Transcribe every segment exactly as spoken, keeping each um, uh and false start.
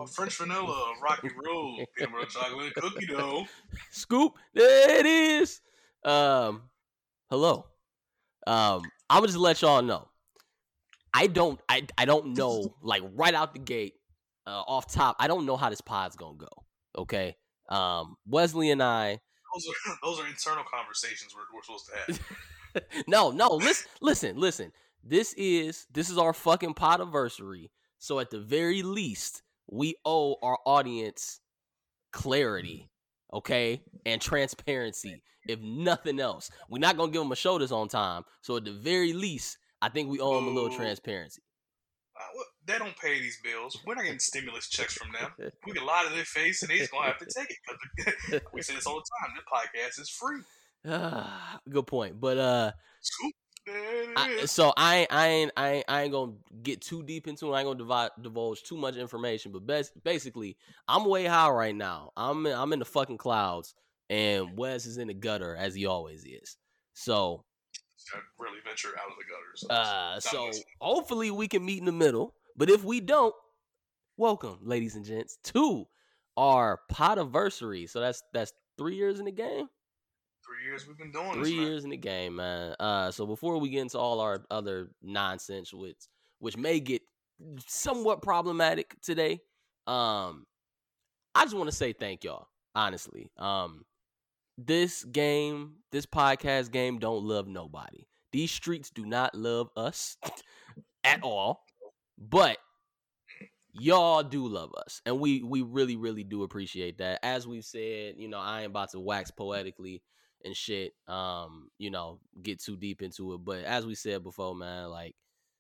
Uh, French vanilla, rocky road, peanut butter chocolate, cookie dough. Scoop, there it is. Um, hello. Um, I'm gonna just let y'all know. I don't, I, I don't know, like right out the gate, uh, off top. I don't know how this pod's gonna go. Okay. Um, Wesley and I. Those are those are internal conversations we're, we're supposed to have. no, no. Listen, listen, listen. This is this is our fucking podiversary. So at the very least, we owe our audience clarity, okay, and transparency. If nothing else, we're not gonna give them a show this on time. So at the very least, I think we owe them a little transparency. Uh, well, they don't pay these bills. We're not getting stimulus checks from them. We can lie to their face, and they're just gonna have to take it. Because we say this all the time. This podcast is free. Ah, good point. But uh, Scoop. I, so I, I ain't, I ain't, I ain't gonna get too deep into it. I ain't gonna divide, divulge too much information. But best, basically, I'm way high right now. I'm, I'm in the fucking clouds, and Wes is in the gutter as he always is. So. I really venture out of the gutter. So, uh, so hopefully we can meet in the middle. But if we don't, welcome, ladies and gents, to our podiversary. So that's that's three years in the game. Three years we've been doing Three this, years in the game, man. Uh, so before we get into all our other nonsense, which which may get somewhat problematic today, um, I just want to say thank y'all. Honestly, um, this game, this podcast game, don't love nobody. These streets do not love us at all, but y'all do love us, and we we really really do appreciate that. As we've said, you know, I ain't about to wax poetically and shit, um, you know, get too deep into it. But as we said before, man, like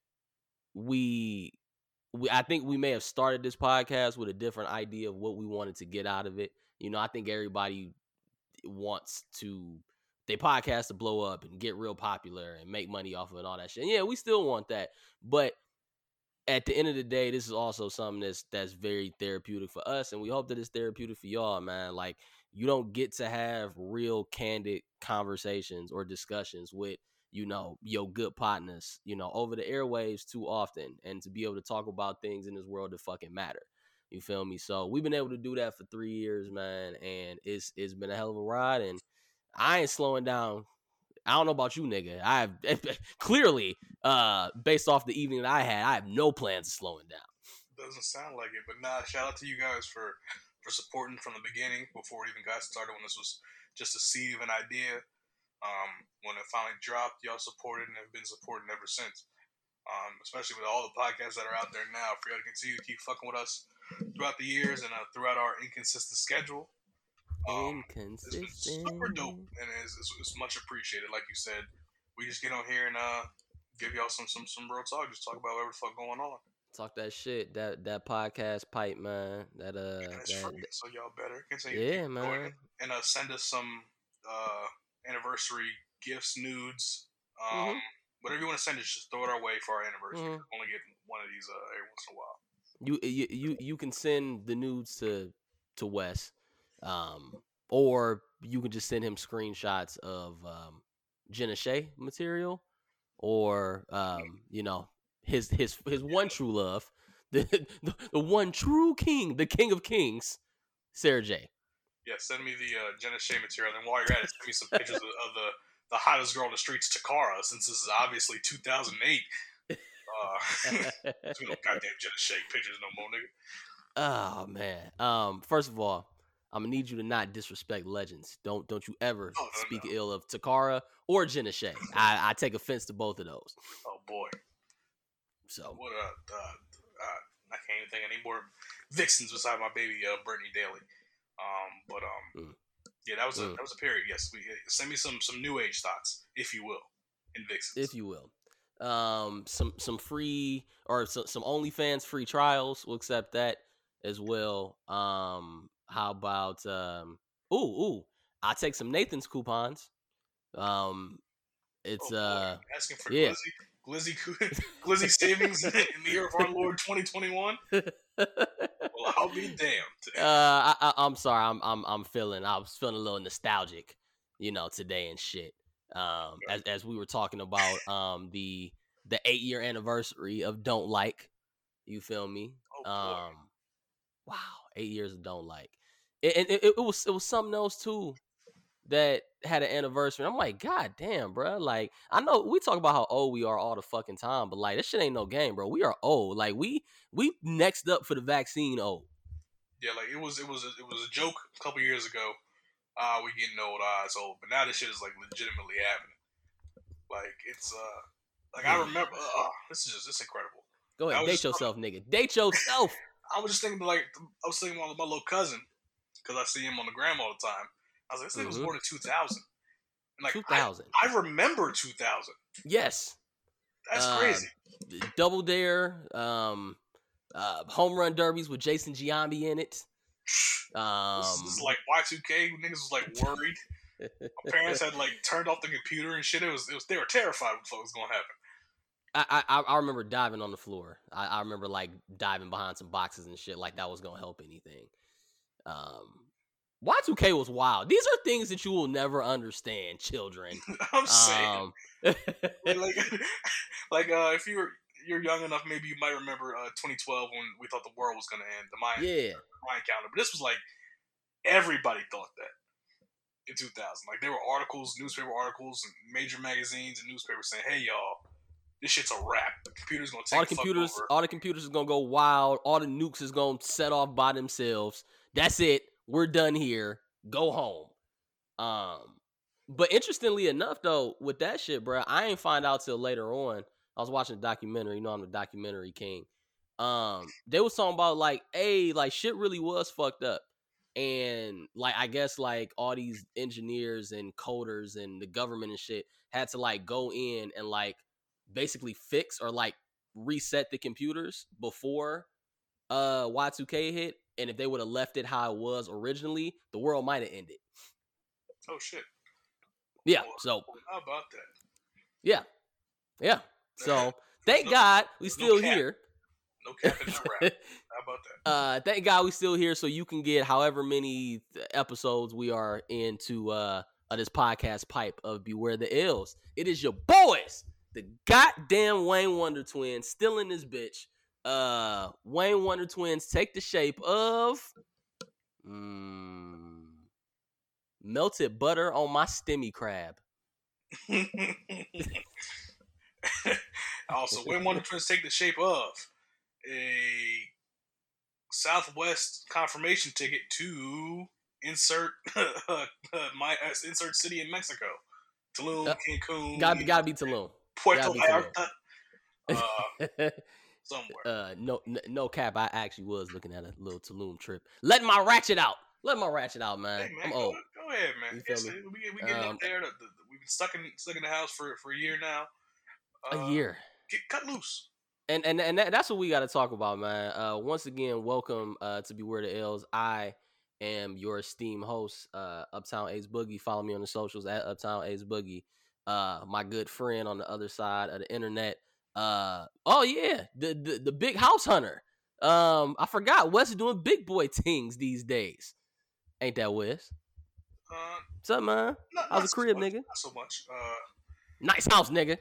we, we, I think we may have started this podcast with a different idea of what we wanted to get out of it. You know, I think everybody wants to they podcast to blow up and get real popular and make money off of it and all that shit. And yeah, we still want that, but at the end of the day, this is also something that's that's very therapeutic for us, and we hope that it's therapeutic for y'all, man. Like, you don't get to have real candid conversations or discussions with, you know, your good partners, you know, over the airwaves too often, and to be able to talk about things in this world that fucking matter. You feel me? So we've been able to do that for three years, man, and it's it's been a hell of a ride, and I ain't slowing down. I don't know about you, nigga. I have clearly, uh, based off the evening that I had, I have no plans of slowing down. Doesn't sound like it, but nah. Shout out to you guys for for supporting from the beginning before it even got started. When this was just a seed of an idea, um, when it finally dropped, y'all supported and have been supporting ever since. Um, especially with all the podcasts that are out there now, for y'all to continue to keep fucking with us throughout the years and uh, throughout our inconsistent schedule. Um, it's been super dope, and it's, it's, it's much appreciated. Like you said, we just get on here and uh, give y'all some some some real talk. Just talk about whatever the fuck going on. Talk that shit. That that podcast pipe, man. That uh, yeah, that, free, so y'all better continue. Yeah, man. And, and uh, send us some uh anniversary gifts, nudes, um, mm-hmm. whatever you want to send us. Just throw it our way for our anniversary. Mm-hmm. Only get one of these uh, every once in a while. You you you you can send the nudes to to Wes. Um, or you can just send him screenshots of um, Jenna Shea material, or um, you know, his his his one true love, the, the the one true king, the king of kings, Sarah J. Yeah, send me the uh, Jenna Shea material, and while you're at it, send me some pictures of, of the the hottest girl on the streets, Takara, since this is obviously two thousand eight. Uh, there's no goddamn Jenna Shea pictures no more, nigga. Oh man. Um, first of all, I'm gonna need you to not disrespect legends. Don't don't you ever oh, no, speak no. ill of Takara or Jenna Shea. I, I take offense to both of those. Oh boy. So what? Uh, uh, uh, I can't even think of any more vixens beside my baby uh, Brittany Daly. Um, but um, mm. yeah, that was a mm. that was a period. Yes, we, send me some some new age thoughts, if you will, in vixens. If you will. Um, some some free or some some OnlyFans free trials. We'll accept that as well. Um, how about um? Ooh ooh, I'll take some Nathan's coupons. Um, it's oh, uh asking for yeah. Glizzy Glizzy Glizzy savings in the year of our Lord twenty twenty-one. Well, I'll be damned. Uh, I, I, I'm sorry. I'm I'm I'm feeling. I was feeling a little nostalgic, you know, today and shit. Um, as as we were talking about um the the eight year anniversary of Don't Like, you feel me? Oh, um, Wow, eight years of Don't Like. And it, it, it was it was something else too that had an anniversary. I'm like, God damn, bro. Like, I know we talk about how old we are all the fucking time, but like, this shit ain't no game, bro. We are old. Like, we we next up for the vaccine old. Yeah, like it was it was a, it was a joke a couple years ago. Ah, uh, we getting old, ah, it's old. But now this shit is like legitimately happening. Like it's uh, like I remember. Uh, this is just this is incredible. Go ahead, date yourself, nigga. Date yourself. I was just thinking like I was thinking about my little cousin because I see him on the gram all the time. I was like, this nigga mm-hmm. was born in two thousand. And like two thousand. I, I remember two thousand. Yes. That's uh, crazy. Double Dare, um, uh, home run derbies with Jason Giambi in it. Um, this is like Y two K. Niggas was like worried. My parents had like turned off the computer and shit. It was, it was they were terrified what was going to happen. I, I I remember diving on the floor. I, I remember like diving behind some boxes and shit like that was gonna help anything. Um, Y two K was wild. These are things that you will never understand, children. I'm saying, um, like, like uh, if you were you're young enough, maybe you might remember uh, twenty twelve when we thought the world was gonna end. The Mayan, yeah, Mayan calendar. But this was like everybody thought that in two thousand. Like there were articles, newspaper articles, and major magazines and newspapers saying, "Hey, y'all. This shit's a wrap. The computer's gonna take all the computers. Over. All the computers is gonna go wild. All the nukes is gonna set off by themselves. That's it. We're done here. Go home." Um, but interestingly enough, though, with that shit, bro, I ain't find out till later on. I was watching a documentary. You know, I'm the documentary king. Um, they was talking about like, hey, like shit really was fucked up, and like I guess like all these engineers and coders and the government and shit had to like go in and like. Basically fix or like reset the computers before uh Y two K hit, and if they would have left it how it was originally, the world might have ended. Oh shit. Yeah, well, so how about that? Yeah. Yeah. So thank no, God we still no here. No cap in that rap. How about that? Uh thank God we still here so you can get however many episodes we are into uh of this podcast pipe of Beware the Ills. It is your boys. The goddamn Wayne Wonder Twins still in this bitch. Uh, Wayne Wonder Twins take the shape of mm, melted butter on my stemmy crab. Also, Wayne Wonder Twins take the shape of a Southwest confirmation ticket to insert my uh, insert city in Mexico. Tulum, uh, Cancun. Gotta, gotta be Tulum. Puerto Vallarta, uh, somewhere. Uh, no, no, no cap. I actually was looking at a little Tulum trip. Let my ratchet out. Let my ratchet out, man. Hey, man I'm go, old. Go ahead, man. You feel yes, me? We, we getting um, up there. The, the, we've been stuck in stuck in the house for, for a year now. Uh, a year. Get cut loose. And and and that, that's what we got to talk about, man. Uh, once again, welcome uh, to Beware the Ills. I am your esteemed host, uh, Uptown Ace Boogie. Follow me on the socials at Uptown Ace Boogie. Uh, my good friend on the other side of the internet. Uh, oh yeah, the, the the big house hunter. Um, I forgot Wes is doing big boy things these days. Ain't that Wes? Uh, What's up, man? Not, How's not the crib, so nigga? Not so much. Uh, nice house, nigga.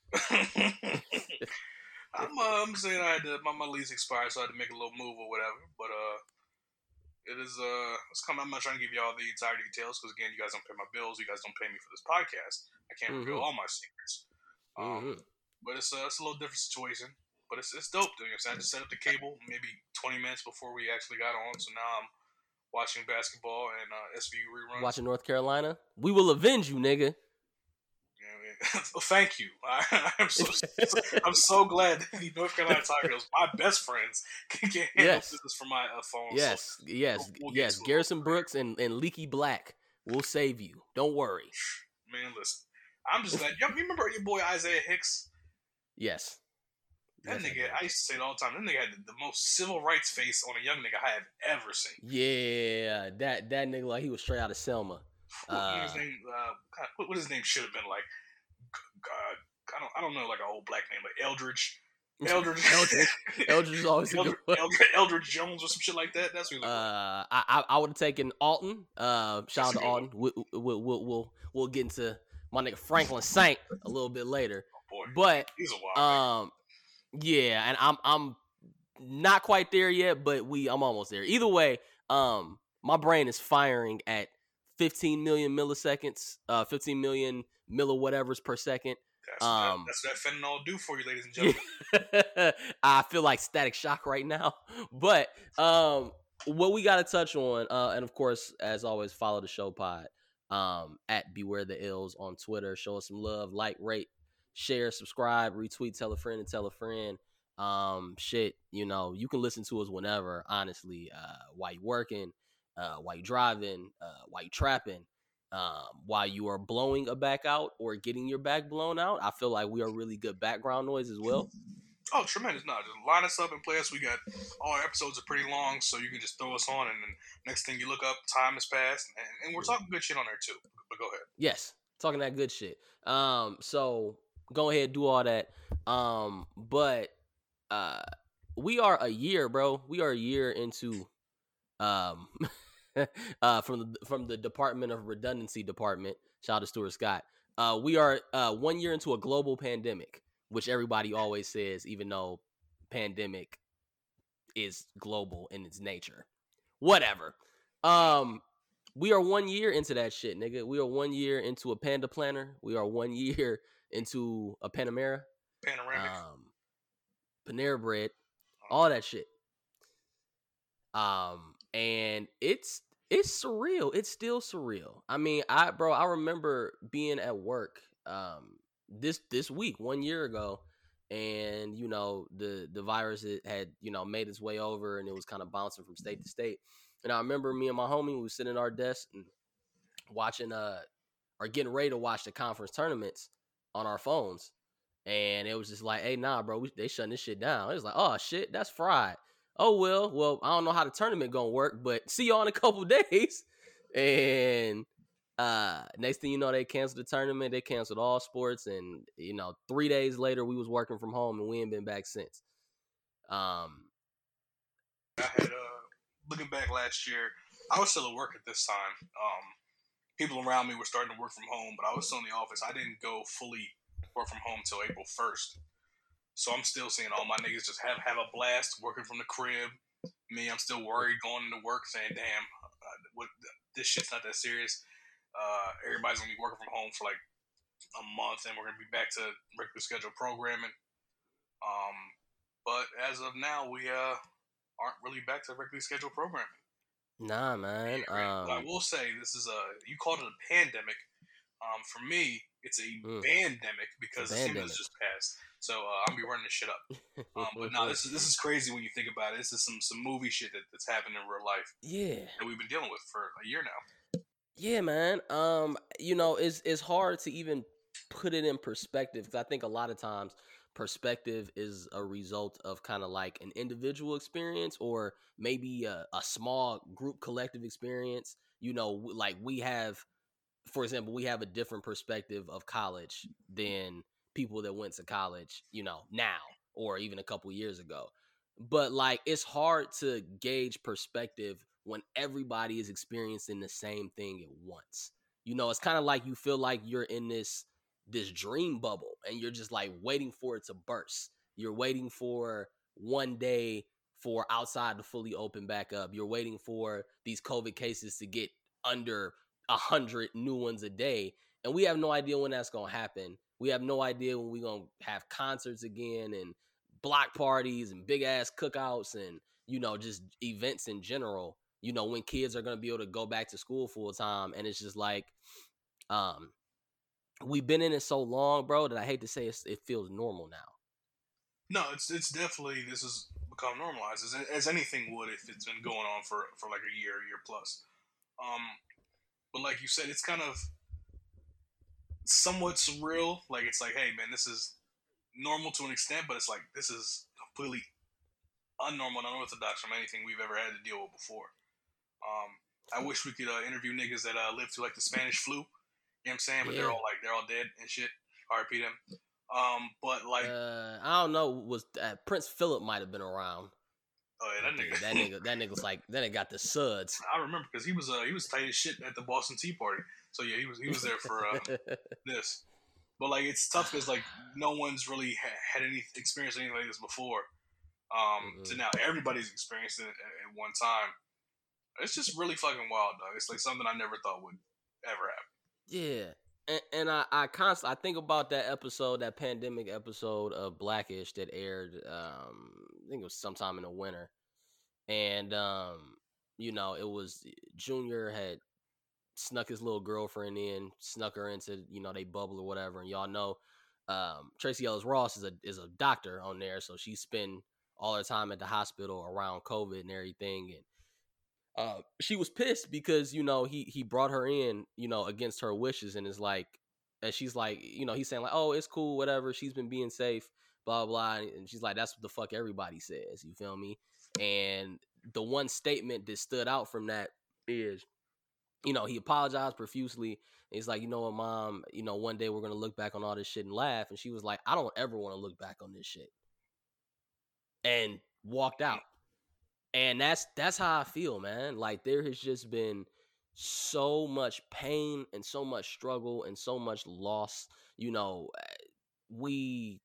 I'm uh, I'm saying I had to, my my lease expired, so I had to make a little move or whatever. But uh. It is, uh, it's coming. I'm not trying to give you all the entire details because, again, you guys don't pay my bills. You guys don't pay me for this podcast. I can't mm-hmm. reveal all my secrets. Um, mm-hmm. But it's, uh, it's a little different situation. But it's it's dope, doing it. So I just set up the cable maybe twenty minutes before we actually got on. So now I'm watching basketball and uh, S V U reruns. Watching North Carolina? We will avenge you, nigga. Well, thank you. I, I'm so I'm so glad that the North Carolina Tar Heels, my best friends, can get handle yes. business from my uh, phone. Yes, so yes, we'll, we'll yes. Garrison Brooks and, and Leaky Black will save you. Don't worry. Man, listen. I'm just glad. You remember your boy Isaiah Hicks? Yes. That yes, nigga, I, I used to say it all the time. That nigga had the, the most civil rights face on a young nigga I have ever seen. Yeah, that that nigga like he was straight out of Selma. What, uh, his name? Uh, what, what his name should have been like? Uh, I don't I don't know like an old black name like Eldridge. Eldridge. Eldridge. Eldridge is always Eldridge, a good Eldridge, Eldridge Jones or some shit like that. That's what he uh, I I, I would have taken Alton. Uh, shout out to Alton. We'll, we'll we'll we'll we'll get into my nigga Franklin Saint a little bit later. Oh boy, but he's a wild um, man. Yeah, and I'm I'm not quite there yet, but we I'm almost there. Either way, um, my brain is firing at fifteen million milliseconds, uh, fifteen million milli whatevers per second. That's what that, Um, that's what that fentanyl do for you, ladies and gentlemen. yeah. I feel like static shock right now. But um, what we got to touch on, uh, and of course, as always, follow the show pod um, at Beware the Ills on Twitter. Show us some love, like, rate, share, subscribe, retweet, tell a friend, and tell a friend. Um, shit, you know, you can listen to us whenever, honestly, uh, while you working, uh, while you driving, uh, while you trapping. Um, while you are blowing a back out or getting your back blown out, I feel like we are really good background noise as well. Oh, tremendous. No, just line us up and play us. We got, all our episodes are pretty long, so you can just throw us on, and then next thing you look up, time has passed, and, and we're talking good shit on there too. But go ahead. Yes, talking that good shit. Um, so go ahead, do all that. Um, but uh, we are a year, bro. We are a year into um uh from the from the Department of Redundancy Department. Shout out to Stuart Scott. Uh, we are uh one year into a global pandemic, which everybody always says, even though pandemic is global in its nature. Whatever. Um, we are one year into that shit, nigga. We are one year into a Panda Planner. We are one year into a Panamera, Panoramic. um, Panera Bread, all that shit. Um, and it's it's surreal. It's still surreal. I mean, I bro, I remember being at work um this this week one year ago, and you know the the virus had you know made its way over, and it was kind of bouncing from state to state. And I remember me and my homie we was sitting at our desk and watching uh or getting ready to watch the conference tournaments on our phones. And it was just like, hey, nah, bro, we, they shutting this shit down. It was like, oh, shit, that's fried. Oh, well, well, I don't know how the tournament gonna work, but see y'all in a couple days. And uh, next thing you know, they canceled the tournament. They canceled all sports. And, you know, three days later, we was working from home, and we ain't been back since. Um, I had, uh, looking back last year, I was still at work at this time. Um, people around me were starting to work from home, but I was still in the office. I didn't go fully work from home till April first. So I'm still seeing all my niggas just have, have a blast working from the crib. Me, I'm still worried going into work saying, damn, uh, what, this shit's not that serious. Uh, everybody's going to be working from home for like a month, and we're going to be back to regular scheduled programming. Um, but as of now, we uh, aren't really back to regularly scheduled programming. Nah, man. Yeah, um, I will say, this is a, you called it a pandemic. Um, for me, it's a mm, pandemic because the pandemic. stimulus just passed. So uh, I'm gonna be running this shit up. Um, but no, this is this is crazy when you think about it. This is some some movie shit that, that's happened in real life Yeah. that we've been dealing with for a year now. Yeah, man. Um, you know, it's it's hard to even put it in perspective because I think a lot of times perspective is a result of kind of like an individual experience or maybe a, a small group collective experience. You know, w- like we have, for example, we have a different perspective of college than people that went to college, you know, now or even a couple years ago. But like it's hard to gauge perspective when everybody is experiencing the same thing at once. You know, it's kind of like you feel like you're in this this dream bubble and you're just like waiting for it to burst. You're waiting for one day for outside to fully open back up. You're waiting for these COVID cases to get under a hundred new ones a day, and we have no idea when that's gonna happen. We have no idea when we're gonna have concerts again and block parties and big ass cookouts and you know just events in general. You know when kids are gonna be able to go back to school full time, and it's just like, um, we've been in it so long, bro, that I hate to say it's, it feels normal now. No, it's it's definitely this has become normalized as, as anything would if it's been going on for for like a year, a year plus. Um, but like you said, it's kind of somewhat surreal. Like it's like, hey man, this is normal to an extent, but it's like this is completely unnormal and unorthodox from anything we've ever had to deal with before. Um, I wish we could uh, interview niggas that uh, lived through like the Spanish flu. You know what I'm saying? But Yeah. they're all like they're all dead and shit. R I P them. Um, but like, uh, I don't know. Was uh, Prince Philip might have been around? Oh yeah, that nigga. that nigga, that nigga's like, that nigga got the suds. I remember because he was uh he was tight as shit at the Boston Tea Party. So yeah, he was he was there for uh, this. But like it's tough because like no one's really ha- had any experience anything like this before. Um, to Mm-mm. now everybody's experienced it at, at one time. It's just really fucking wild, dog. It's like something I never thought would ever happen. Yeah. And, and I, I constantly I think about that episode, that pandemic episode of Blackish that aired, um, I think it was sometime in the winter. And, um, you know, it was Junior had snuck his little girlfriend in, snuck her into, you know, they bubble or whatever. And y'all know, um, Tracy Ellis Ross is a is a doctor on there, so she spent all her time at the hospital around COVID and everything. And uh, she was pissed because, you know, he he brought her in, you know, against her wishes, and is like, and she's like, you know, he's saying like, oh, it's cool, whatever. She's been being safe, blah blah. And she's like, that's what the fuck everybody says. You feel me? And the one statement that stood out from that is, you know, he apologized profusely. He's like, you know what, mom, you know, one day we're gonna look back on all this shit and laugh. And she was like, I don't ever want to look back on this shit, and walked out. And that's that's how I feel, man. Like, there has just been so much pain and so much struggle and so much loss. You know, we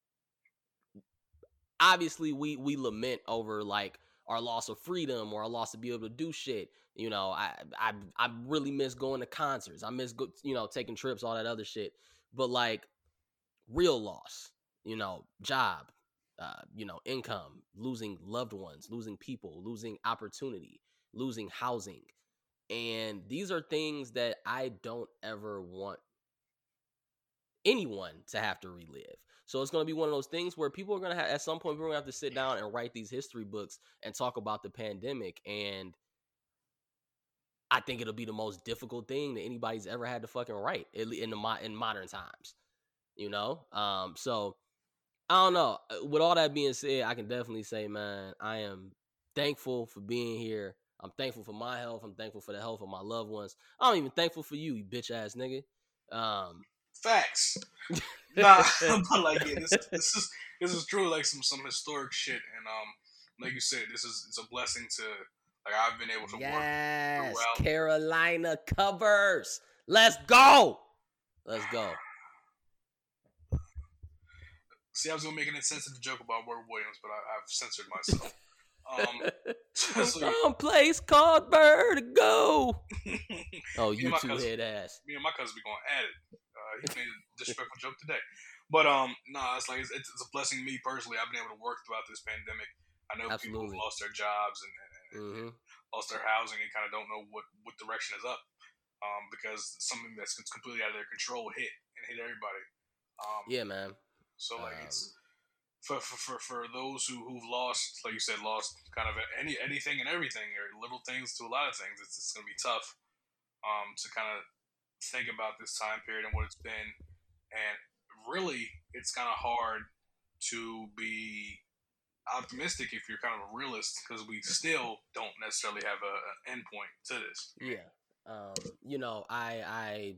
obviously we we lament over like our loss of freedom or our loss to be able to do shit. You know, I I I really miss going to concerts. I miss go, you know, taking trips, all that other shit. But like, real loss, you know, job, uh, you know, income, losing loved ones, losing people, losing opportunity, losing housing. And these are things that I don't ever want anyone to have to relive. So it's going to be one of those things where people are going to have, at some point, we're going to have to sit down and write these history books and talk about the pandemic. And I think it'll be the most difficult thing that anybody's ever had to fucking write in the in modern times, you know? Um, so I don't know. With all that being said, I can definitely say, man, I am thankful for being here. I'm thankful for my health. I'm thankful for the health of my loved ones. I'm even thankful for you, you bitch ass nigga. Um, Facts. Nah, but like, yeah, this this is this is truly like some some historic shit, and um, like you said, this is it's a blessing to like I've been able to yes, work throughout. Carolina covers. Let's go. Let's go. See, I was gonna make an insensitive joke about Word Williams, but I, I've censored myself. Um, so, Some place called Vertigo. Oh, you two cousin, head ass. Me and my cousin be going at it. Uh, he made a disrespectful joke today, but um, nah, it's like it's, it's a blessing to me personally. I've been able to work throughout this pandemic. I know Absolutely. people who lost their jobs and, and, mm-hmm. and lost their housing and kind of don't know what, what direction is up, um, because something that's completely out of their control hit and hit everybody. Um, yeah, man. So like um, it's. For, for, for, for those who, who've lost, like you said, lost kind of any anything and everything, or little things to a lot of things, it's, it's going to be tough um, to kind of think about this time period and what it's been. And really, it's kind of hard to be optimistic if you're kind of a realist, because we still don't necessarily have a, an endpoint to this. Yeah. Um, you know, I, I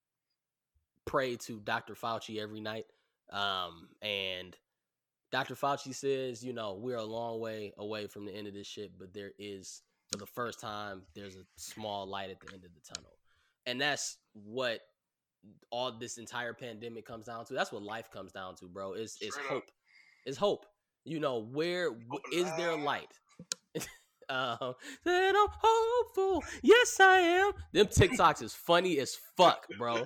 pray to Doctor Fauci every night. Um, and Doctor Fauci says, you know, we're a long way away from the end of this shit, but there is, for the first time, there's a small light at the end of the tunnel. And that's what all this entire pandemic comes down to. That's what life comes down to, bro. Is is hope. Is hope. You know, where w- is there light? Um, then I'm hopeful. Yes, I am. Them TikToks is funny as fuck, bro.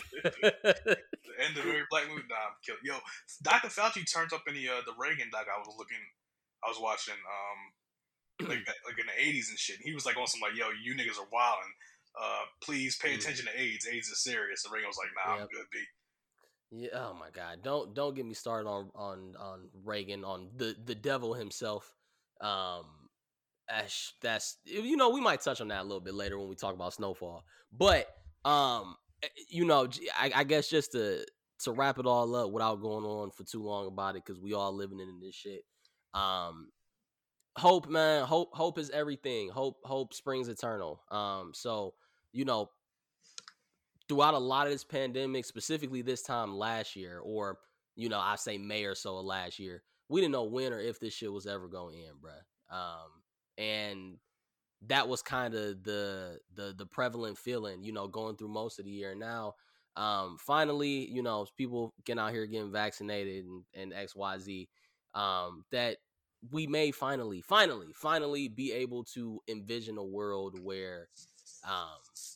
The end of every black movie. Nah, I'm killed. Yo, Doctor Fauci turns up in the uh, the Reagan doc. I was looking, I was watching, um, like like in the eighties and shit. And he was like on some like, yo, you niggas are wild, and uh, please pay attention to AIDS. AIDS is serious. And Reagan was like, nah, yep. I'm good, B. Yeah. Oh my God. Don't don't get me started on on on Reagan, on the the devil himself. Um. That's, that's you know, we might touch on that a little bit later when we talk about Snowfall, but um you know, I, I guess just to to wrap it all up without going on for too long about it, because we all living in this shit. Um, hope, man, hope hope is everything. Hope hope springs eternal. Um, so you know, throughout a lot of this pandemic, specifically this time last year, or you know, I say May or so of last year, we didn't know when or if this shit was ever going to end, bruh. Um. And that was kind of the the the prevalent feeling, you know, going through most of the year. Now, um, finally, you know, people getting out here getting vaccinated and, and X Y Z, um, that we may finally, finally, finally be able to envision a world where um,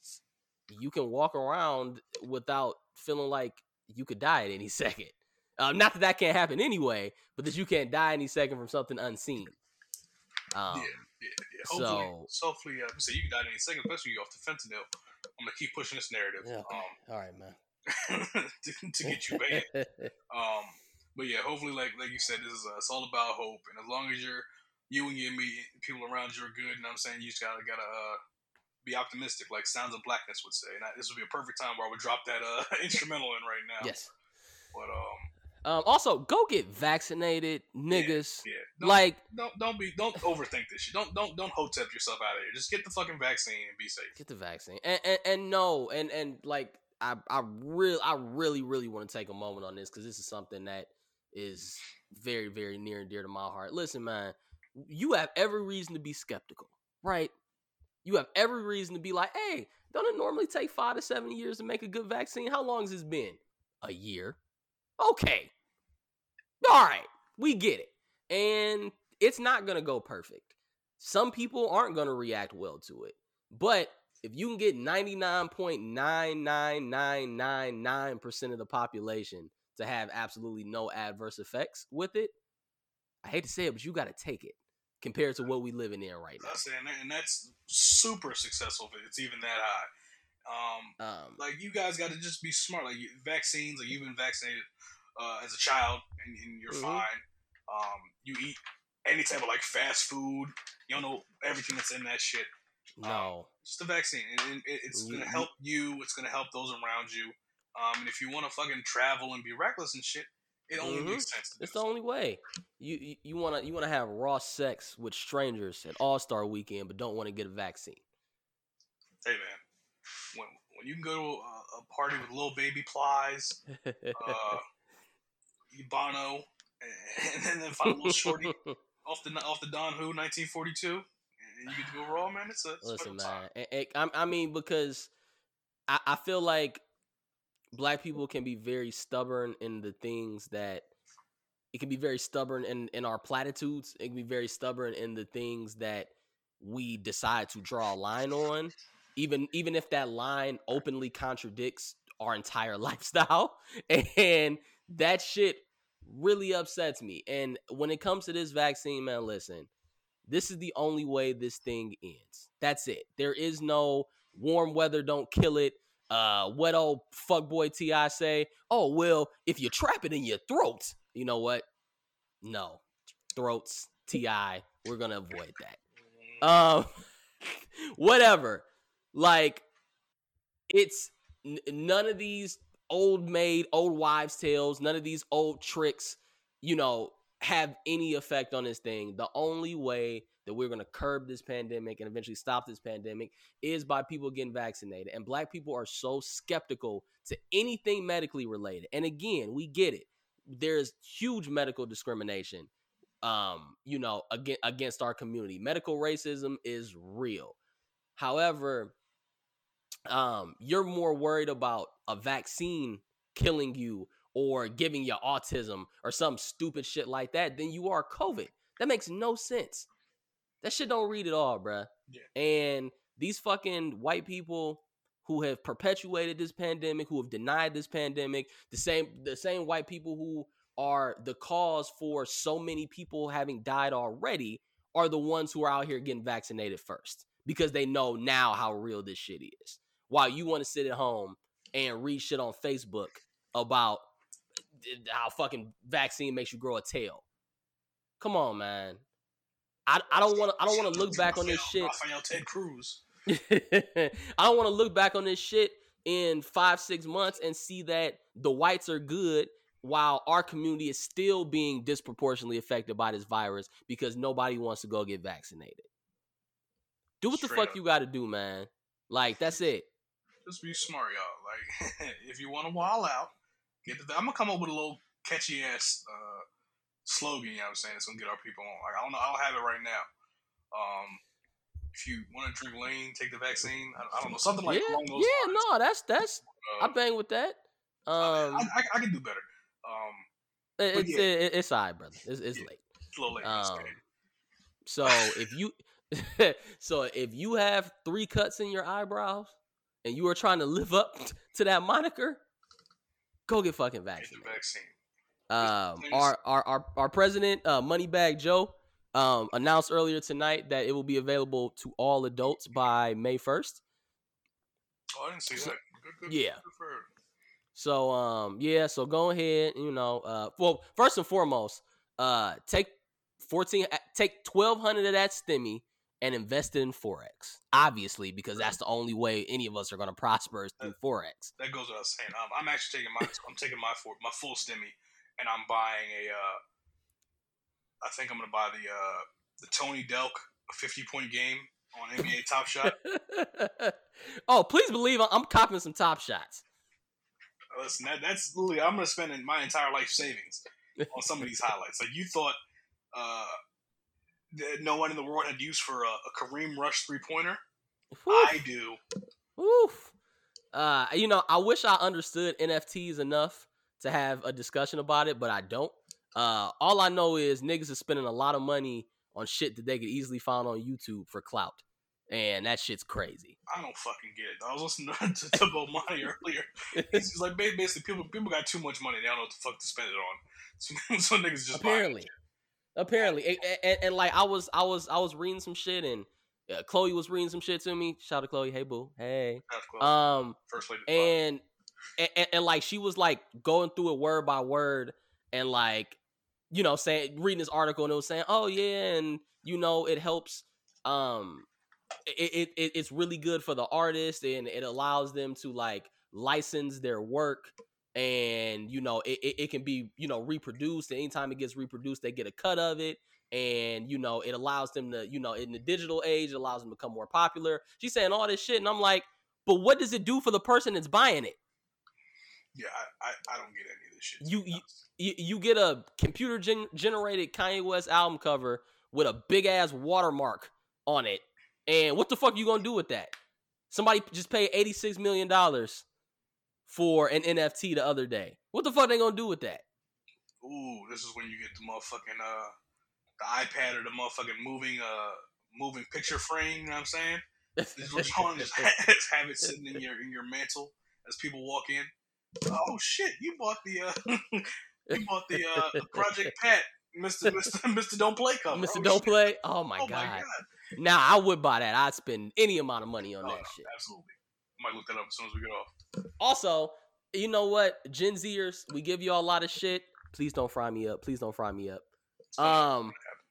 you can walk around without feeling like you could die at any second. Um, not that that can't happen anyway, but that you can't die any second from something unseen. Um, yeah, yeah, yeah. Hopefully, so, hopefully, uh, so you can die any second, especially you off the fentanyl. I'm gonna keep pushing this narrative. okay. Um, all right, man. to, to get you banned. um, but yeah, hopefully, like like you said, this is uh, it's all about hope, and as long as you're you and your me people around you are good, you know what I'm saying, you just gotta gotta uh, be optimistic, like Sounds of Blackness would say. And I, this would be a perfect time where I would drop that uh, instrumental in right now. Yes. But um. Um, also, go get vaccinated, niggas. Yeah, yeah. Don't, like, don't don't be don't overthink this shit. Don't don't don't hotep yourself out of here. Just get the fucking vaccine and be safe. Get the vaccine, and and, and no, and and like I I really I really really want to take a moment on this because this is something that is very very near and dear to my heart. Listen, man, you have every reason to be skeptical, right? You have every reason to be like, hey, don't it normally take five to seven years to make a good vaccine? How long has this been? A year. Okay. All right, we get it. And it's not going to go perfect. Some people aren't going to react well to it. But if you can get ninety-nine point nine nine nine nine nine percent of the population to have absolutely no adverse effects with it, I hate to say it, but you got to take it compared to what we living in right now. That's, and that's super successful if it's even that high. Um, um, like, you guys got to just be smart. Like, vaccines, like, you've been vaccinated Uh, as a child, and, and you're mm-hmm. fine. Um, you eat any type of like fast food. You don't know everything that's in that shit. No, um, it's the vaccine. It, it, it's mm-hmm. gonna help you. It's gonna help those around you. Um, and if you want to fucking travel and be reckless and shit, it only mm-hmm. makes sense. To it's do the so. only way. You you, you wanna you wanna have raw sex with strangers at All Star Weekend, but don't want to get a vaccine. Hey man, when when you can go to a, a party with Lil Baby Plies. uh, Bono, and then find a little shorty off the off the Don Who nineteen forty-two, and you get to go raw, man. It's a it's listen, man. time. It, it, I, I mean, because I, I feel like Black people can be very stubborn in the things that it can be very stubborn in in our platitudes. It can be very stubborn in the things that we decide to draw a line on, even even if that line openly contradicts our entire lifestyle, and that shit really upsets me. And when it comes to this vaccine, man, listen, this is the only way this thing ends. That's it. There is no warm weather, don't kill it. Uh, what old fuckboy T I say? Oh, well, if you trap it in your throat, you know what? No. Throats, T I, we're going to avoid that. Um, whatever. Like, it's n- none of these old maid, old wives' tales, none of these old tricks, you know, have any effect on this thing. The only way that we're going to curb this pandemic and eventually stop this pandemic is by people getting vaccinated. And Black people are so skeptical to anything medically related. And again, we get it. There's huge medical discrimination, um, you know, against, against our community. Medical racism is real. However, Um, you're more worried about a vaccine killing you or giving you autism or some stupid shit like that than you are COVID. That makes no sense. That shit don't read at all, bruh. Yeah. And these fucking white people who have perpetuated this pandemic, who have denied this pandemic, the same the same white people who are the cause for so many people having died already are the ones who are out here getting vaccinated first because they know now how real this shit is. While you want to sit at home and read shit on Facebook about how fucking vaccine makes you grow a tail. Come on, man. I I don't want to I don't want to look back on this shit. Raphael Ted Cruz. I don't want to look back on this shit in five, six months and see that the whites are good while our community is still being disproportionately affected by this virus because nobody wants to go get vaccinated. Do what Straight the fuck up. You got to do, man. Like, that's it. Just be smart, y'all. Like, if you want to wall out, get the. I'm gonna come up with a little catchy ass uh, slogan. You know what I'm saying? It's gonna get our people on. Like, I don't know. I don't have it right now. Um, if you want to drink lean, take the vaccine. I, I don't know, something like yeah, along those yeah. lines. No, that's that's. Uh, I bang with that. Um, I, I, I can do better. Um, it's yeah. it, it's alright, brother. It's, it's yeah. late. It's a little late for this Um, game. so if you, so if you have three cuts in your eyebrows and you are trying to live up to that moniker, go get fucking Get vaccinated. the vaccine. Um, Things- our, our our our president, uh, Moneybag Joe, um, announced earlier tonight that it will be available to all adults by May first. Oh, I didn't see So- that. Good, good, yeah. good for her. So um yeah, so go ahead, you know, uh well, first and foremost, uh take fourteen take twelve hundred of that stimmy and invest it in Forex. Obviously, because that's the only way any of us are going to prosper is through Forex. That goes without saying. Um, I'm actually taking my I'm taking my for, my full stimmy, and I'm buying a. Uh, I think I'm gonna buy the uh, the Tony Delk fifty point game on N B A Top Shot. Oh, please believe I'm copping some Top Shots. Listen, that, that's literally I'm gonna spend my entire life savings on some of these highlights. Like you thought, uh, that no one in the world had use for a, a Kareem Rush three pointer. I do. Oof. Uh, you know, I wish I understood N F Ts enough to have a discussion about it, but I don't. Uh, all I know is niggas are spending a lot of money on shit that they could easily find on YouTube for clout, and that shit's crazy. I don't fucking get it. I was listening to, to Bomani earlier. He's just like basically people people got too much money. They don't know what the fuck to spend it on. So, so niggas just apparently, apparently, and, and, and like I was, I was, I was reading some shit, and uh, Chloe was reading some shit to me. Shout out to Chloe. Hey boo. Hey. Um. First lady. And, and and and like she was like going through it word by word, and like, you know, saying reading this article, and it was saying, oh yeah, and you know it helps. Um. It, it it's really good for the artist, and it allows them to like license their work, and you know it, it, it can be, you know, reproduced, and anytime it gets reproduced they get a cut of it, and you know it allows them to, you know, in the digital age it allows them to become more popular. She's saying all this shit, and I'm like, but what does it do for the person that's buying it? Yeah, I, I, I don't get any of this shit. You you, you, you get a computer gen- generated Kanye West album cover with a big ass watermark on it. And what the fuck you gonna do with that? Somebody just paid eighty-six million dollars for an N F T the other day. What the fuck they gonna do with that? Ooh, this is when you get the motherfucking uh the iPad or the motherfucking moving uh moving picture frame. You know what I'm saying? This is what you want to just have it sitting in your in your mantle as people walk in. Oh shit! You bought the uh, you bought the uh, Project Pat, Mister Mister Mister Don't Play cover. Mister Oh, Don't shit. Play. Oh my Oh god. my god. Now I would buy that. I'd spend any amount of money on Oh, that no, shit. absolutely. I might look that up as soon as we get off. Also, you know what, Gen Zers, we give you all a lot of shit. Please don't fry me up. Please don't fry me up. Um,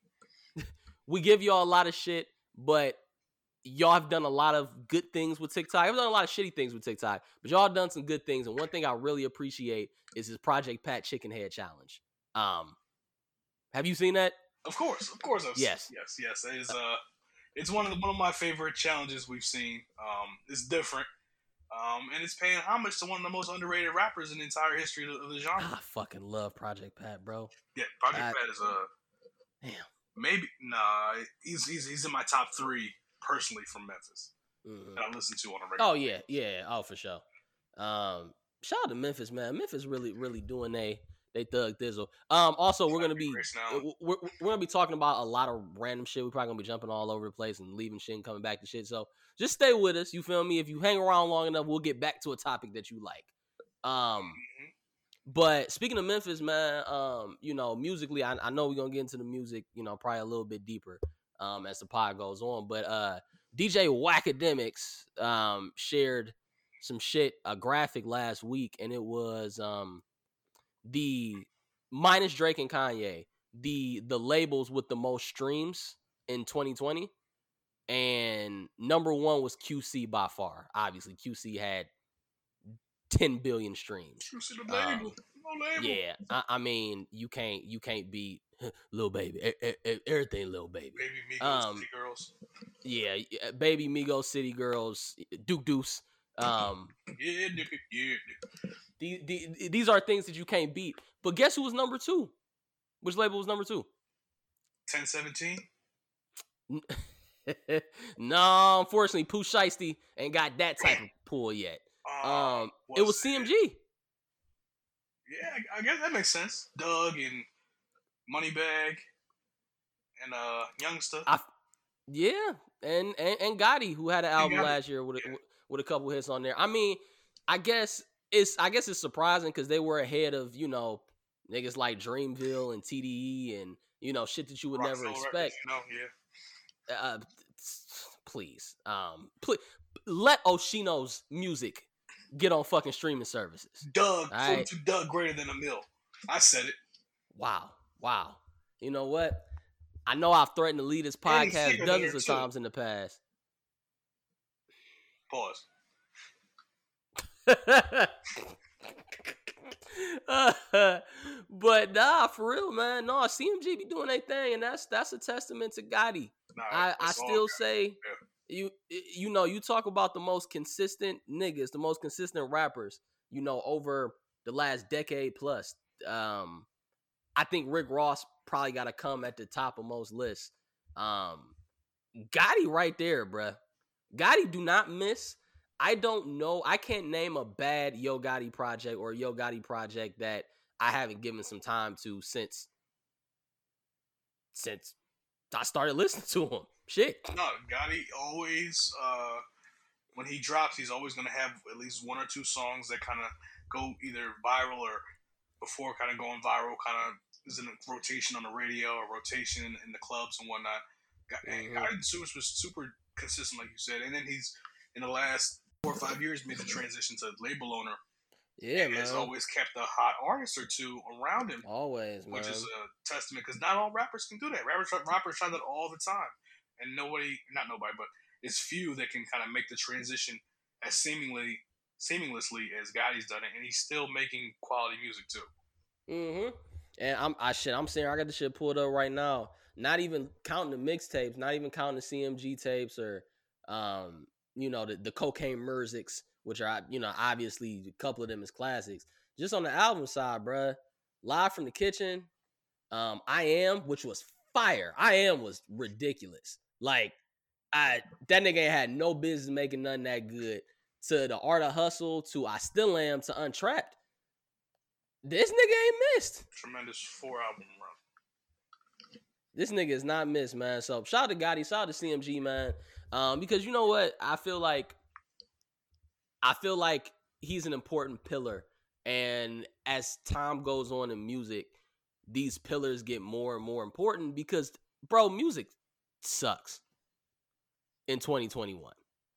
we give you all a lot of shit, but y'all have done a lot of good things with TikTok. I've done a lot of shitty things with TikTok, but y'all done some good things. And one thing I really appreciate is his Project Pat Chicken Head Challenge. Um, have you seen that? Of course, of course. I've Yes, seen, yes, yes. It is. Uh, it's one of the, one of my favorite challenges we've seen. Um, it's different. Um, and it's paying homage to one of the most underrated rappers in the entire history of the genre. I fucking love Project Pat, bro. Yeah, Project I, Pat is a damn. Maybe nah. He's he's he's in my top three personally from Memphis Mm-hmm. that I listen to on a regular. Oh yeah, yeah. Oh for sure. Um, shout out to Memphis, man. Memphis really, really doing they they thug thizzle. Um, also we're gonna be we're, we're gonna be talking about a lot of random shit. We're probably gonna be jumping all over the place and leaving shit and coming back to shit. So just stay with us. You feel me? If you hang around long enough, we'll get back to a topic that you like. Um, Mm-hmm. but speaking of Memphis, man, um, you know, musically, I, I know we're gonna get into the music, you know, probably a little bit deeper, um, as the pod goes on. But uh, D J Wackademics, um, shared some shit, a graphic last week, and it was um the minus Drake and Kanye, the the labels with the most streams in twenty twenty, and number one was Q C by far. Obviously, Q C had ten billion streams. Q C the label. Um, no label. yeah, I, I mean, you can't you can't beat Lil Baby, e- e- everything Lil Baby. Baby Migos, Um, City Girls. Yeah, yeah, Baby Migos, City Girls, Duke Deuce. Um, Yeah, nigga, yeah, nigga. the, the, these are things that you can't beat. But guess who was number two? Which label was number two? ten seventeen. No, unfortunately, Pooh Shiesty ain't got that type of pull yet. Uh, Um, it was C M G. It? Yeah, I guess that makes sense. Doug and Moneybag. and uh, Youngster. I, yeah, and, and and Gotti, who had an album Gotti. last year with a, Yeah. with a couple hits on there. I mean, I guess it's I guess it's surprising because they were ahead of, you know, niggas like Dreamville and T D E and, you know, shit that you would never Rockefeller expect. Records, you know, yeah. Uh, please, um, please let Oshino's music get on fucking streaming services. Doug, All right? to Doug greater than a mill. I said it. Wow, wow. You know what? I know I've threatened to lead this And he's podcast thicker than dozens her, of too. times in the past. Pause. uh, but nah, for real, man. No, C M G be doing their thing, and that's that's a testament to Gotti. Nah, I, I it's all still Gotti. say Yeah. you you know, you talk about the most consistent niggas, the most consistent rappers, you know, over the last decade plus. Um, I think Rick Ross probably got to come at the top of most lists. Um, Gotti right there, bruh. Gotti do not miss. I don't know. I can't name a bad Yo Gotti project or Yo Gotti project that I haven't given some time to since since I started listening to him. Shit. No, Gotti always, uh, when he drops, he's always going to have at least one or two songs that kind of go either viral or before kind of going viral, kind of is in a rotation on the radio or rotation in the clubs and whatnot. Mm-hmm. Gotti was super consistent, like you said. And then he's, in the last four or five years, made the transition to label owner. Yeah, and man. has always kept a hot artist or two around him. Always, man. Which is a testament, because not all rappers can do that. Rappers, rappers try that all the time. And nobody, not nobody, but it's few that can kind of make the transition as seemingly, seamlessly as Gotti's done it. And he's still making quality music, too. Mm-hmm. And I'm, I shit, I'm saying, I got the shit pulled up right now. Not even counting the mixtapes, not even counting the C M G tapes or, um, you know, the, the Cocaine Murzics, which are, you know, obviously a couple of them is classics. Just on the album side, bruh, Live from the Kitchen, um, I Am, which was fire. I Am was ridiculous. Like, I that nigga ain't had no business making nothing that good. To The Art of Hustle, to I Still Am, to Untrapped. This nigga ain't missed. Tremendous four album run. This nigga is not missed, man. So shout out to Gotti, shout out to C M G, man. Um, because you know what? I feel like I feel like he's an important pillar. And as time goes on in music, these pillars get more and more important because, bro, music sucks in twenty twenty-one.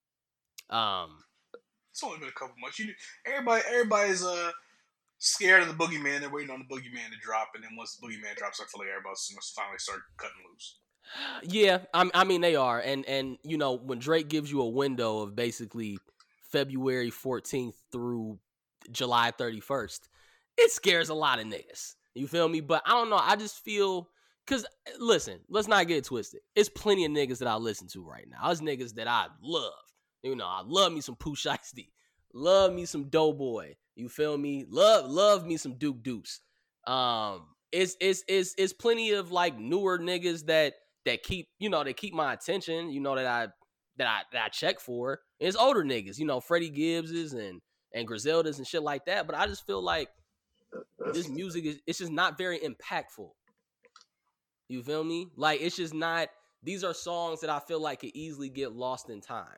Um, it's only been a couple months. You, everybody, everybody's uh scared of the boogeyman. They're waiting on the boogeyman to drop, and then once the boogeyman drops, I feel like everybody's going to finally start cutting loose. Yeah, I, I mean they are, and and you know when Drake gives you a window of basically February fourteenth through July thirty-first, it scares a lot of niggas. You feel me? But I don't know. I just feel because listen, let's not get it twisted. It's plenty of niggas that I listen to right now. There's niggas that I love. You know, I love me some Pooh Shiesty, love me some Doughboy. You feel me? Love love me some Duke Deuce. Um, it's it's it's it's plenty of like newer niggas that. That keep, you know, they keep my attention, you know, that I that I that I check for. And it's older niggas, you know, Freddie Gibbs's and and Griselda's and shit like that. But I just feel like this music is it's just not very impactful. You feel me? Like it's just not. These are songs that I feel like could easily get lost in time.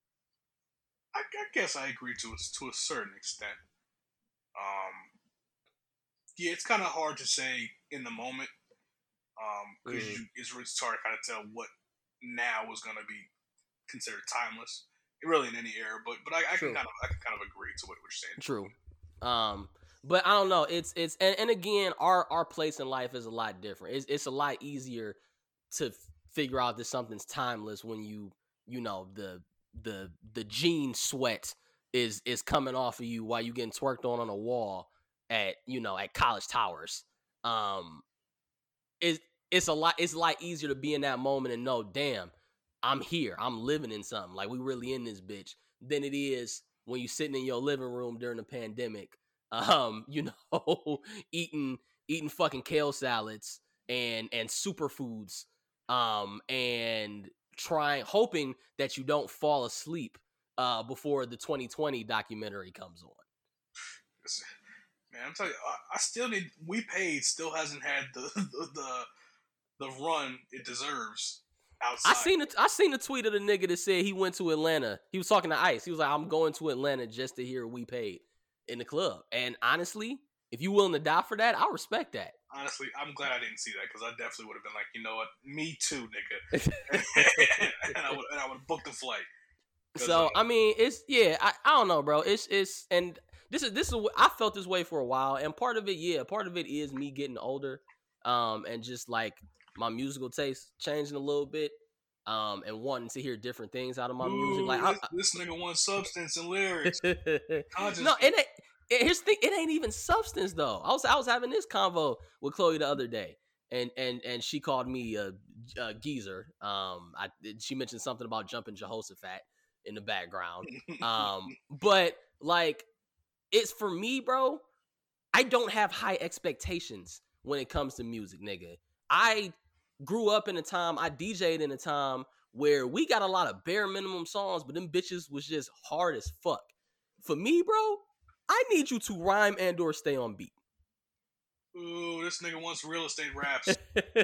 I, I guess I agree to a, to a certain extent. Um, yeah, it's kind of hard to say in the moment. Um, because mm. it's really hard to kind of tell what now is going to be considered timeless, really in any era. But but I, I can kind of I can kind of agree to what we're saying. True. Um, but I don't know. It's it's and, and again, our our place in life is a lot different. It's it's a lot easier to figure out that something's timeless when you you know the the the jean sweat is is coming off of you while you getting twerked on on a wall at you know at College Towers. Um. It's, it's a lot it's a lot easier to be in that moment and know, damn, I'm here. I'm living in something. Like, we really in this bitch than it is when you sitting in your living room during the pandemic, um, you know, eating eating fucking kale salads and and superfoods, um, and trying hoping that you don't fall asleep uh before the twenty twenty documentary comes on. Man, I'm telling you, I, I still need. We Paid still hasn't had the the, the the run it deserves outside. I seen it. I seen the tweet of the nigga that said he went to Atlanta. He was talking to Ice. He was like, "I'm going to Atlanta just to hear We Paid in the club." And honestly, if you willing to die for that, I respect that. Honestly, I'm glad I didn't see that because I definitely would have been like, you know what, me too, nigga, and I would and I would have booked the flight. So uh, I mean, it's yeah, I, I don't know, bro. It's it's and this is this is I felt this way for a while, and part of it, yeah, part of it is me getting older, um, and just like my musical taste changing a little bit, um, and wanting to hear different things out of my Ooh, music. Like this, I, this nigga wants substance and lyrics. no, it ain't. It, here's the thing, it ain't even substance though. I was I was having this convo with Chloe the other day, and and and she called me a, a geezer. Um, I she mentioned something about jumping Jehoshaphat in the background. Um, but like, it's for me, bro. I don't have high expectations when it comes to music, nigga. I grew up in a time, I D J'd in a time where we got a lot of bare minimum songs, but them bitches was just hard as fuck. For me, bro, I need you to rhyme and or stay on beat. Ooh, this nigga wants real estate raps.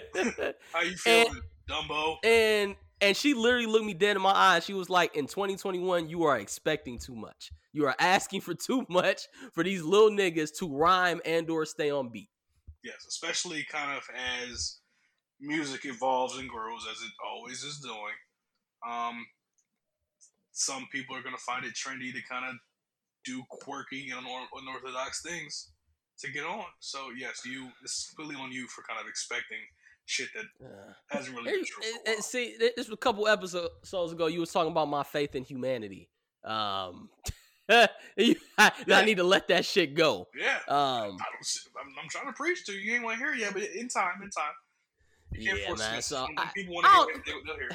How you feeling, and, Dumbo? And and she literally looked me dead in my eyes. She was like, in twenty twenty-one, you are expecting too much. You are asking for too much for these little niggas to rhyme and or stay on beat. Yes, especially kind of as music evolves and grows, as it always is doing. Um, some people are going to find it trendy to kind of do quirky and unorthodox things to get on. So yes, you it's completely on you for kind of expecting shit that uh, hasn't really been true for a while. See, this was a couple episodes ago. You was talking about my faith in humanity. Um, you, I, yeah. I need to let that shit go. Yeah, um, I don't, I'm, I'm trying to preach to you. You ain't want to hear it yet, but in time, in time. You can't yeah, force man. it. So when I, people want to hear it, they'll, they'll hear it.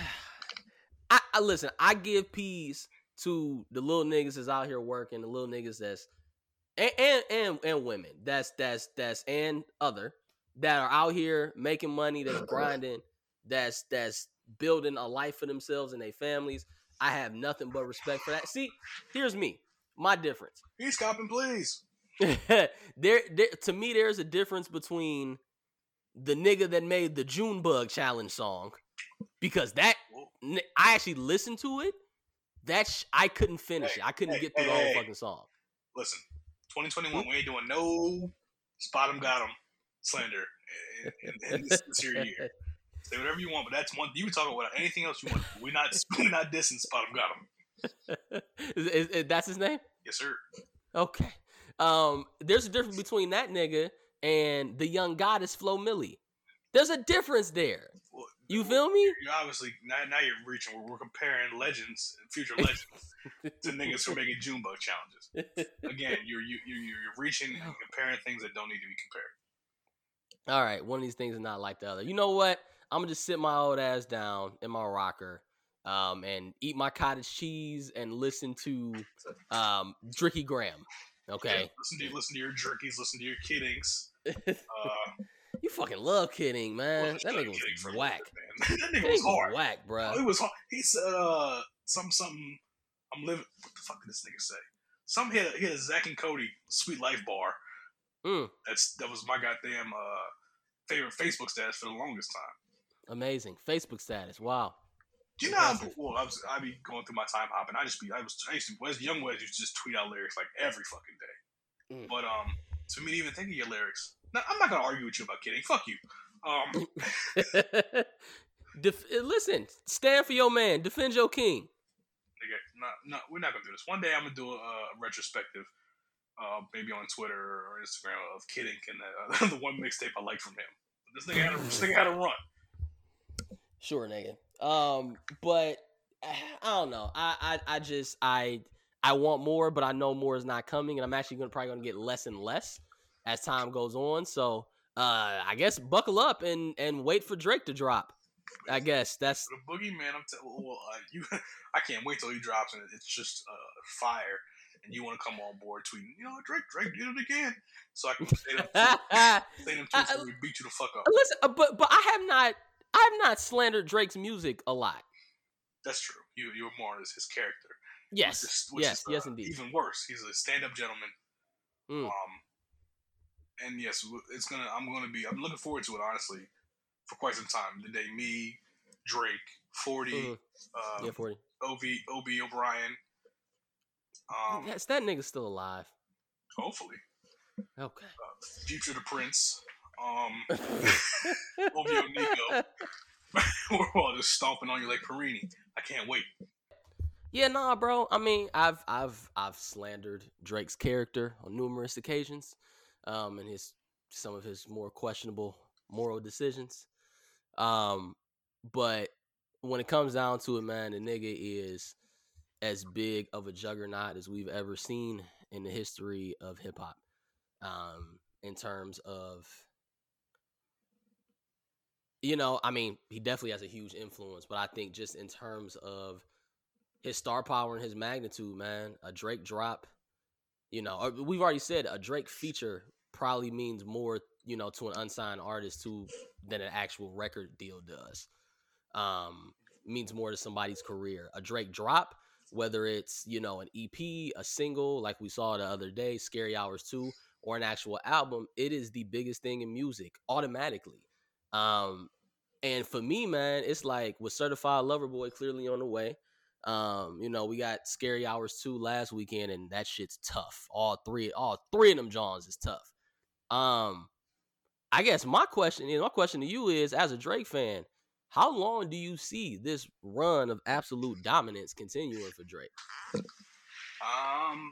I, I listen. I give peas to the little niggas that's out here working, the little niggas that's and and and, and women that's that's that's and other that are out here making money, that's grinding, that's that's building a life for themselves and their families. I have nothing but respect for that. See, here's me, my difference. He's copping, please. there, there, to me, there's a difference between the nigga that made the Junebug challenge song, because that I actually listened to it. That sh- I couldn't finish hey, it. I couldn't hey, get through hey, the whole hey. fucking song. Listen, twenty twenty-one, we ain't doing no spot 'em got 'em slander in, in, in this, this year year. Say whatever you want, but that's one. You can talk about anything else you want. We're not we're not dissing spot 'em got 'em. is, is, is, that's his name? Yes, sir. Okay. Um, there's a difference between that nigga and the young goddess Flo Milli. There's a difference there. Well, you feel me? You obviously now, now you're reaching. We're, we're comparing legends, future legends, to niggas who are making Junebug challenges. Again, you're you you you're reaching and comparing things that don't need to be compared. All right, one of these things is not like the other. You know what? I'm gonna just sit my old ass down in my rocker, um, and eat my cottage cheese and listen to um, Dricky Graham. Okay. Yeah, listen to listen to your jerkies. Listen to your kiddings. Uh, You fucking love Kidding, man. That nigga was whack. Man. That nigga was hard. Whack, bro. Oh, it was hard. He said, uh, some, something, I'm living, what the fuck did this nigga say? Some hit a, hit a Zach and Cody Sweet Life bar. Mm. That's That was my goddamn uh, favorite Facebook status for the longest time. Amazing. Facebook status. Wow. Do you know how, well, I was, I be going through my time hopping. I just be, I was, I used to, Wes, young Wes used to just tweet out lyrics like every fucking day. Mm. But, um, to me to even think of your lyrics, now, I'm not going to argue with you about Kidding. Fuck you. Um, Def- listen, stand for your man. Defend your king. Nigga, no, no, we're not going to do this. One day I'm going to do a, a retrospective, uh, maybe on Twitter or Instagram, of Kidding and uh, the one mixtape I liked from him. This nigga, had a, this nigga had a run. Sure, nigga. Um, but I don't know. I, I, I just I I want more, but I know more is not coming, and I'm actually gonna probably gonna get less and less as time goes on. So uh, I guess buckle up and, and wait for Drake to drop. I guess that's the boogeyman. I'm telling well, uh, you. I can't wait till he drops and it's just uh, fire. And you want to come on board tweeting, you know, Drake, Drake did it again. So I can say them, say them tweets and we beat you the fuck up. Listen, uh, but but I have not I have not slandered Drake's music a lot. That's true. You you were more on his, his character. Yes, which is, which yes, is, uh, yes, indeed. Even worse, he's a stand-up gentleman. Mm. Um, and yes, it's gonna. I'm gonna be. I'm looking forward to it. Honestly, for quite some time. The day me, Drake, forty, mm-hmm. um, yeah, forty, O V, O B O'Brien. Um, yes, that nigga's still alive. Hopefully. Okay. Uh, Future the Prince. Um, O V O Nico. We're all just stomping on you like Perini. I can't wait. Yeah, nah, bro. I mean, I've I've I've slandered Drake's character on numerous occasions, um, and his some of his more questionable moral decisions. Um, but when it comes down to it, man, the nigga is as big of a juggernaut as we've ever seen in the history of hip hop. Um, in terms of, you know, I mean, he definitely has a huge influence, but I think just in terms of his star power and his magnitude, man, a Drake drop, you know, we've already said a Drake feature probably means more, you know, to an unsigned artist too than an actual record deal does. Um, means more to somebody's career. A Drake drop, whether it's, you know, an E P, a single, like we saw the other day, Scary Hours two, or an actual album, it is the biggest thing in music automatically. Um, and for me, man, it's like with Certified Lover Boy clearly on the way. Um, you know, we got Scary Hours two last weekend, and that shit's tough. All three, all three of them Johns is tough. Um, I guess my question is, my question to you is, as a Drake fan, how long do you see this run of absolute dominance continuing for Drake? Um,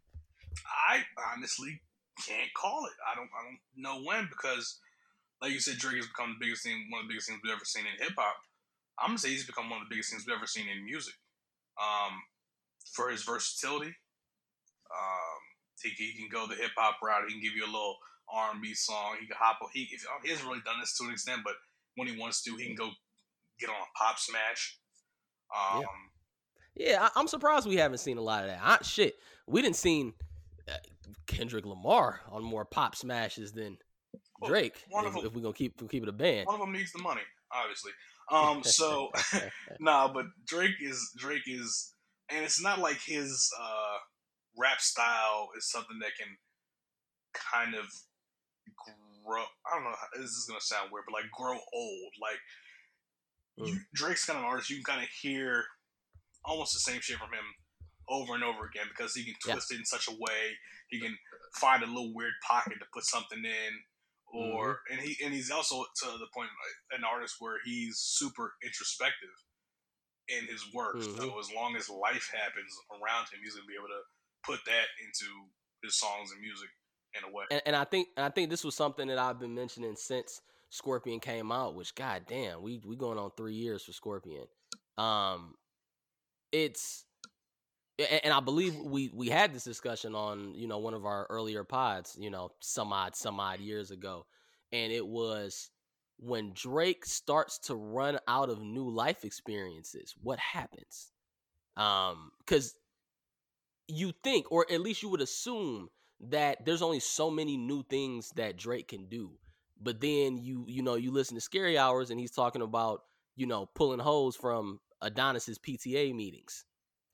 I honestly can't call it. I don't. I don't know when, because, like you said, Drake has become the biggest thing, one of the biggest things we've ever seen in hip hop. I'm gonna say he's become one of the biggest things we've ever seen in music. Um, for his versatility, um, he, he can go the hip hop route. He can give you a little R and B song. He can hop. He, if, he hasn't really done this to an extent, but when he wants to, he can go get on a pop smash. Um, yeah, yeah I, I'm surprised we haven't seen a lot of that. I, shit, we didn't seen uh, Kendrick Lamar on more pop smashes than Drake. Well, if, them, if we're gonna keep keep it a band, one of them needs the money, obviously. Um, so nah, but Drake is Drake is, and it's not like his uh, rap style is something that can kind of grow. I don't know. This is gonna sound weird, but like grow old. Like mm. you, Drake's kind of an artist. You can kind of hear almost the same shit from him over and over again, because he can twist yeah. it in such a way. He can find a little weird pocket to put something in. Or mm-hmm. and he and he's also to the point like, an artist where he's super introspective in his work. Mm-hmm. So as long as life happens around him, he's gonna be able to put that into his songs and music in a way. And, and I think and I think this was something that I've been mentioning since Scorpion came out. Which, goddamn, we we going on three years for Scorpion. Um, it's. And I believe we, we had this discussion on, you know, one of our earlier pods, you know, some odd, some odd years ago. And it was when Drake starts to run out of new life experiences, what happens? Um, because you think, or at least you would assume, that there's only so many new things that Drake can do. But then you, you know, you listen to Scary Hours and he's talking about, you know, pulling hoes from Adonis's P T A meetings.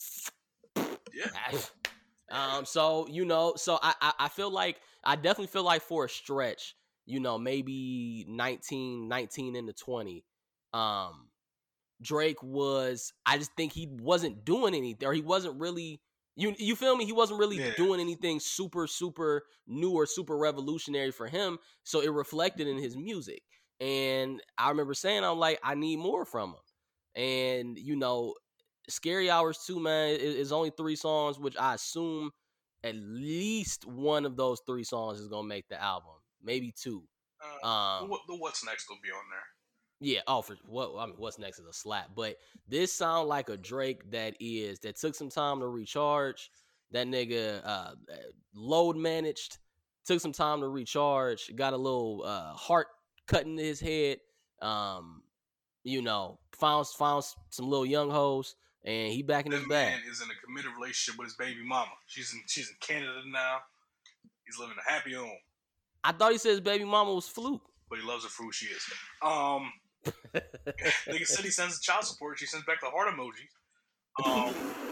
Yeah. Um. So you know. So I, I I feel like I definitely feel like for a stretch, you know, maybe nineteen, nineteen into twenty, um, Drake was. I just think he wasn't doing anything, or he wasn't really. You you feel me? He wasn't really yeah. doing anything super super new or super revolutionary for him. So it reflected in his music. And I remember saying, I'm like, I need more from him. And you know. Scary Hours two, man, is only three songs, which I assume at least one of those three songs is gonna make the album, maybe two. Uh, um, the, the What's Next will be on there. Yeah, oh, for what? I mean, What's Next is a slap, but this sound like a Drake that is that took some time to recharge. That nigga uh, load managed, took some time to recharge, got a little uh, heart cut into his head. Um, you know, found found some little young hoes. And he back in his bag. Man is in a committed relationship with his baby mama. She's in she's in Canada now. He's living a happy home. I thought he said his baby mama was Fluke. But he loves her for who she is. Um, nigga said he sends child support. She sends back the heart emoji. Um,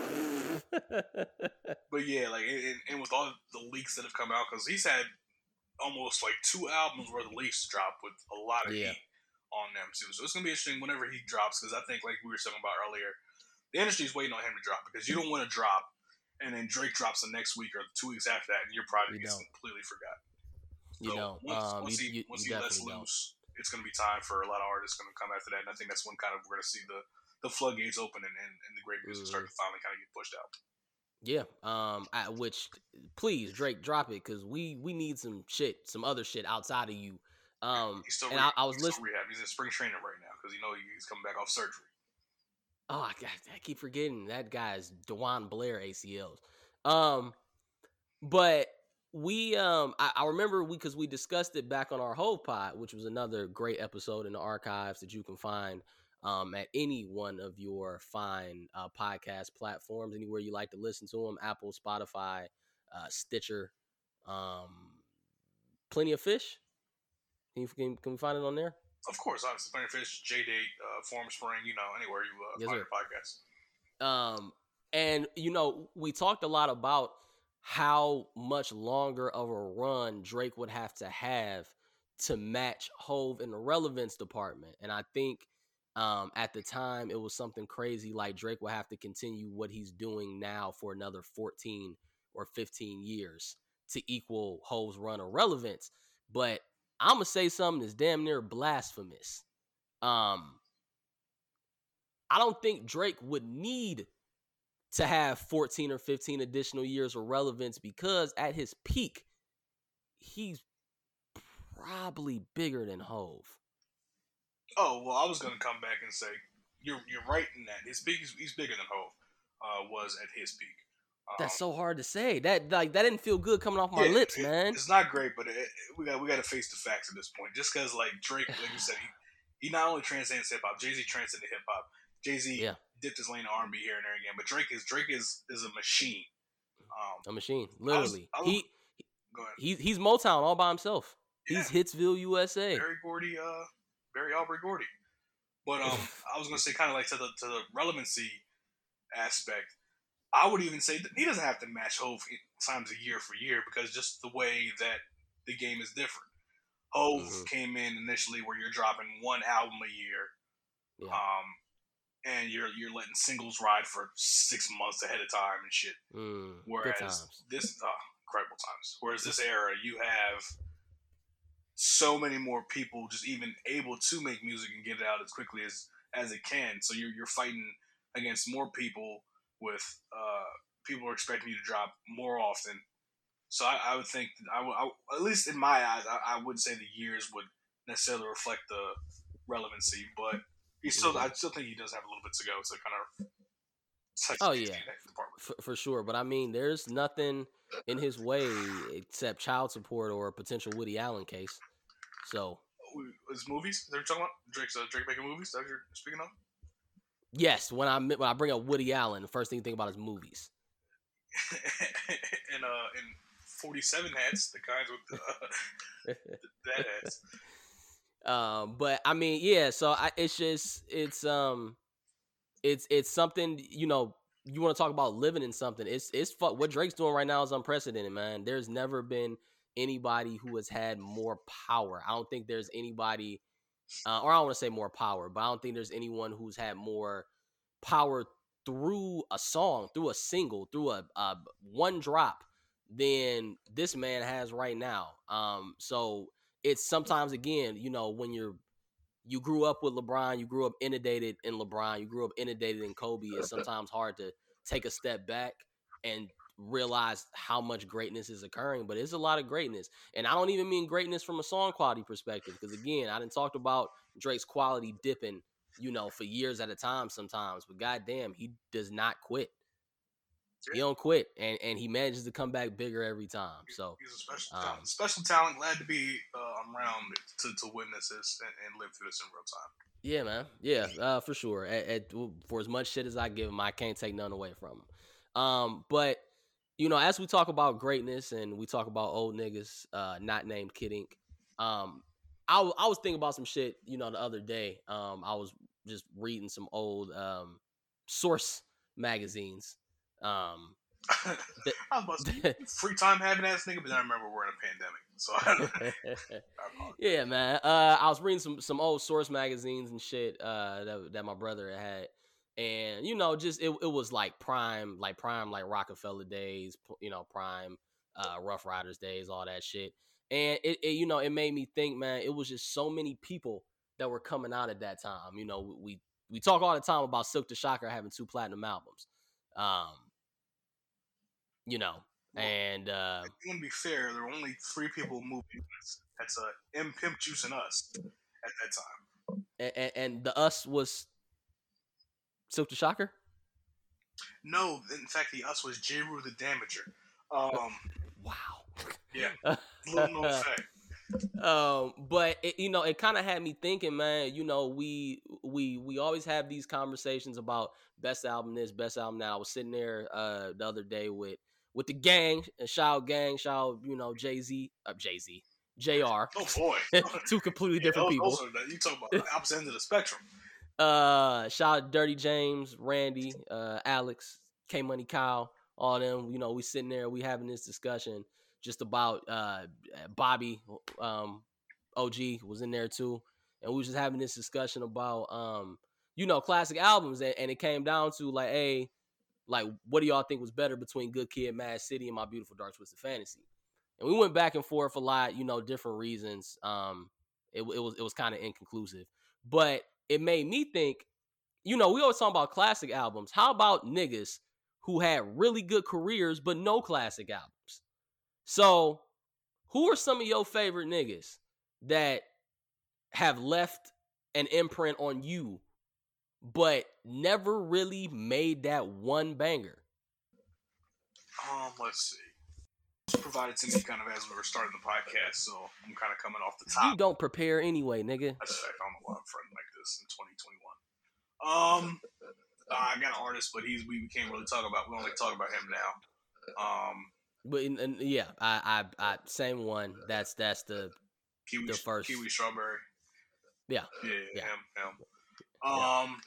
but yeah, like, and, and with all the leaks that have come out, because he's had almost like two albums worth of leaks to drop with a lot of yeah. heat. on them too. So it's gonna be interesting whenever he drops, because I think, like we were talking about earlier, the industry's waiting on him to drop, because you don't want to drop and then Drake drops the next week or two weeks after that, and your project You gets don't. completely forgotten. You So don't. once, Um, once you, he you, once you he lets definitely don't. loose, it's going to be time for a lot of artists going to come after that, and I think that's when kind of we're going to see the, the floodgates open and, and, and the great music Mm-hmm. start to finally kind of get pushed out. Yeah. Um. I, which, please, Drake, drop it, because we we need some shit, some other shit outside of you. Um. He's still and re- I, I was he's listening. still rehab. He's in spring training right now because you know he's coming back off surgery. Oh, I, I keep forgetting that guy's DeJuan Blair A C Ls. Um. But we, um, I, I remember we, because we discussed it back on our Hove Pod, which was another great episode in the archives that you can find um, at any one of your fine uh, podcast platforms, anywhere you like to listen to them: Apple, Spotify, uh, Stitcher, um, Plenty of Fish. Can, you, can, can we find it on there? Of course, obviously, Plenty of Fish, J-Date, uh, Form Spring, you know, anywhere you uh, Yes, find sir. your podcast. Um, and you know, we talked a lot about how much longer of a run Drake would have to have to match Hove in the relevance department. And I think um, at the time it was something crazy like Drake would have to continue what he's doing now for another fourteen or fifteen years to equal Hove's run of relevance. But I'm gonna say something that's damn near blasphemous. Um, I don't think Drake would need to have fourteen or fifteen additional years of relevance, because at his peak, he's probably bigger than Hove. Oh, well, I was going to come back and say, you're you're right in that. His peak, he's, he's bigger than Hove uh, was at his peak. Um, That's so hard to say. That like that didn't feel good coming off my yeah, lips, it, man. It's not great, but it, we got we got to face the facts at this point. Just because, like, Drake, like you said, he, he not only transcends hip hop, Jay-Z transcended hip hop. Jay-Z Yeah. dipped his lane in R and B here and there again, but Drake is Drake is is a machine. Um, A machine, literally. I was, I was, he go ahead. He's he's Motown all by himself. Yeah. He's Hitsville, U S A. Barry Gordy, uh, Barry Aubrey Gordy. But um, I was gonna say, kind of like to the to the relevancy aspect, I would even say that he doesn't have to match Hove times a year for year, because just the way that the game is different. Hove mm-hmm. came in initially where you're dropping one album a year, yeah. um, and you're you're letting singles ride for six months ahead of time and shit. Mm, Whereas this, oh, incredible times. Whereas this era, you have so many more people just even able to make music and get it out as quickly as, as it can. So you're you're fighting against more people with uh, people are expecting you to drop more often. So I, I would think that I, would, I at least in my eyes, I, I wouldn't say the years would necessarily reflect the relevancy, but he still mm-hmm. I still think he does have a little bit to go to kind of. Oh yeah, for, for sure. But I mean, there's nothing in his way except child support or a potential Woody Allen case. So, his movies? They're talking about Drake's uh, Drake making movies. That you're speaking of? Yes. When I when I bring up Woody Allen, the first thing you think about is movies. and uh, in forty-seven hats, the kinds with uh, that hats. Um, but I mean, yeah. So I, it's just it's um. It's it's something, you know, you want to talk about living in something. It's it's fuck, what Drake's doing right now is unprecedented, man. There's never been anybody who has had more power. I don't think there's anybody, uh, or I don't want to say more power, but I don't think there's anyone who's had more power through a song, through a single, through a, a one drop than this man has right now. Um, so it's sometimes, again, you know, when you're You grew up with LeBron, you grew up inundated in LeBron, you grew up inundated in Kobe. It's sometimes hard to take a step back and realize how much greatness is occurring, but it's a lot of greatness. And I don't even mean greatness from a song quality perspective, because again, I done talked about Drake's quality dipping, you know, for years at a time sometimes, but goddamn, he does not quit. He don't quit, and, and he manages to come back bigger every time. So he's a special um, talent. Special talent. Glad to be uh, around to, to witness this and, and live through this in real time. Yeah, man. Yeah, uh, for sure. At, at, for as much shit as I give him, I can't take none away from him. Um, but you know, as we talk about greatness and we talk about old niggas, uh, not named Kid Ink, um, I, w- I was thinking about some shit. You know, the other day, um, I was just reading some old um, Source magazines. Um, The, I was about to say, free time having ass nigga, but then I remember we're in a pandemic, so I, I yeah, man. Uh, I was reading some some old Source magazines and shit uh, that that my brother had, and you know, just it it was like prime, like prime, like Rockefeller days, you know, prime, uh, Rough Riders days, all that shit, and it, it you know it made me think, man. It was just so many people that were coming out at that time. You know, we we talk all the time about Silk the Shocker having two platinum albums. Um, you know, well, and uh, if you want to be fair, there were only three people moving. That's, that's uh, M Pimp Juice and us at that time. and, and the us was Silk the Shocker. No, in fact, the us was J. Rue the Damager. Um, wow. Yeah, little known fact. Um, but it, you know, it kind of had me thinking, man. You know, we we we always have these conversations about best album this, best album that. I was sitting there uh the other day with with the gang, and shout out gang, shout out, you know, Jay Z, uh, Jay Z, J R. Oh boy, two completely yeah, different those, people. Those are, you talk about the opposite end of the spectrum. Uh, shout out Dirty James, Randy, uh, Alex, K Money, Kyle, all them. You know, we sitting there, we having this discussion just about uh Bobby, um, O G was in there too, and we was just having this discussion about um, you know, classic albums, and, and it came down to like, hey, like, what do y'all think was better between Good Kid, Mad City, and My Beautiful Dark Twisted Fantasy? And we went back and forth a lot, you know, different reasons. Um, it, it was it was kind of inconclusive, but it made me think, you know, we always talk about classic albums. How about niggas who had really good careers but no classic albums? So, who are some of your favorite niggas that have left an imprint on you but never really made that one banger? Um, let's see. It was provided to me kind of as we were starting the podcast, so I'm kind of coming off the top. You don't prepare anyway, nigga. That's a fact. I don't know why I'm fronting like this in twenty twenty-one. Um, I got an artist, but he's we, we can't really talk about. We only talk about him now. Um, but in, in, yeah, I, I, I, same one. That's that's the Kiwi, the first Kiwi Strawberry. Yeah, yeah, yeah, him, him. Yeah. Um,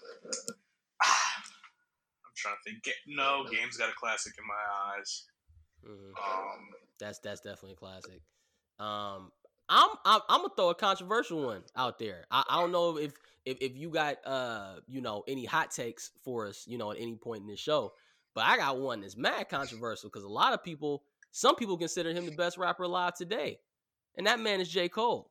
I'm trying to think. No, Game's got a classic in my eyes. Mm-hmm. Um, that's that's definitely a classic. Um, I'm I'm, I'm gonna throw a controversial one out there. I, I don't know if, if if you got uh you know any hot takes for us, you know, at any point in this show, but I got one that's mad controversial because a lot of people, some people consider him the best rapper alive today, and that man is J. Cole.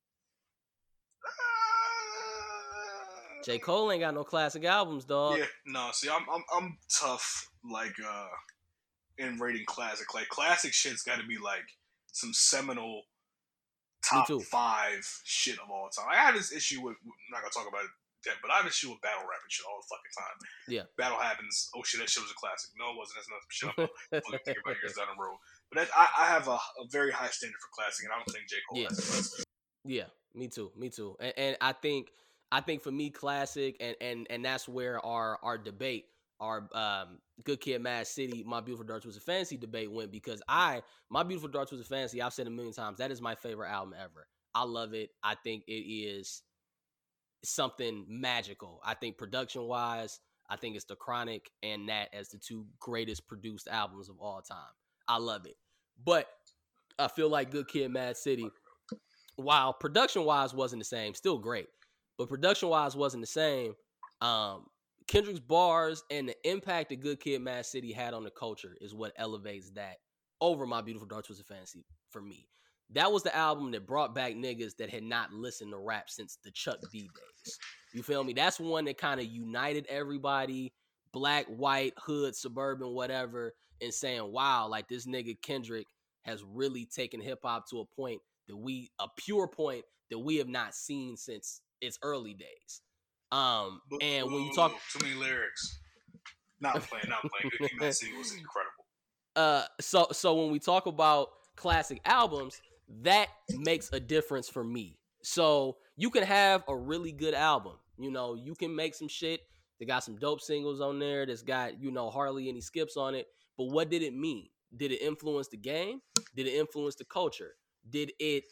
J. Cole ain't got no classic albums, dog. Yeah, no. See, I'm I'm I'm tough. Like uh, in rating classic, like classic shit's got to be like some seminal top five shit of all time. I have this issue with. I'm not gonna talk about it, then, but I have an issue with battle rapping shit all the fucking time. Yeah, battle happens. Oh shit, that shit was a classic. No, it wasn't. That's not some shit I'm gonna think about years down the road. But that, I, I have a, a very high standard for classic, and I don't think J. Cole yeah. has a classic. Yeah, me too. Me too. And, and I think. I think for me, classic, and and and that's where our our debate, our um, Good Kid, Mad City, My Beautiful Dark Twisted Fantasy debate went, because I, My Beautiful Dark Twisted Fantasy, I've said a million times, that is my favorite album ever. I love it. I think it is something magical. I think production wise, I think it's The Chronic and Nat as the two greatest produced albums of all time. I love it. But I feel like Good Kid, Mad City, while production wise wasn't the same, still great. But production-wise wasn't the same. Um, Kendrick's bars and the impact that Good Kid, Mad City had on the culture is what elevates that over My Beautiful Dark Twisted Fantasy for me. That was the album that brought back niggas that had not listened to rap since the Chuck D days. You feel me? That's one that kind of united everybody, black, white, hood, suburban, whatever, and saying, wow, like this nigga Kendrick has really taken hip-hop to a point that we, a pure point that we have not seen since its early days. Um, and when you talk too many lyrics, not playing, not playing. Good Kid, Mad City was incredible. Uh, so so when we talk about classic albums, that makes a difference for me. So you can have a really good album. You know, you can make some shit that got some dope singles on there. That's got, you know, hardly any skips on it. But what did it mean? Did it influence the game? Did it influence the culture? Did it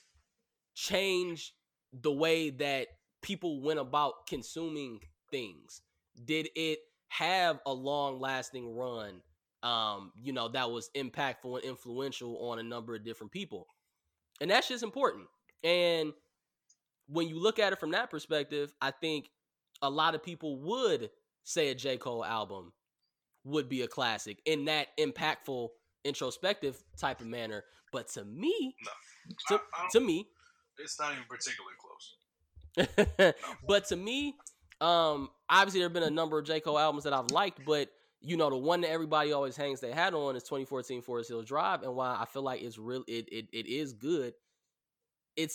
change the way that people went about consuming things? Did it have a long lasting run um, you know, that was impactful and influential on a number of different people. And that's just important. And when you look at it from that perspective, I think a lot of people would say a J. Cole album would be a classic in that impactful, introspective type of manner. But to me, no, to, I, I to me, it's not even particularly close. no. But to me, um, obviously there have been a number of J. Cole albums that I've liked, but you know, the one that everybody always hangs their hat on is twenty fourteen Forest Hills Drive, and why I feel like it's real, it it it is good. It's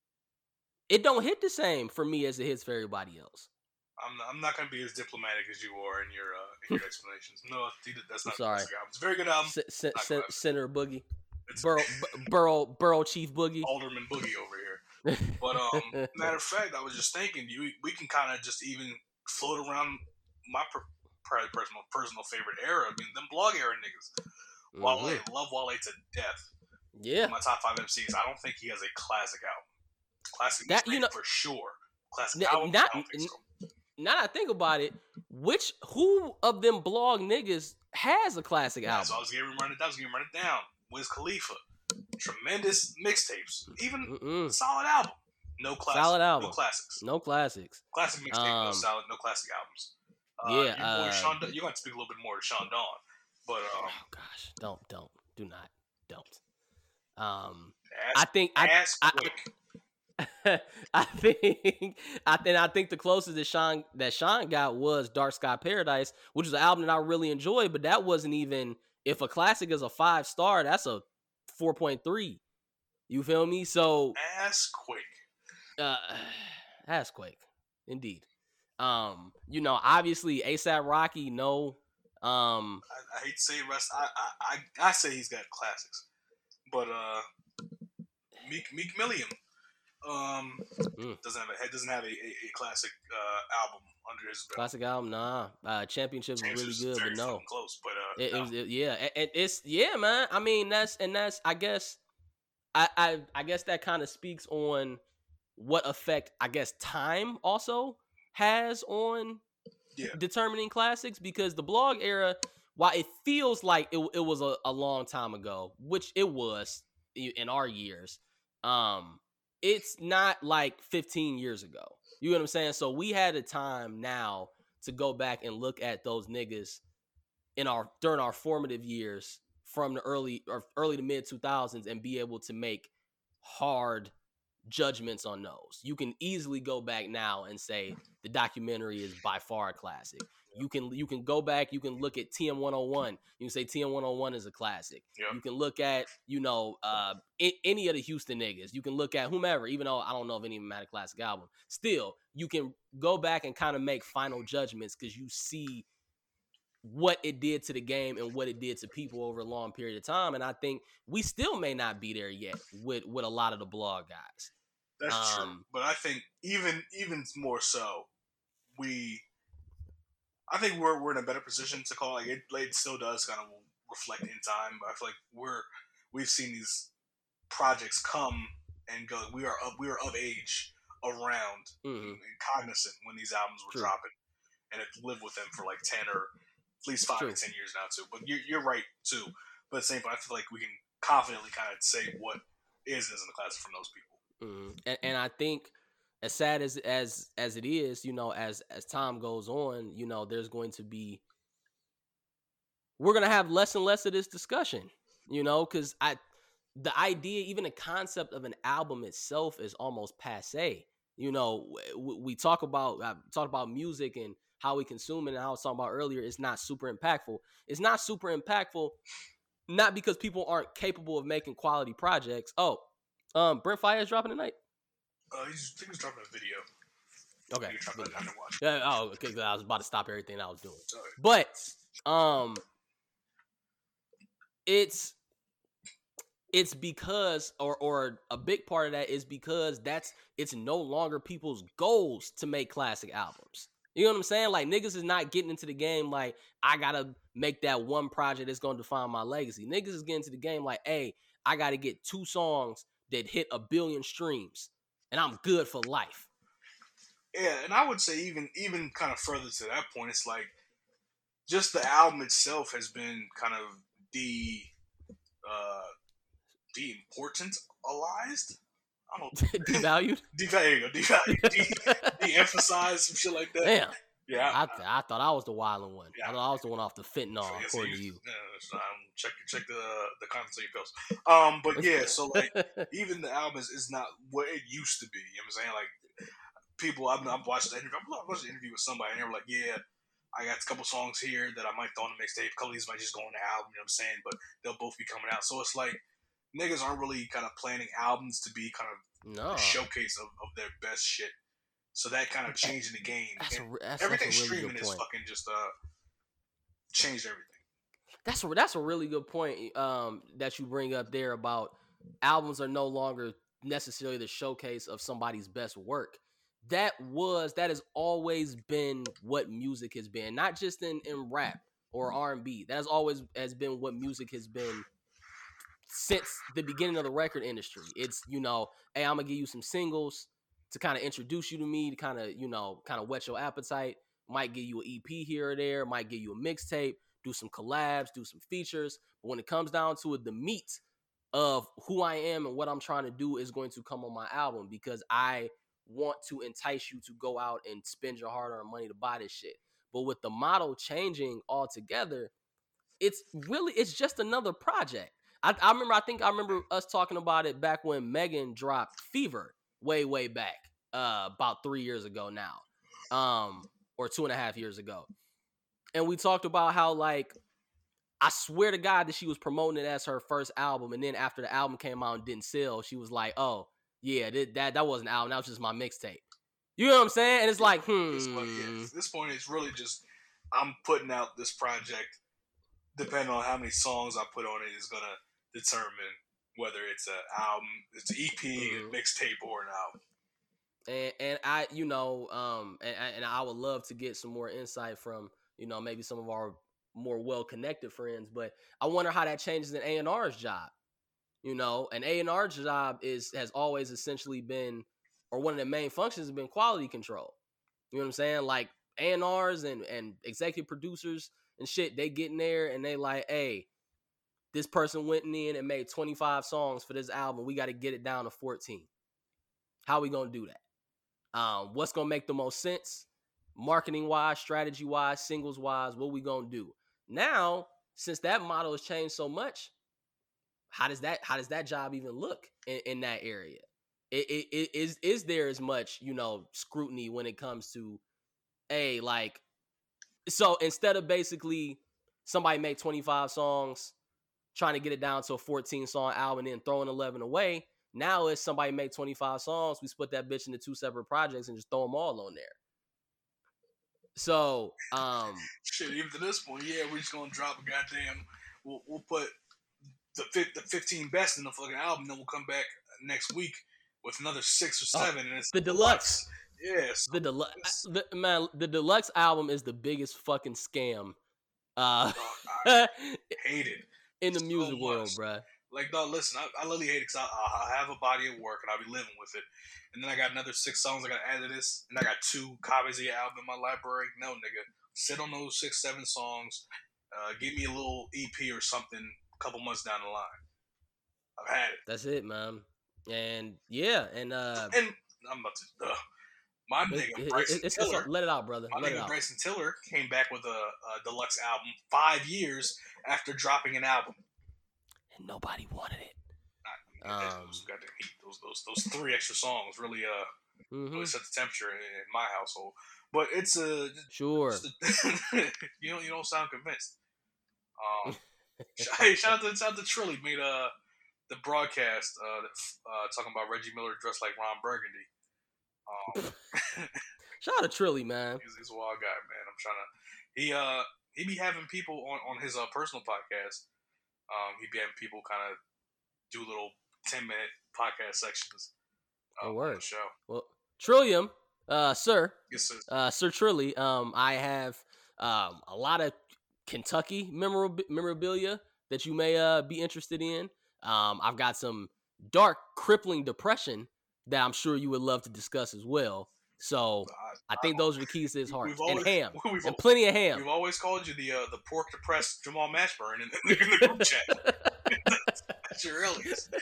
it don't hit the same for me as it hits for everybody else. I'm not, I'm not going to be as diplomatic as you are in your uh, in your explanations. No, that's not. I'm sorry. A album. It's a very good album. C- C- C- Senator Boogie, it's Burrow, B- Burrow, Burrow Chief Boogie, Alderman Boogie over here. But um, matter of fact, I was just thinking, you we can kind of just even float around my per- personal personal favorite era. I mean, them blog era niggas. Mm-hmm. Wale, love Wale to death. Yeah, my top five M Cs. I don't think he has a classic album. Classic that you know for sure. Classic n- album. Not, I don't think so. Now that I think about it, which who of them blog niggas has a classic yeah, album? So I was getting run it. I was getting run it down. Wiz Khalifa, tremendous mixtapes, even Mm-mm. solid album. No classics. Solid album. No classics. No classics. Classic mixtape. Um, no solid. No classic albums. Uh, yeah, your boy uh, Sean, you're going to speak a little bit more to Sean Don, but um, oh gosh, don't, don't, do not, don't. Um, ask, I think ask I. quick. I I think I think I think the closest that Sean that Sean got was Dark Sky Paradise, which was an album that I really enjoyed, but that wasn't even, if a classic is a five star, that's a four point three. You feel me? So ass quick. Uh ass quick. Indeed. Um, you know, obviously ASAP Rocky, no. Um I, I hate to say rest I, I I I say he's got classics. But uh Meek Meek Million. Um, mm. doesn't have a doesn't have a, a, a classic uh, album under his belt. Classic album, nah. Uh, Championship was really good, very but no, close. But uh, it, no. it was it, yeah, and it, it's yeah, man. I mean, that's and that's I guess, I I, I guess that kind of speaks on what effect I guess time also has on yeah. determining classics, because the blog era, while it feels like it it was a, a long time ago, which it was in our years, um. It's not like fifteen years ago. You know what I'm saying? So we had a time now to go back and look at those niggas in our during our formative years from the early or early to mid two thousands and be able to make hard judgments on those. You can easily go back now and say the documentary is by far a classic. You can you can go back, you can look at T M one oh one. You can say T M one oh one is a classic. Yep. You can look at, you know, uh, I- any of the Houston niggas. You can look at whomever, even though I don't know if any of them had a classic album. Still, you can go back and kind of make final judgments because you see what it did to the game and what it did to people over a long period of time. And I think we still may not be there yet with, with a lot of the blog guys. That's um, true. But I think even even more so, we... I think we're we're in a better position to call. Like it, it still does kind of reflect in time, but I feel like we're we've seen these projects come and go. We are of, we are of age around mm-hmm. and cognizant when these albums were True. dropping, and have lived with them for like ten or at least five True. to ten years now too. But you're you're right too. But at the same time, I feel like we can confidently kind of say what is and isn't a classic from those people. Mm-hmm. And, and I think. As sad as as as it is, you know, as as time goes on, you know, there's going to be we're gonna have less and less of this discussion, you know, because I the idea, even the concept of an album itself is almost passe. You know, we, we talk about I talked about music and how we consume it, and how I was talking about earlier. It's not super impactful. It's not super impactful, not because people aren't capable of making quality projects. Oh, um, Brent Faiyaz dropping tonight. Uh, he's, I think he's dropping a video. Okay. Video. I watch. Yeah, oh, okay. I was about to stop everything I was doing. But, um, it's it's because, or or a big part of that is because that's it's no longer people's goals to make classic albums. You know what I'm saying? Like, niggas is not getting into the game like, I gotta make that one project that's gonna define my legacy. Niggas is getting to the game like, hey, I gotta get two songs that hit a billion streams. And I'm good for life. Yeah, and I would say even even kind of further to that point, it's like just the album itself has been kind of de uh, de-importantalized. I don't devalued. Devalued, devalued, de- de-emphasized, some shit like that. Damn. Yeah, I, th- I thought I was the wilding one. Yeah. I thought I was the one off the fentanyl, so, yeah, so according you, to you. Uh, um, check check the the contents of your pills. Um, but yeah, so like even the album is, is not what it used to be. You know what I'm saying? Like people, I've, I've watched the interview. I watched the interview with somebody, and they were like, "Yeah, I got a couple songs here that I might throw on the mixtape. A couple of these might just go on the album." You know what I'm saying? But they'll both be coming out. So it's like niggas aren't really kind of planning albums to be kind of no. a showcase of, of their best shit. So that kind of changing the game. That's a, that's, everything that's a really streaming good is point. fucking just uh changed everything. That's a, that's a really good point um, that you bring up there about albums are no longer necessarily the showcase of somebody's best work. That was that has always been what music has been, not just in, in rap or R and B. That has always has been what music has been since the beginning of the record industry. It's, you know, hey, I'm gonna give you some singles to kind of introduce you to me, to kind of, you know, kind of whet your appetite. Might give you an E P here or there, might give you a mixtape, do some collabs, do some features. But when it comes down to it, the meat of who I am and what I'm trying to do is going to come on my album, because I want to entice you to go out and spend your hard-earned money to buy this shit. But with the model changing altogether, it's really, it's just another project. I, I remember, I think I remember us talking about it back when Megan dropped Fever way, way back, uh, about three years ago now, um, or two and a half years ago. And we talked about how, like, I swear to God that she was promoting it as her first album. And then after the album came out and didn't sell, she was like, oh, yeah, that that, that wasn't an album. That was just my mixtape. You know what I'm saying? And it's like, hmm. This point, yeah, this point is really just, I'm putting out this project. Depending on how many songs I put on it is going to determine whether it's an album, it's an E P, mm-hmm. a mixtape, or an album. And, and I, you know, um, and, and I would love to get some more insight from, you know, maybe some of our more well-connected friends, but I wonder how that changes an A and R's job. You know, an A and R job is has always essentially been, or one of the main functions has been quality control. You know what I'm saying? Like A and R's and, and executive producers and shit, they get in there and they like, hey, this person went in and made twenty-five songs for this album. We got to get it down to fourteen. How we going to do that? Um, what's going to make the most sense? Marketing-wise, strategy-wise, singles-wise, what we going to do? Now, since that model has changed so much, how does that how does that job even look in, in that area? It, it, it, is, is there as much, you know, scrutiny when it comes to, hey, like, so instead of basically somebody make twenty-five songs, trying to get it down to a fourteen song album and then throwing eleven away, now it's somebody make twenty-five songs, we split that bitch into two separate projects and just throw them all on there. So, um, shit, even to this point, yeah, we're just gonna drop a goddamn. We'll, we'll put the the fifteen best in the fucking album, then we'll come back next week with another six or seven, oh, and it's the deluxe. Yes, yeah, so the deluxe. The, man, the deluxe album is the biggest fucking scam. Uh, oh, hate it in the so music much. world, bro. Like, dog, listen, I, I literally hate it because I, I have a body of work and I'll be living with it. And then I got another six songs I got to add to this. And I got two copies of the album in my library. No, nigga. Sit on those six, seven songs. Uh, give me a little E P or something a couple months down the line. I've had it. That's it, man. And, yeah. And, uh, and I'm about to, uh, my nigga it, Bryson it's, Tiller. It's, let it out, brother. My let nigga it Bryson Tiller came back with a, a deluxe album five years after dropping an album. And nobody wanted it. Um, those, those, those, those three extra songs really uh mm-hmm. really set the temperature in, in my household. But it's a uh, sure. A, you don't you don't sound convinced. Um, hey, shout out to shout out to Trilly made uh the broadcast uh, uh talking about Reggie Miller dressed like Ron Burgundy. Um, shout out to Trilly, man. He's, he's a wild guy, man. I'm trying to he uh he be having people on on his uh, personal podcast. Um, he be having people kind of do little ten minute podcast sections um, on the show. Well, Trillium, uh, sir, yes, sir. Uh, Sir Trilly, um, I have um, a lot of Kentucky memorab- memorabilia that you may uh, be interested in. Um, I've got some dark, crippling depression that I'm sure you would love to discuss as well. So I, I think those are the keys to his heart. Always, and ham. We've, and plenty of ham. We've always called you the uh, the pork depressed Jamal Mashburn in, in the group chat. that's, that's your earliest.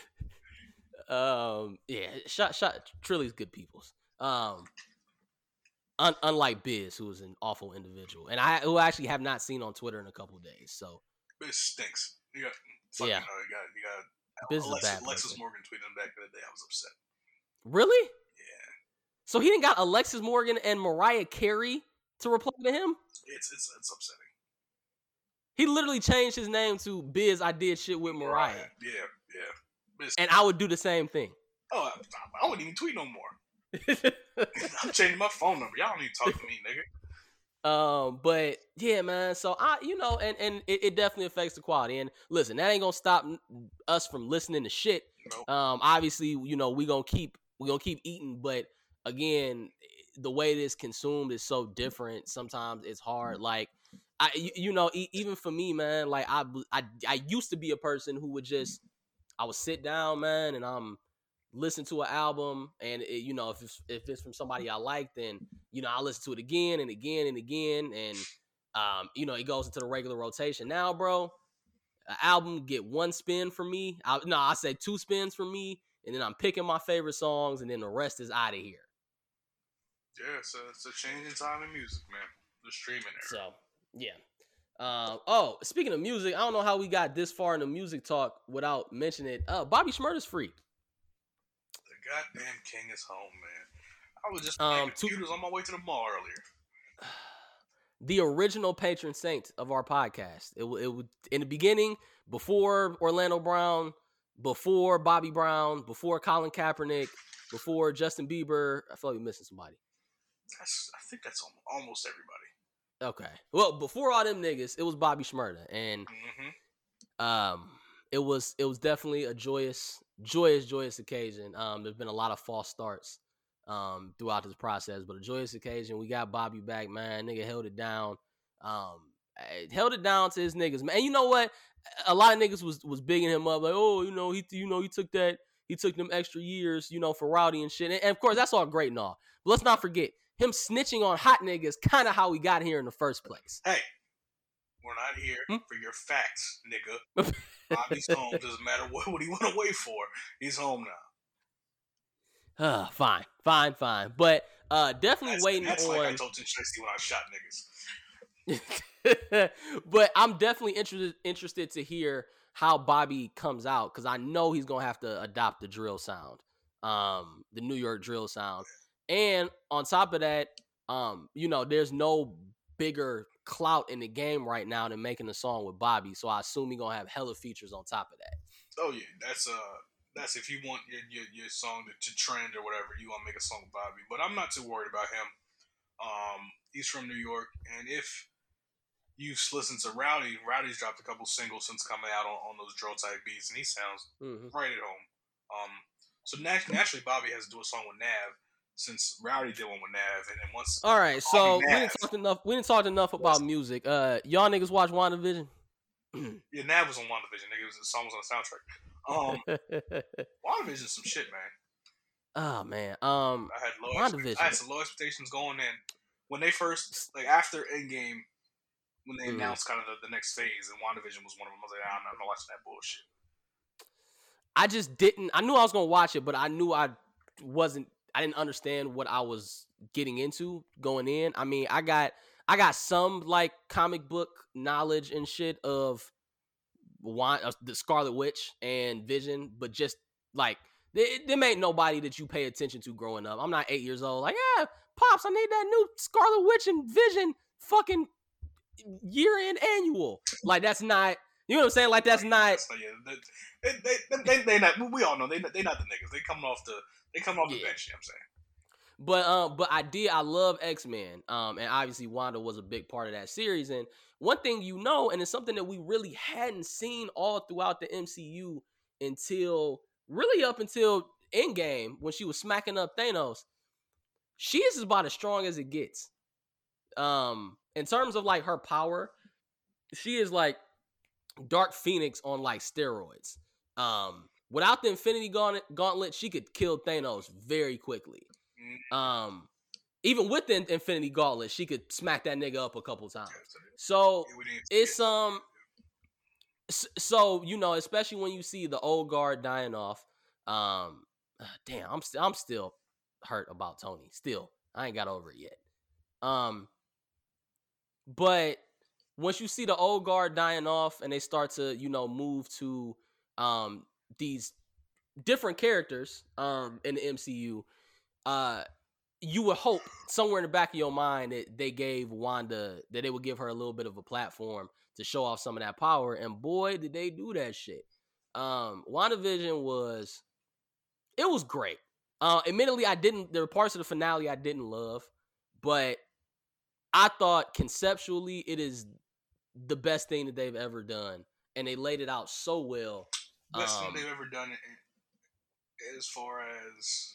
Um, yeah, shot, shot, Trilly's good peoples. Um, un, unlike Biz, who is an awful individual, and I who I actually have not seen on Twitter in a couple of days. So Biz stinks. You got, fucking, yeah, uh, you got, you got Biz Alexis, is bad Alexis person. Morgan tweeted him back in the day. I was upset. Really? Yeah. So he didn't got Alexis Morgan and Mariah Carey to reply to him? It's it's it's upsetting. He literally changed his name to Biz. I did shit with Mariah. Mariah. Yeah, yeah. Biz. And I would do the same thing. Oh, I, I wouldn't even tweet no more. I'm changing my phone number. Y'all don't need to talk to me, nigga. Um, but yeah, man. So I, you know, and and it, it definitely affects the quality. And listen, that ain't gonna stop us from listening to shit. Nope. Um, obviously, you know, we gonna keep we gonna keep eating, but again, the way it is consumed is so different. Sometimes it's hard. Like I, you, you know, e- even for me, man. Like I, I, I used to be a person who would just, I would sit down, man, and I'm listen to an album, and it, you know, if it's, if it's from somebody I like, then you know I listen to it again and again and again, and um, you know, it goes into the regular rotation. Now, bro, an album get one spin for me. I, no, I say two spins for me, and then I'm picking my favorite songs, and then the rest is out of here. Yeah, it's a, it's a change in time in music, man. The streaming era. So, yeah. Um, oh, speaking of music, I don't know how we got this far in the music talk without mentioning it. Uh, Bobby Shmurda's free. The goddamn king is home, man. I was just playing um, computers to, on my way to the mall earlier. The original patron saint of our podcast. It it would in the beginning, before Orlando Brown, before Bobby Brown, before Colin Kaepernick, before Justin Bieber. I feel like we're missing somebody. That's, I think that's almost everybody. Okay. Well, before all them niggas, it was Bobby Shmurda, and mm-hmm. um, it was it was definitely a joyous, joyous, joyous occasion. Um, there's been a lot of false starts um throughout this process, but a joyous occasion. We got Bobby back, man. Nigga held it down. Um, held it down to his niggas, man. And you know what? A lot of niggas was was bigging him up, like, oh, you know, he you know he took that he took them extra years, you know, for Rowdy and shit. And, and of course, that's all great and all. But let's not forget. Him snitching on hot niggas, kind of how we got here in the first place. Hey, we're not here hmm? for your facts, nigga. Bobby's home. Doesn't matter what, what he went away for. He's home now. Uh, fine, fine, fine. But uh, definitely that's, waiting that's on. That's like I told Tim Tracy when I shot niggas. But I'm definitely interested interested to hear how Bobby comes out, because I know he's gonna have to adopt the drill sound, um, the New York drill sound. And on top of that, um, you know, there's no bigger clout in the game right now than making a song with Bobby. So I assume he's gonna have hella features on top of that. Oh yeah, that's uh, that's if you want your your, your song to, to trend or whatever, you want to make a song with Bobby. But I'm not too worried about him. Um, he's from New York, and if you've listened to Rowdy, Rowdy's dropped a couple singles since coming out on, on those drill type beats, and he sounds mm-hmm. right at home. Um, so nat- naturally, Bobby has to do a song with Nav. Since Rowdy did one with Nav, and then once. All right, so Nav, we didn't talk enough. We didn't talk enough about music. Uh, y'all niggas watch WandaVision? Yeah, Nav was on WandaVision. Nigga, the song was on the soundtrack. Um, WandaVision's some shit, man. Oh man, um, I had low. WandaVision. I had some low expectations going in when they first, like after Endgame, when they mm. announced kind of the, the next phase, and WandaVision was one of them. I was like, I'm not, I'm not watching that bullshit. I just didn't. I knew I was gonna watch it, but I knew I wasn't. I didn't understand what I was getting into going in. I mean, I got I got some like comic book knowledge and shit of uh, the Scarlet Witch and Vision, but just like there, there ain't nobody that you pay attention to growing up. I'm not eight years old. Like, yeah, pops, I need that new Scarlet Witch and Vision fucking year end annual. Like, that's not. You know what I'm saying? Like, that's not. So, yeah, they, they, they, they, they not. We all know they they not the niggas. They coming off the. They come off the yeah. bench, you know what I'm saying? But um, but I did, I love X-Men. Um, and obviously Wanda was a big part of that series. And one thing you know, and it's something that we really hadn't seen all throughout the M C U until, really up until Endgame, when she was smacking up Thanos, she is about as strong as it gets. Um, in terms of like her power, she is like Dark Phoenix on like steroids. Um, Without the Infinity Gauntlet, she could kill Thanos very quickly. Um, even with the Infinity Gauntlet, she could smack that nigga up a couple times. Yeah, so yeah, we didn't it's get- um, s- so you know, especially when you see the old guard dying off. Um, damn, I'm still I'm still hurt about Tony. Still, I ain't got over it yet. Um, but once you see the old guard dying off and they start to, you know, move to um these different characters um in the M C U, uh you would hope somewhere in the back of your mind that they gave Wanda, that they would give her a little bit of a platform to show off some of that power, and boy did they do that shit. Um WandaVision was it was great. Uh admittedly, I didn't there were parts of the finale I didn't love, but I thought conceptually it is the best thing that they've ever done, and they laid it out so well. Best um, thing they've ever done as far as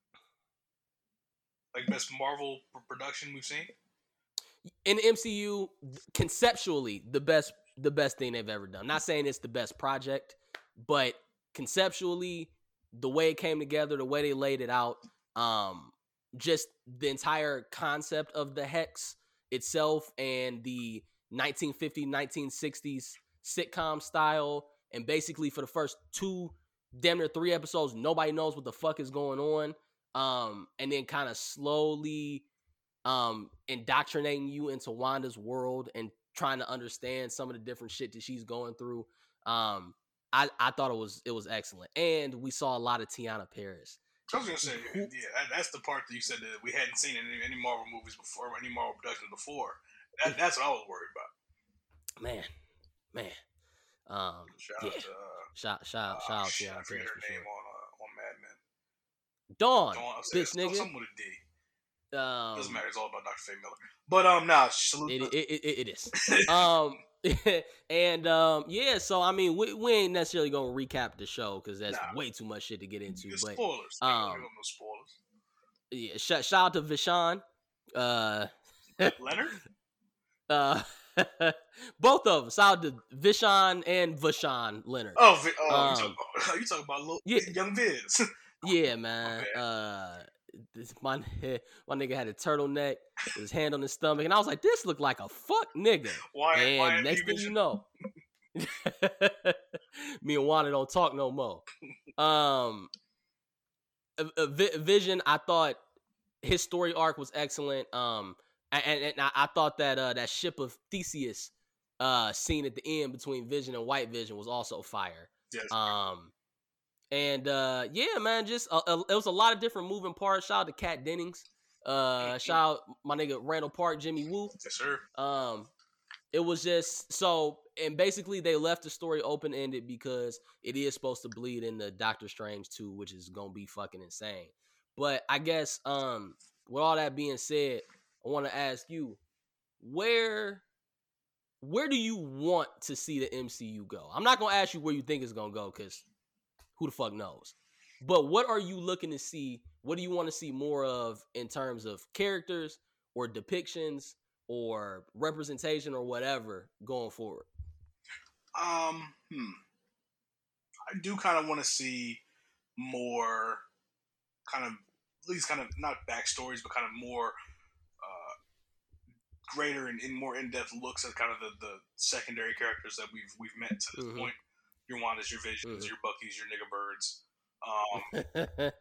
like best Marvel production we've seen in the M C U. Conceptually, the best the best thing they've ever done. I'm not saying it's the best project, but conceptually, the way it came together, the way they laid it out, um, just the entire concept of the Hex itself and the nineteen fifties, nineteen sixties sitcom style, and basically for the first two, damn near three episodes, nobody knows what the fuck is going on, um, and then kind of slowly um, indoctrinating you into Wanda's world and trying to understand some of the different shit that she's going through. Um, I, I thought it was it was excellent, and we saw a lot of Tiana Paris. I was gonna say, yeah, that, that's the part that you said that we hadn't seen in any, any Marvel movies before, or any Marvel productions before. That, that's what I was worried about. Man, man. Um, shout yeah. out to uh, shout shout uh, shout out shit, Tiana I forget Paris her for name sure. on uh, on Mad Men. Dawn, Dawn bitch nigga. Something with a D. Um, Doesn't matter. It's all about Doctor Faye Miller. But um, nah, salute. It, it, it, it is. um, and um, yeah. So I mean, we, we ain't necessarily gonna recap the show because that's Nah. way too much shit to get into. It's But spoilers. um, no spoilers. Yeah, sh- shout out to Vishan. Uh, Leonard. Uh, both of them. Shout out to Vishan and Vashan Leonard. Oh, Vi- oh Um, you talking about, you talking about little, yeah. young Viz. Yeah, man. Okay. Uh, this, my my nigga had a turtleneck, his hand on his stomach, and I was like, "This look like a fuck nigga." Why? And why next thing Vision? you know, me and Wanda don't talk no more. Um, a, a Vi- Vision, I thought his story arc was excellent. Um, and, and I, I thought that uh that ship of Theseus uh scene at the end between Vision and White Vision was also fire. Yes. Um. And uh, yeah, man, just uh, uh, it was a lot of different moving parts. Shout out to Kat Dennings. Uh, shout out my nigga Randall Park, Jimmy Woo. Yes, sir. Um, it was just so, and basically they left the story open ended because it is supposed to bleed into Doctor Strange two, which is gonna be fucking insane. But I guess um, with all that being said, I want to ask you, where where do you want to see the M C U go? I'm not gonna ask you where you think it's gonna go because who the fuck knows? But what are you looking to see? What do you want to see more of in terms of characters or depictions or representation or whatever going forward? Um, hmm. I do kind of want to see more, kind of at least kind of not backstories, but kind of more uh, greater and, and more in depth looks at kind of the, the secondary characters that we've we've met to this Mhm. point. Your Wandas, your Visions, Mhm. your Buckies, your nigga birds. Um,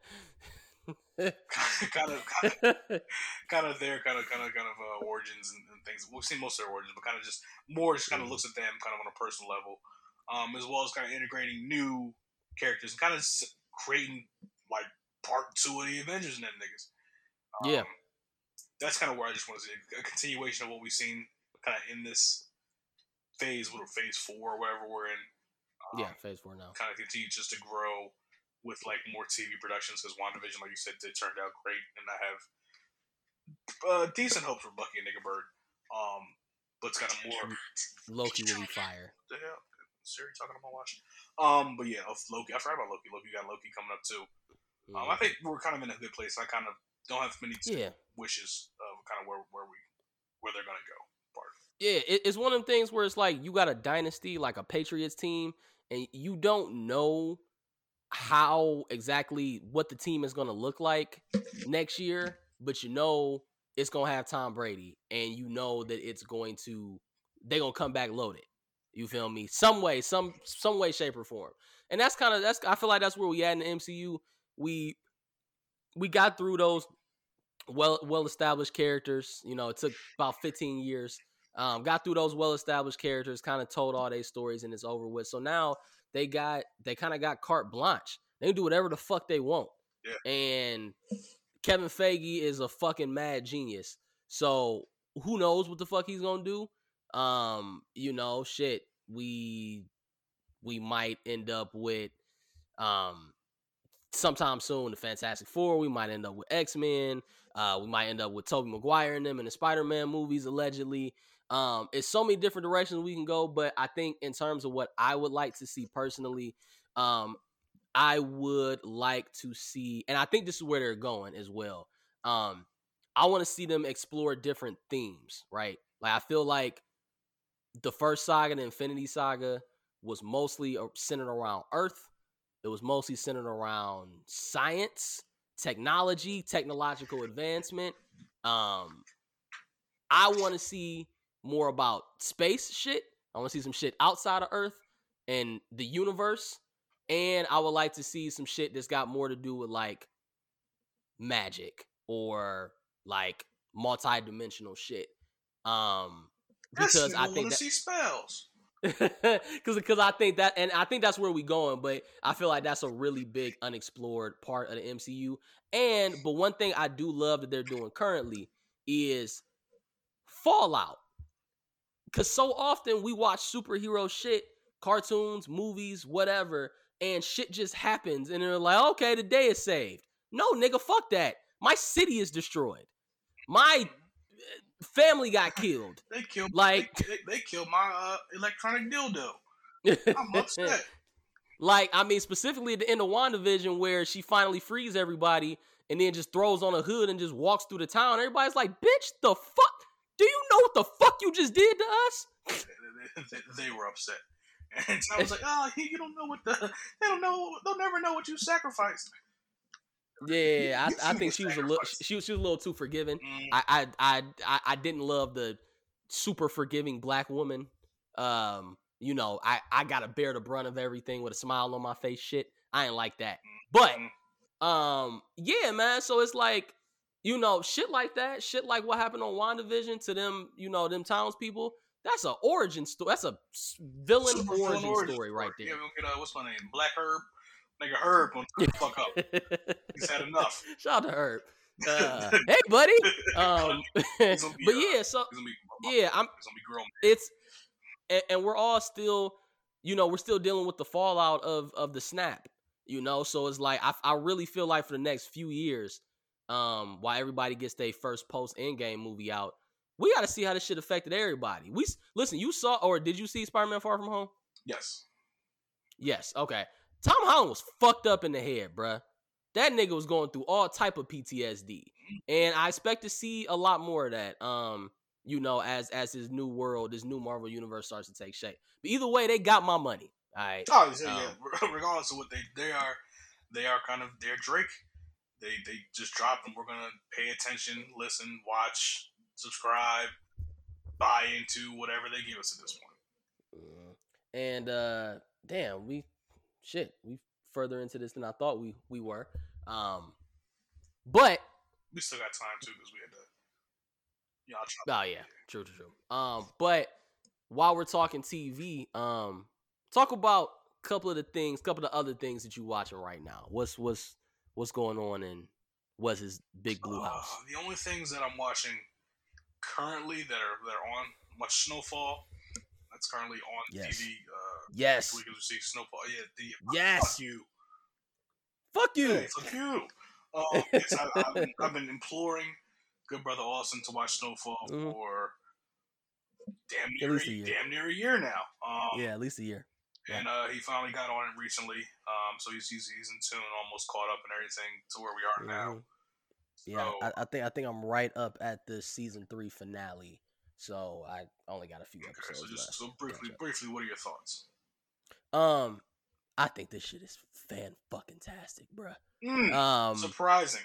kind of, kind of, kind of their kind of, kind of, kind of uh, origins and, and things. We've seen most of their origins, but kind of just more, just kind of looks at them kind of on a personal level, um, as well as kind of integrating new characters and kind of creating like part two of the Avengers and them niggas. Um, Yeah. That's kind of where I just want to see a continuation of what we've seen kind of in this phase, what phase four or whatever we're in. Um, Yeah, phase four now. Kind of continue just to grow with like more T V productions because WandaVision, like you said, it turned out great, and I have uh, decent hopes for Bucky and Nigga Bird. Um, but it's kind of more Loki will be fire. What the hell? Siri talking on my watch. Um, but yeah, Loki. I forgot about Loki. Loki got Loki coming up too. Mm-hmm. Um, I think we're kind of in a good place. I kind of don't have many yeah. wishes of kind of where where we where they're gonna go. Part. Yeah, it, it's one of them things where it's like you got a dynasty, like a Patriots team, and you don't know how exactly what the team is going to look like next year, but you know it's going to have Tom Brady, and you know that it's going to they're going to come back loaded. You feel me? Some way, some some way, shape, or form. And that's kind of that's I feel like that's where we at in the M C U. We we got through those well well established characters. You know, it took about fifteen years. Um, got through those well established characters, kind of told all their stories, and it's over with. So now they got they kind of got carte blanche. They can do whatever the fuck they want. Yeah. And Kevin Feige is a fucking mad genius. So who knows what the fuck he's gonna do? Um, you know, shit. We we might end up with um sometime soon the Fantastic Four. We might end up with X-Men. Uh, we might end up with Tobey Maguire in them in the Spider-Man movies, allegedly. Um, it's so many different directions we can go, but I think in terms of what I would like to see personally, um, I would like to see, and I think this is where they're going as well. Um, I want to see them explore different themes, right? Like I feel like the first saga, the Infinity Saga, was mostly centered around Earth. It was mostly centered around science, technology, technological advancement. Um, I want to see more about space shit. I want to see some shit outside of Earth and the universe. And I would like to see some shit that's got more to do with like magic or like multi-dimensional shit. Um, because I, I think want to see spells. Because because I think that, and I think that's where we going, but I feel like that's a really big unexplored part of the M C U. And but one thing I do love that they're doing currently is Fallout. Because so often we watch superhero shit, cartoons, movies, whatever, and shit just happens, and they're like, okay, the day is saved. No, nigga, fuck that. My city is destroyed. My family got killed. They killed like they, they, they killed my uh, electronic dildo. I'm upset. Like, I mean, specifically at the end of WandaVision, where she finally frees everybody and then just throws on a hood and just walks through the town. Everybody's like, bitch, the fuck? Do you know what the fuck you just did to us? they, they, they were upset. And so I was like, oh, you don't know what the, they don't know, they'll never know what you sacrificed. Yeah, you, I, I think she was a little, she was, she was a little too forgiving. Mm. I, I, I, I, I didn't love the super forgiving black woman. Um, you know, I, I got to bear the brunt of everything with a smile on my face. Shit, I ain't like that. But, um, yeah, man. So it's like, you know, shit like that, shit like what happened on WandaVision to them, you know, them townspeople. That's an origin story. That's a villain Super origin, origin story right there. Yeah, we'll get, uh, what's my name? Black Herb. Nigga Herb on the fuck up. He's had enough. Shout out to Herb. Uh, hey, buddy. Um, be, but yeah, so be, yeah, I'm. It's, gonna be girl it's and, and we're all still, you know, we're still dealing with the fallout of of the snap. You know, so it's like I, I really feel like for the next few years, um, while everybody gets their first post Endgame movie out, we got to see how this shit affected everybody. We listen. You saw or did you see Spider-Man: Far From Home? Yes. Yes. Okay. Tom Holland was fucked up in the head, bruh. That nigga was going through all type of P T S D. And I expect to see a lot more of that, um, you know, as as his new world, this new Marvel universe starts to take shape. But either way, they got my money. All right. Oh, yeah, um, yeah. Regardless of what they, they are, they are kind of, they're Drake. They, they just dropped and we're going to pay attention, listen, watch, subscribe, buy into whatever they give us at this point. And, uh, damn, we... Shit, we further into this than I thought we we were. Um, but we still got time too because we had to. Yeah, I'll oh yeah, true, true, true. Um, but while we're talking T V, um, talk about a couple of the things, couple of the other things that you watching right now. What's what's what's going on in what's his Big Blue House? Uh, the only things that I'm watching currently that are that are on, watch Snowfall. That's currently on yes. T V. Uh, yes. We can see Snowfall. Yeah. The, yes. Fuck you. Fuck you. Hey, fuck you. Um, yes, I, I've, been, I've been imploring good brother Austin to watch Snowfall mm-hmm. for damn near a, a damn near a year now. Um, yeah, at least a year. And uh, he finally got on it recently. Um, so he's, he's he's in tune, almost caught up and everything to where we are mm-hmm. now. Yeah, so, I, I think I think I'm right up at the season three finale. So I only got a few okay, episodes so just left. So briefly, briefly, what are your thoughts? Um, I think this shit is fan fucking tastic, bruh. Mm, um, surprising.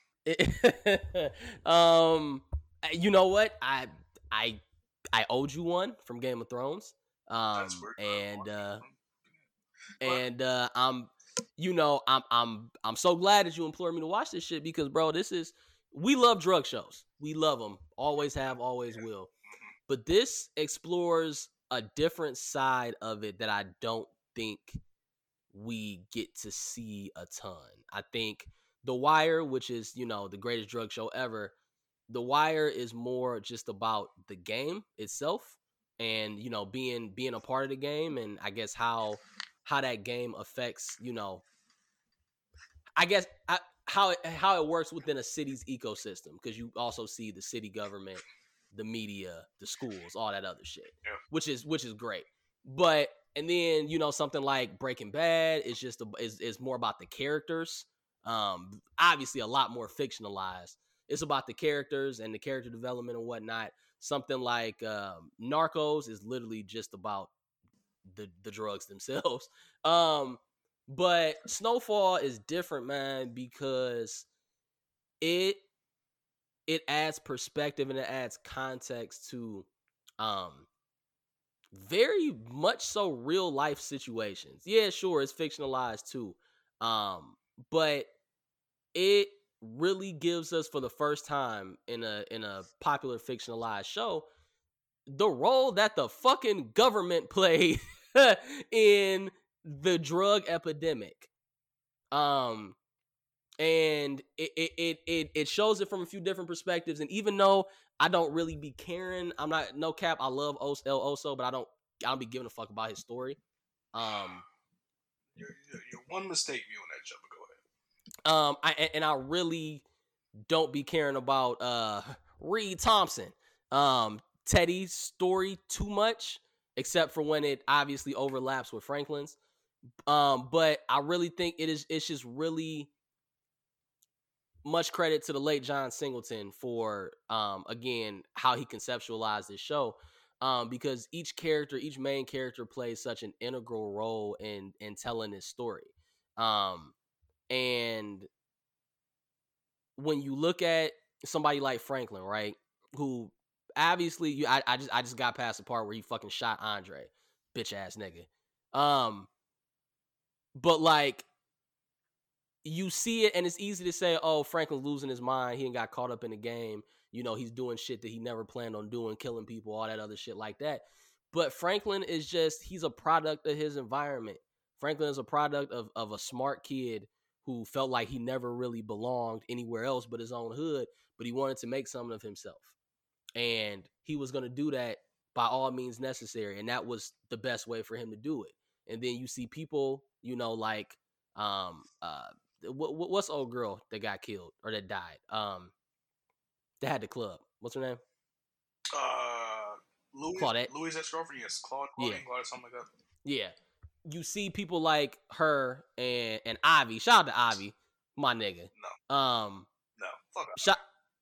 It, um, you know what? I I I owed you one from Game of Thrones. Um, and uh, and uh, I'm, you know, I'm I'm I'm so glad that you implored me to watch this shit because, bro, this is we love drug shows. We love them. Always have, always will. But this explores a different side of it that I don't think we get to see a ton. I think The Wire, which is, you know, the greatest drug show ever, The Wire is more just about the game itself and, you know, being being a part of the game and I guess how how that game affects, you know, I guess I, how it, how it works within a city's ecosystem because you also see the city government, the media, the schools, all that other shit, yeah. which is which is great. But and then you know something like Breaking Bad is just a, is is more about the characters. Um, obviously a lot more fictionalized. It's about the characters and the character development and whatnot. Something like um, Narcos is literally just about the the drugs themselves. Um, but Snowfall is different, man, because it it adds perspective and it adds context to um very much so real life situations. Yeah, sure, it's fictionalized too. Um, but it really gives us for the first time in a in a popular fictionalized show the role that the fucking government played in the drug epidemic. Um, and it, it it it it shows it from a few different perspectives. And even though I don't really be caring, I'm not no cap. I love El Oso, but I don't I don't be giving a fuck about his story. Um, you're, you're, you're one mistake viewing that show. But go ahead. Um, I and I really don't be caring about uh Reed Thompson, um, Teddy's story too much, except for when it obviously overlaps with Franklin's. Um, but I really think it is it's just really much credit to the late John Singleton for um again how he conceptualized this show. Um, because each character, each main character plays such an integral role in in telling this story. Um, and when you look at somebody like Franklin, right, who obviously you I, I just I just got past the part where he fucking shot Andre, bitch ass nigga. Um, but like you see it and it's easy to say, oh, Franklin's losing his mind. He ain't got caught up in the game. You know, he's doing shit that he never planned on doing, killing people, all that other shit like that. But Franklin is just, he's a product of his environment. Franklin is a product of, of a smart kid who felt like he never really belonged anywhere else but his own hood, but he wanted to make something of himself. And he was going to do that by all means necessary. And that was the best way for him to do it. And then you see people, you know, like, um, uh, what, what's the old girl that got killed or that died? Um, that had the club. What's her name? Uh, Louis, Claudette. Louis Estrover, yes, Claude, Claude, yeah. Claude, something like that. Yeah, you see people like her and and Ivy. Shout out to Ivy, my nigga. No. Um. No. Fuck shout.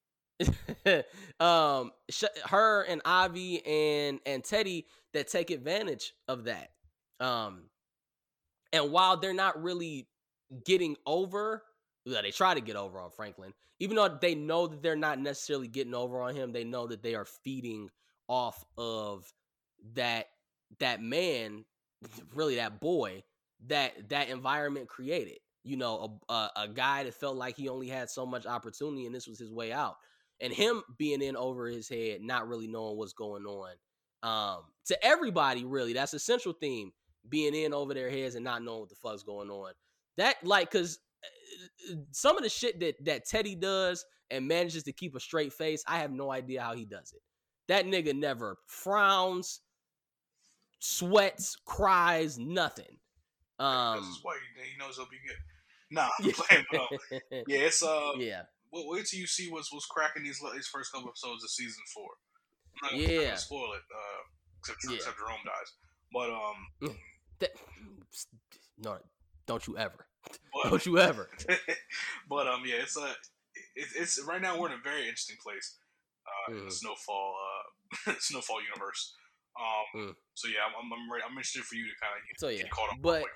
um. Sh- her and Ivy and and Teddy that take advantage of that. Um. And while they're not really getting over, well, they try to get over on Franklin, even though they know that they're not necessarily getting over on him. They know that they are feeding off of that that man, really that boy, that that environment created. You know, a, a, a guy that felt like he only had so much opportunity and this was his way out. And him being in over his head, not really knowing what's going on. Um, to everybody, really, that's a central theme, being in over their heads and not knowing what the fuck's going on. That, like, because some of the shit that, that Teddy does and manages to keep a straight face, I have no idea how he does it. That nigga never frowns, sweats, cries, nothing. Um, That's why he, he knows he'll be good. Nah, I'm playing, but, uh, yeah, it's uh, yeah. Wait, wait till you see what's what's cracking these these first couple episodes of season four. I'm not, yeah, I'm not gonna spoil it, uh, except yeah. except Jerome dies. But um, that, no, don't you ever, but, don't you ever. But um, yeah, it's a, uh, it, it's right now we're in a very interesting place, uh, mm. in the Snowfall, uh, Snowfall universe. Um, mm. so yeah, I'm I'm, I'm, ready, I'm interested for you to kind of so, yeah. get caught up, but, caught up on that.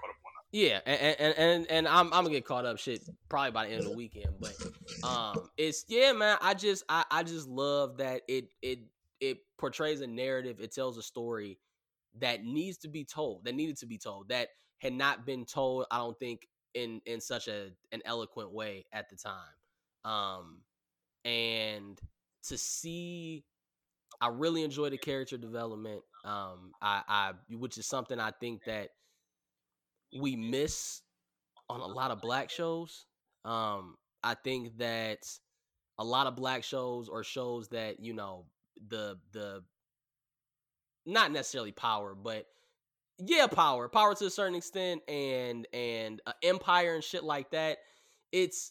Yeah, and and and, and I'm I'm gonna get caught up shit probably by the end of the weekend. But um, it's yeah, man. I just I I just love that it it it portrays a narrative. It tells a story that needs to be told. That needed to be told. That had not been told. I don't think in in such a an eloquent way at the time. Um, and to see, I really enjoy the character development. Um, I I which is something I think that we miss on a lot of black shows. Um, I think that a lot of black shows or shows that, you know, the the not necessarily power, but yeah, power, power to a certain extent, and and uh, empire and shit like that. It's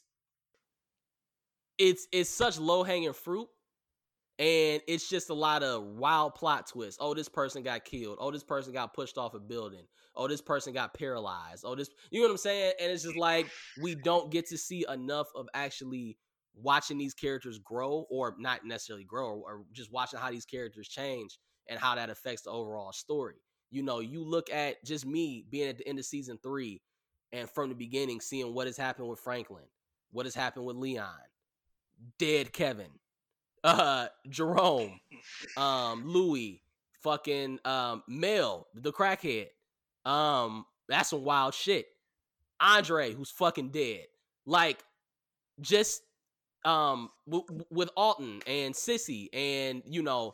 it's it's such low hanging fruit. And it's just a lot of wild plot twists. Oh, this person got killed. Oh, this person got pushed off a building. Oh, this person got paralyzed. Oh, this, you know what I'm saying? And it's just like we don't get to see enough of actually watching these characters grow, or not necessarily grow, or, or just watching how these characters change and how that affects the overall story. You know, you look at just me being at the end of season three and from the beginning seeing what has happened with Franklin, what has happened with Leon, dead Kevin, uh Jerome, um Louis, fucking um Mel, the crackhead. Um that's some wild shit. Andre, who's fucking dead. Like just um w- with Alton and Sissy, and you know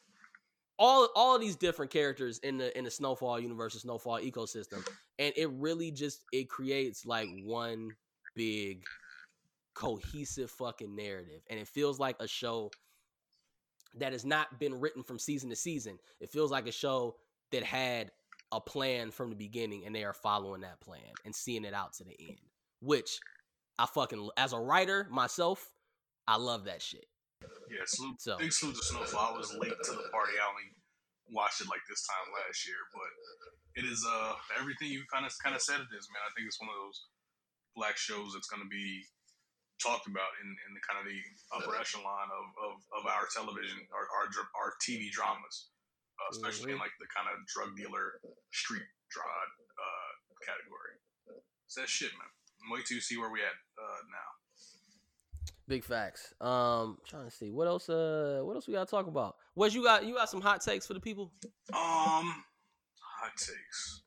all all of these different characters in the in the Snowfall universe, the Snowfall ecosystem, and it really just it creates like one big cohesive fucking narrative, and it feels like a show that has not been written from season to season. It feels like a show that had a plan from the beginning, and they are following that plan and seeing it out to the end. Which I fucking, as a writer myself, I love that shit. Yeah, salute, So big salute to Snowfall. I was late to the party. I only watched it like this time last year, but it is uh everything you kind of kind of said it is, man. I think it's one of those black shows that's going to be talked about in, in the kind of the upper echelon of, of, of our television, our, our our T V dramas, uh, especially mm-hmm. in like the kind of drug dealer street draw uh, category. It's that shit, man. Wait till you see where we at uh, now. Big facts. Um, trying to see what else. Uh, what else we got to talk about? What you got? You got some hot takes for the people? Um, hot takes.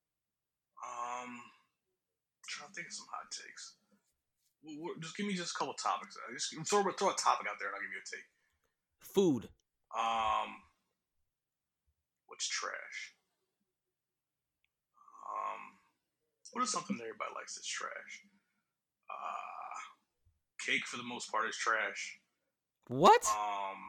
Um, I'm trying to think of some hot takes. Just give me just a couple topics. Just throw, throw a topic out there and I'll give you a take. Food. Um, what's trash? Um, what is something that everybody likes that's trash? Uh, cake for the most part is trash. What? Um,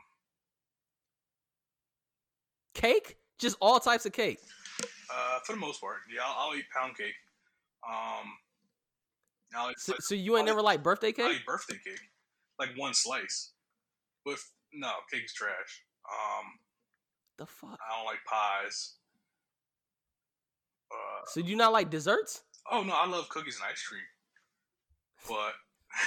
cake? Just all types of cake? Uh, for the most part, yeah. I'll, I'll eat pound cake. Um. Like, so, so you ain't I'll never eat, like birthday cake? I eat birthday cake, like one slice. But if, no, cake is trash. Um, the fuck? I don't like pies. Uh, so do you not like desserts? Oh no, I love cookies and ice cream. But,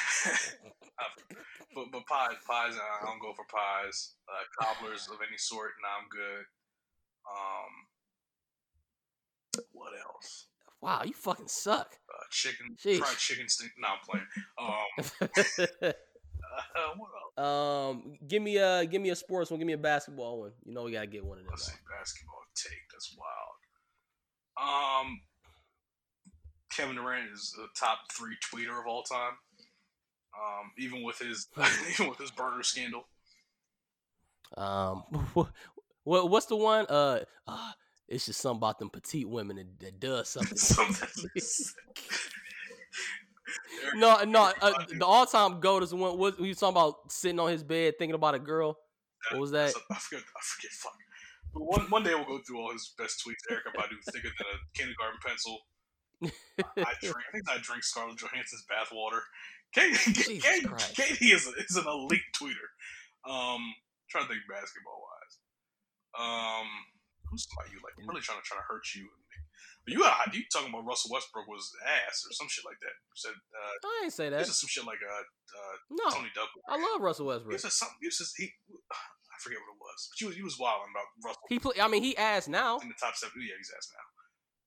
but but pies, pies. I don't go for pies. Uh, cobblers of any sort, and I'm good. Um, what else? Wow, you fucking suck. Uh, chicken, Jeez. fried chicken stink. No, I'm playing. Um, uh, what else? Um, give me a give me a sports one. Give me a basketball one. You know we gotta get one of them. Let's see, basketball take. That's wild. Um, Kevin Durant is the top three tweeter of all time. Um, even with his even with his burner scandal. Um, what what's the one? Uh. uh It's just something about them petite women that, that does something. no, no. Uh, the all-time GOAT is the one. What you talking about? Sitting on his bed thinking about a girl. What was that? A, I forget. I forget. Fuck. But one one day we'll go through all his best tweets. Erykah Badu thicker than a kindergarten pencil. I drink. I think I drink Scarlett Johansson's bathwater. Katie, Katie, Katie is, a, is an elite tweeter. Um, trying to think basketball wise. Um. Who's somebody you like? I'm really trying to try to hurt you. But you got you talking about Russell Westbrook was ass or some shit like that. You said uh, I ain't say that. This is some shit like uh, uh no, Tony Douglas. I love Russell Westbrook. You said something. You said he. I forget what it was. But you was you was wilding about Russell. He play. I mean, he ass now in the top seven. Yeah, he's ass now.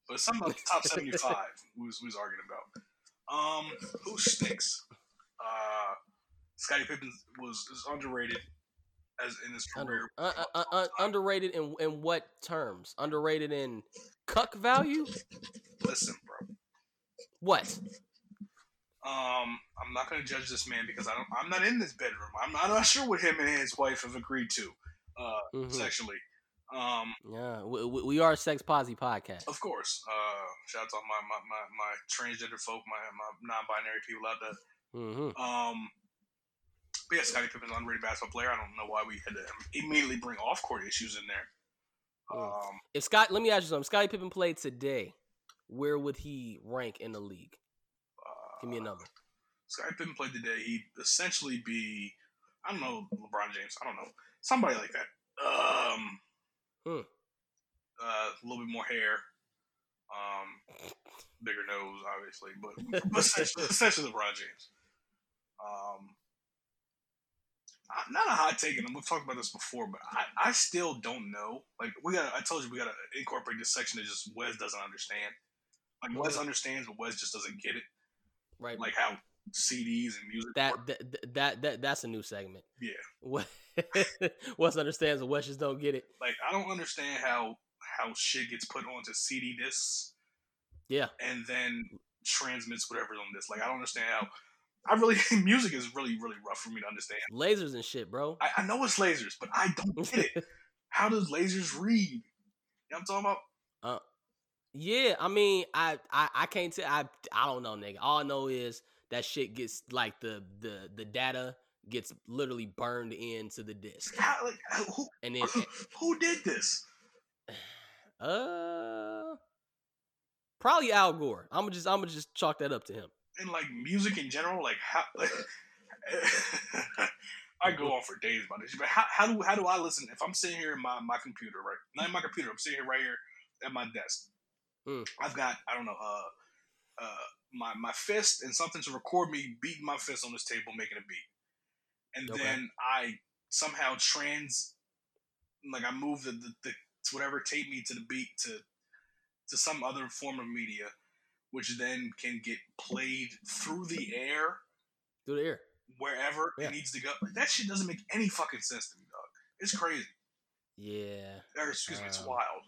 But it's something about the top seventy-five we was, we was arguing about. Um, who stinks? Uh, Scottie Pippen was is underrated as in his career. Under, uh, uh, uh, underrated in in what terms? Underrated in cuck value? Listen, bro. What? Um, I'm not gonna judge this man because I don't. I'm not in this bedroom. I'm not, I'm not sure what him and his wife have agreed to, uh, mm-hmm. sexually. Um, yeah, we, we are a sex posse podcast, of course. Uh, shout out to my my, my, my transgender folk, my my non-binary people out there. Mm-hmm. Um, but yeah, Scottie Pippen's an underrated basketball player. I don't know why we had to immediately bring off-court issues in there. Mm. Um, if Scott, let me ask you something. Scottie Pippen played today, where would he rank in the league? Give me a number. Scottie Pippen played today. He'd essentially be, I don't know, LeBron James. I don't know. Somebody like that. Um, hmm. uh, a little bit more hair. Um, bigger nose, obviously. But essentially, essentially LeBron James. Um, not a hot take, and we've talked about this before, but I, I still don't know. Like, we got I told you we got to incorporate this section that just Wes doesn't understand. Like, Wes understands, but Wes just doesn't get it. Right, like how C Ds and music. That that, that that that's a new segment. Yeah, Wes understands, but Wes just don't get it. Like I don't understand how how shit gets put onto C D discs. Yeah, and then transmits whatever's on this. Like I don't understand how. I really music is really really rough for me to understand. Lasers and shit, bro. I, I know it's lasers, but I don't get it. How does lasers read? You know what I'm talking about? Uh. Yeah, I mean, I, I, I can't tell. I, I don't know, nigga. All I know is that shit gets like the the, the data gets literally burned into the disc. How, like, who, and then who did this? Uh, probably Al Gore. I'm gonna just I'm gonna just chalk that up to him. And like music in general, like how. Like, I go on for days about this, but how, how do how do I listen if I'm sitting here in my, my computer, right? Not in my computer. I'm sitting here right here at my desk. Mm. I've got, I don't know, uh, uh, my my fist and something to record me beating my fist on this table, making a beat. And okay. then I somehow trans, like I move the, the, the whatever tape me to the beat to to some other form of media, which then can get played through the air. Through the air. Wherever yeah. it needs to go. Like, that shit doesn't make any fucking sense to me, dog. It's crazy. Yeah. Or, excuse um, me, it's wild.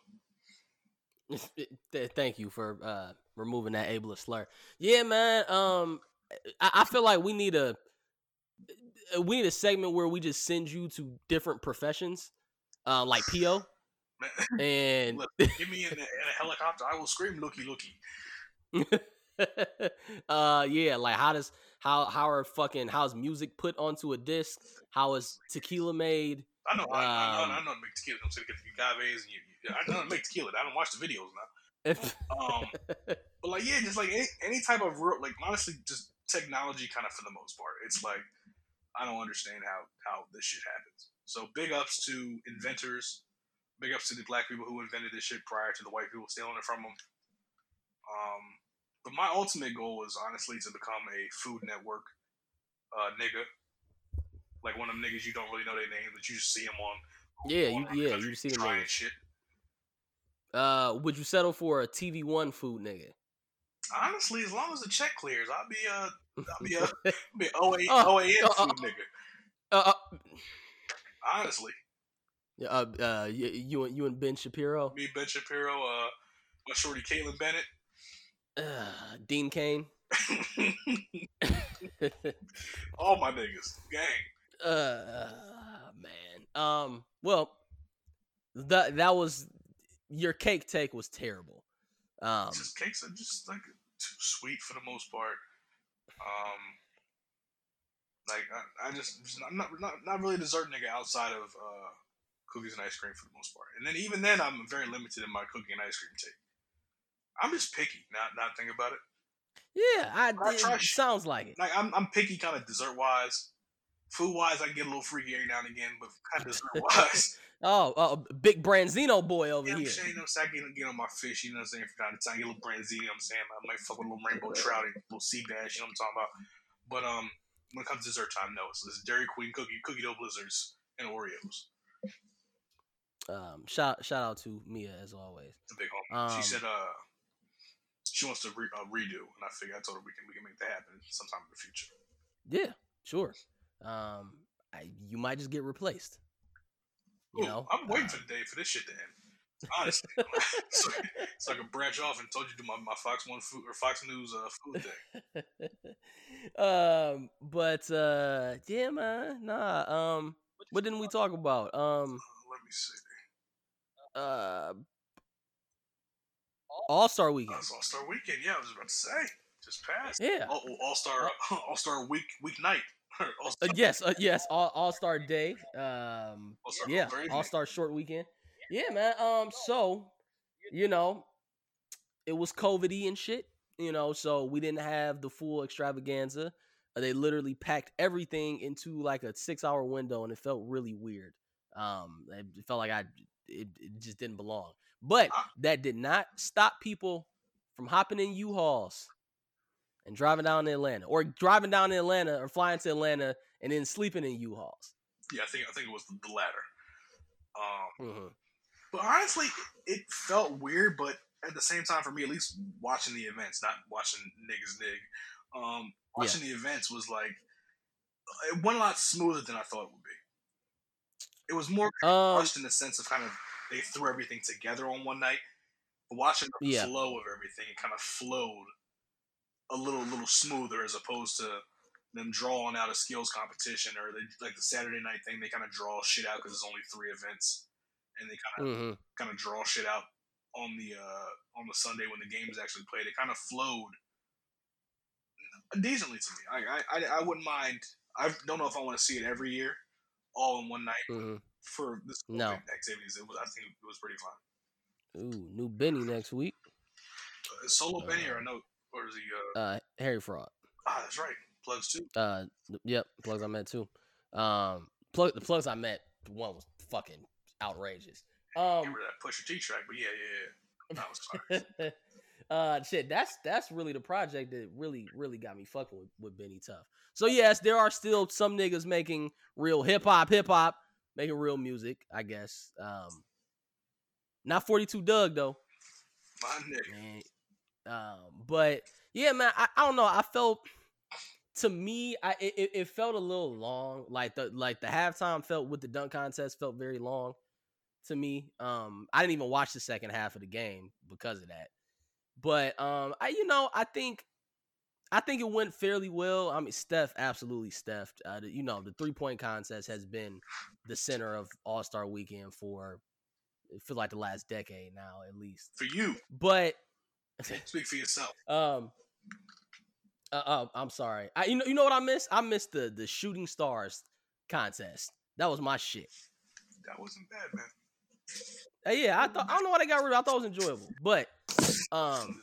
Thank you for uh, removing that ableist slur. Yeah, man. Um, I, I feel like we need a we need a segment where we just send you to different professions, uh, like P O. And look, get me in a, in a helicopter. I will scream, "Looky, looky." uh, yeah. Like how does how how are fucking how's music put onto a disc? How is tequila made? I know, I, um, I know, I know how to make tequila. I'm saying get the agaves and you. I know how to make tequila. I don't watch the videos now. um, but like, yeah, just like any, any type of real, like, honestly, just technology, kind of for the most part. It's like I don't understand how how this shit happens. So big ups to inventors. Big ups to the black people who invented this shit prior to the white people stealing it from them. Um, but my ultimate goal is honestly to become a Food Network uh, nigga. Like one of them niggas you don't really know their names, but you just see them on. Yeah, you yeah, you see them trying shit. Uh, would you settle for a T V One food nigga? Honestly, as long as the check clears, I'll be a, I'll be a, I'll be an O A N uh, uh, food uh, nigga. Uh, uh, Honestly. Yeah, uh, uh, you, you and you and Ben Shapiro. Me, Ben Shapiro. Uh, my shorty Caitlin Bennett. Uh, Dean Cain. All my niggas, gang. Uh, man. Um. Well, that that was your cake take was terrible. Um, just cakes are just like too sweet for the most part. Um, like I, I just, just I'm not not not really a dessert nigga outside of uh, cookies and ice cream for the most part. And then even then, I'm very limited in my cookie and ice cream take. I'm just picky. Not not think about it. Yeah, I, I try it sounds like it. Like I'm I'm picky, kind of dessert wise. Food wise, I get a little freaky every now and again, but kind of dessert wise. Oh, uh, big Branzino boy over yeah, here. I'm saying, you know, so I get, get on my fish, you know what I'm saying, from time to time. Get a little Branzino, you know what I'm saying. I might fuck with a little rainbow trout, a little sea bass, you know what I'm talking about. But um, when it comes to dessert time, no. So it's Dairy Queen cookie, cookie dough blizzards, and Oreos. Um, shout shout out to Mia as always. It's a big homie. Um, she said, uh, she wants to re, uh, redo, and I figured I told her we can we can make that happen sometime in the future. Yeah, sure. Um, I, you might just get replaced. You Ooh, know, I'm waiting uh, for the day for this shit to end. Honestly, so, so I can branch off and told you to do my, my Fox One food or Fox News uh, food thing. um, but uh, yeah, man, nah. Um, what didn't we talk about? Um, Uh, let me see. uh, All Star Weekend. That's All Star Weekend. Yeah, I was about to say just passed. Yeah, All Star All Star Week Week Night. Uh, yes, uh, yes, All All Star Day. Um, All-Star yeah, All-Star All Star short weekend. Yeah, man. Um, so you know, it was COVID-y and shit. You know, so we didn't have the full extravaganza. Uh, they literally packed everything into like a six-hour window, and it felt really weird. Um, it felt like I, it, it just didn't belong. But that did not stop people from hopping in U-Hauls and driving down to Atlanta, or driving down to Atlanta, or flying to Atlanta and then sleeping in U-Hauls. Yeah, I think I think it was the, the latter. Um, mm-hmm. But honestly, it felt weird. But at the same time, for me, at least watching the events, not watching niggas dig, um, watching yeah. the events was like it went a lot smoother than I thought it would be. It was more um, rushed in the sense of kind of they threw everything together on one night. But watching the yeah. flow of everything, it kind of flowed a little little smoother as opposed to them drawing out a skills competition or they, like the Saturday night thing. They kind of draw shit out because there's only three events, and they kind of mm-hmm. kind of draw shit out on the uh, on the Sunday when the game is actually played. It kind of flowed decently to me. I I, I wouldn't mind. I don't know if I want to see it every year, all in one night. Mm-hmm. For this no. activities, it was, I think it was pretty fun. Ooh, new Benny next week. Uh, solo uh, Benny or no? Or is he? Uh, uh, Harry Fraud. Ah, that's right. Plugs too. Uh, yep. Plugs I met too. Um, plug the plugs I met. One was fucking outrageous. Um, I remember that Pusha T track, but yeah, yeah, yeah. That was fire. uh, shit. That's that's really the project that really, really got me fucking with, with Benny Tough. So yes, there are still some niggas making real hip hop, hip hop, making real music. I guess. Um, not forty-two Doug though. My nigga. Man, um, but yeah, man. I, I don't know. I felt. To me, I it, it felt a little long. Like the like the halftime felt with the dunk contest felt very long to me. Um, I didn't even watch the second half of the game because of that. But um, I you know I think I think it went fairly well. I mean, Steph absolutely Steph. Uh, the, you know, the three point contest has been the center of All Star Weekend for it feels like the last decade now, at least for you. But speak for yourself. Um. Uh, uh, I'm sorry. I you know you know what I missed? I missed the the Shooting Stars contest. That was my shit. That wasn't bad, man. Uh, yeah, I thought I don't know why they got rid of it. I thought it was enjoyable, but um,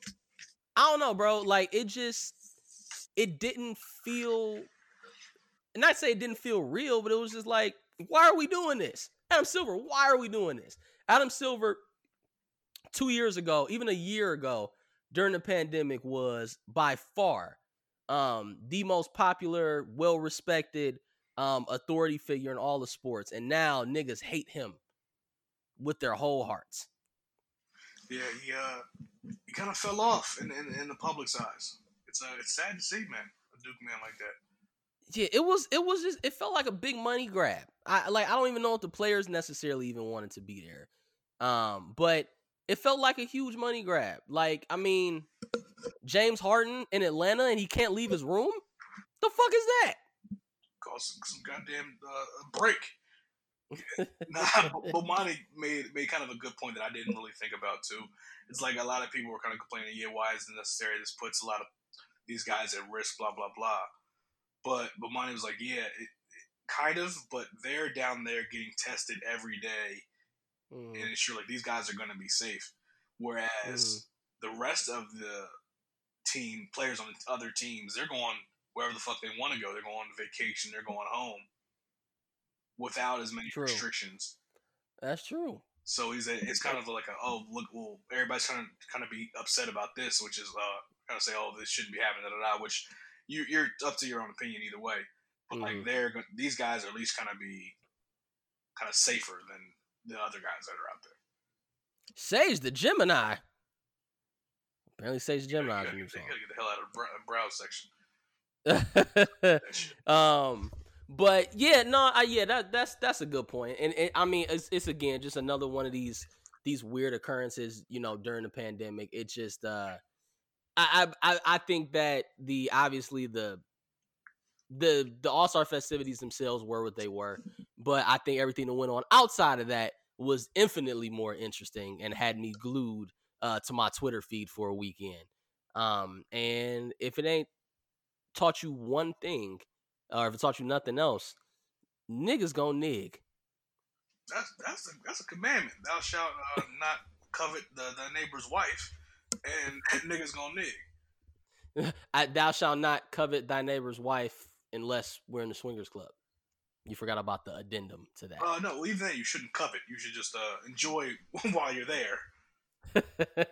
I don't know, bro. Like it just it didn't feel. Not say it didn't feel real, but it was just like, why are we doing this? Adam Silver, why are we doing this? Adam Silver, two years ago, even a year ago. During the pandemic was by far um, the most popular, well-respected um, authority figure in all the sports. And now niggas hate him with their whole hearts. Yeah, he uh, he kind of fell off in, in, in the public's eyes. It's uh, it's sad to see, man, a Duke man like that. Yeah, it was it was just it felt like a big money grab. I like I don't even know if the players necessarily even wanted to be there. Um, but it felt like a huge money grab. Like, I mean, James Harden in Atlanta and he can't leave his room? The fuck is that? Cause some, some goddamn uh, break. Nah, Bomani made made kind of a good point that I didn't really think about too. It's like a lot of people were kind of complaining, yeah, why is it necessary? This puts a lot of these guys at risk, blah blah blah. But Bomani was like, yeah, it, it, kind of, but they're down there getting tested every day. Mm. And it's sure like these guys are going to be safe, whereas mm. the rest of the team players on the other teams, they're going wherever the fuck they want to go. They're going on vacation. They're going home without as many true. restrictions. That's true. So he's a, it's kind of like a oh look, well everybody's kind of kind of be upset about this, which is uh kind of say oh this shouldn't be happening, da, da, da, which you you're up to your own opinion either way. But mm. like they're these guys are at least kind of be kind of safer than the other guys that are out there. Sage the Gemini. Apparently, Sage Gemini is a new They song. gotta get the hell out of the browse section. um, but yeah, no, I, yeah, that that's that's a good point, and it, I mean, it's it's again just another one of these these weird occurrences, you know, during the pandemic. It just, uh, I I I think that the obviously the the the All Star festivities themselves were what they were, but I think everything that went on outside of that was infinitely more interesting and had me glued uh, to my Twitter feed for a weekend. Um, and if it ain't taught you one thing, or if it taught you nothing else, niggas gon' nig. That's that's a, that's a commandment. Thou shalt uh, not covet the, the neighbor's wife, and niggas gonna nig. I, thou shalt not covet thy neighbor's wife unless we're in the swingers club. You forgot about the addendum to that. Uh, no, even then you shouldn't covet. You should just uh, enjoy while you're there.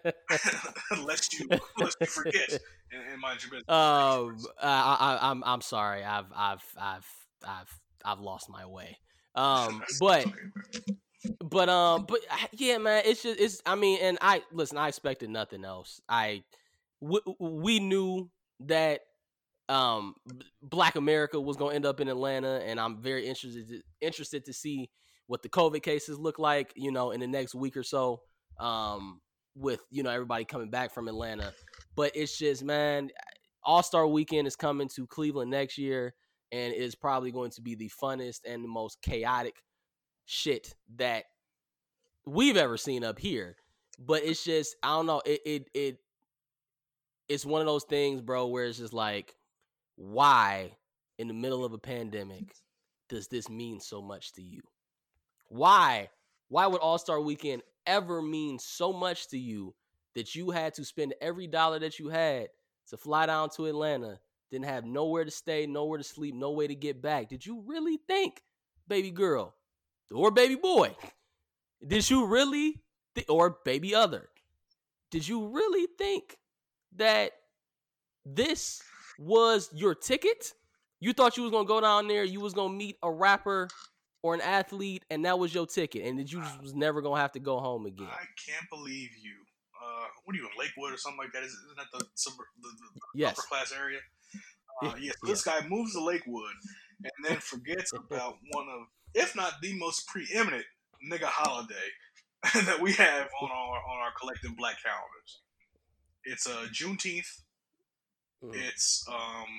unless you unless you forget and, and mind your business. Um, I, I, I'm I'm sorry. I've I've I've I've I've lost my way. Um, but but um, but yeah, man. It's just it's. I mean, and I listen. I expected nothing else. I we, we knew that um Black America was going to end up in Atlanta, and I'm very interested to, interested to see what the COVID cases look like, you know, in the next week or so, um with, you know, everybody coming back from Atlanta. But it's just, man, All-Star Weekend is coming to Cleveland next year, and it's probably going to be the funnest and the most chaotic shit that we've ever seen up here. But it's just, I don't know, it it it it's one of those things, bro, where it's just like, why in the middle of a pandemic does this mean so much to you? Why? Why would All-Star Weekend ever mean so much to you that you had to spend every dollar that you had to fly down to Atlanta, didn't have nowhere to stay, nowhere to sleep, no way to get back? Did you really think, baby girl, or baby boy, did you really, th- or baby other, did you really think that this was your ticket? You thought you was gonna go down there, you was gonna meet a rapper or an athlete, and that was your ticket, and that you just was never gonna have to go home again. I can't believe you. Uh, what are you in Lakewood or something like that? Isn't that the, the, the, the yes. upper class area? Uh, yes. Yeah, so this guy moves to Lakewood and then forgets about one of, if not the most preeminent nigga holiday that we have on our on our collective black calendars. It's uh, Juneteenth. Mm. It's um,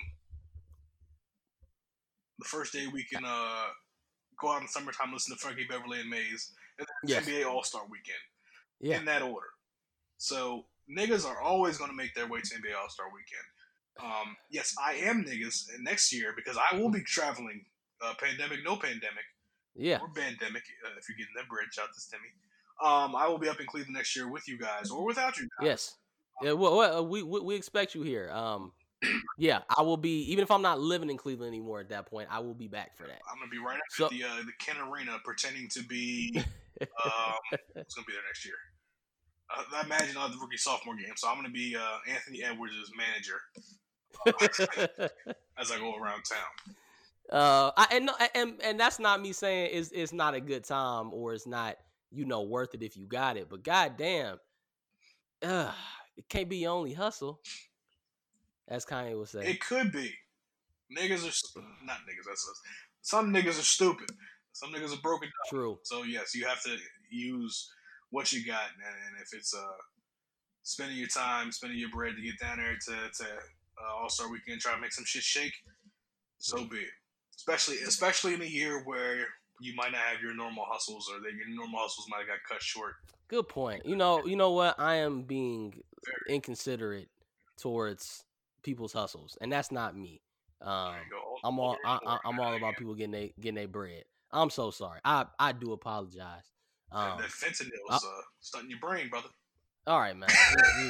the first day we can uh, go out in the summertime, listen to Frankie Beverly and Maze, and then yes. N B A All-Star Weekend. Yeah. In that order. So niggas are always going to make their way to N B A All-Star Weekend. Um, yes, I am niggas next year because I will be traveling. Uh, pandemic, no pandemic. Yeah. Or pandemic, uh, if you're getting that bridge out this Timmy. Um, I will be up in Cleveland next year with you guys or without you guys. Yes. Yeah, well, well we, we we expect you here. Um, yeah, I will be, even if I'm not living in Cleveland anymore at that point, I will be back for that. I'm gonna be right up so, at the uh, the Ken Arena, pretending to be. Um, who's gonna be there next year? Uh, I imagine I'll have the rookie sophomore game, so I'm gonna be uh, Anthony Edwards' manager uh, as I go around town. Uh, I, and and and that's not me saying it's it's not a good time or it's not, you know, worth it if you got it, but goddamn, uh, it can't be your only hustle. As Kanye would say. It could be. Niggas are not niggas. That's us. Some niggas are stupid. Some niggas are broken down. True. So yes, you have to use what you got, and if it's uh spending your time, spending your bread to get down there to to uh, All-Star Weekend, try to make some shit shake, so be it. Especially especially in a year where you might not have your normal hustles, or that your normal hustles might have got cut short. Good point. You know, you know what? I am being Very. inconsiderate towards people's hustles, and that's not me. Um, I'm all I, I'm all about people getting they getting their bread. I'm so sorry. I, I do apologize. Um, that fentanyl's uh, stunting your brain, brother. All right, man.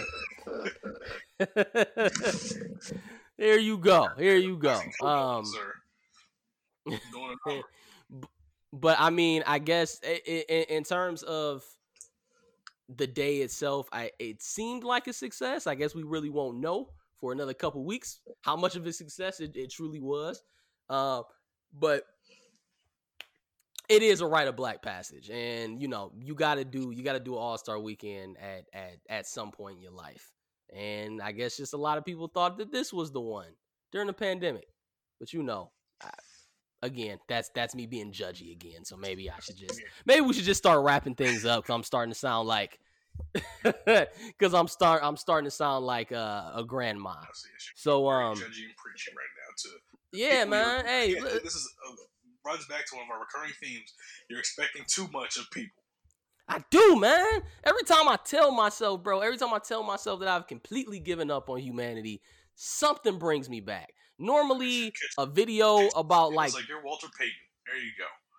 Here you go. Here you go. Um, but I mean, I guess in, in terms of the day itself, I it seemed like a success. I guess we really won't know for another couple weeks how much of a success it, it truly was. Uh, but it is a rite of black passage, and you know, you gotta do you gotta do All-Star Weekend at at at some point in your life. And I guess just a lot of people thought that this was the one during the pandemic. But you know, I, again, that's that's me being judgy again. So maybe I should just maybe we should just start wrapping things up because I'm starting to sound like because I'm start I'm starting to sound like uh, a grandma. So um, judgy and preaching right now too. Yeah, man. Hey, again, this is uh, runs back to one of our recurring themes. You're expecting too much of people. I do, man. Every time I tell myself, bro, every time I tell myself that I've completely given up on humanity, something brings me back. Normally, a video about like... It's like you're Walter Payton. There you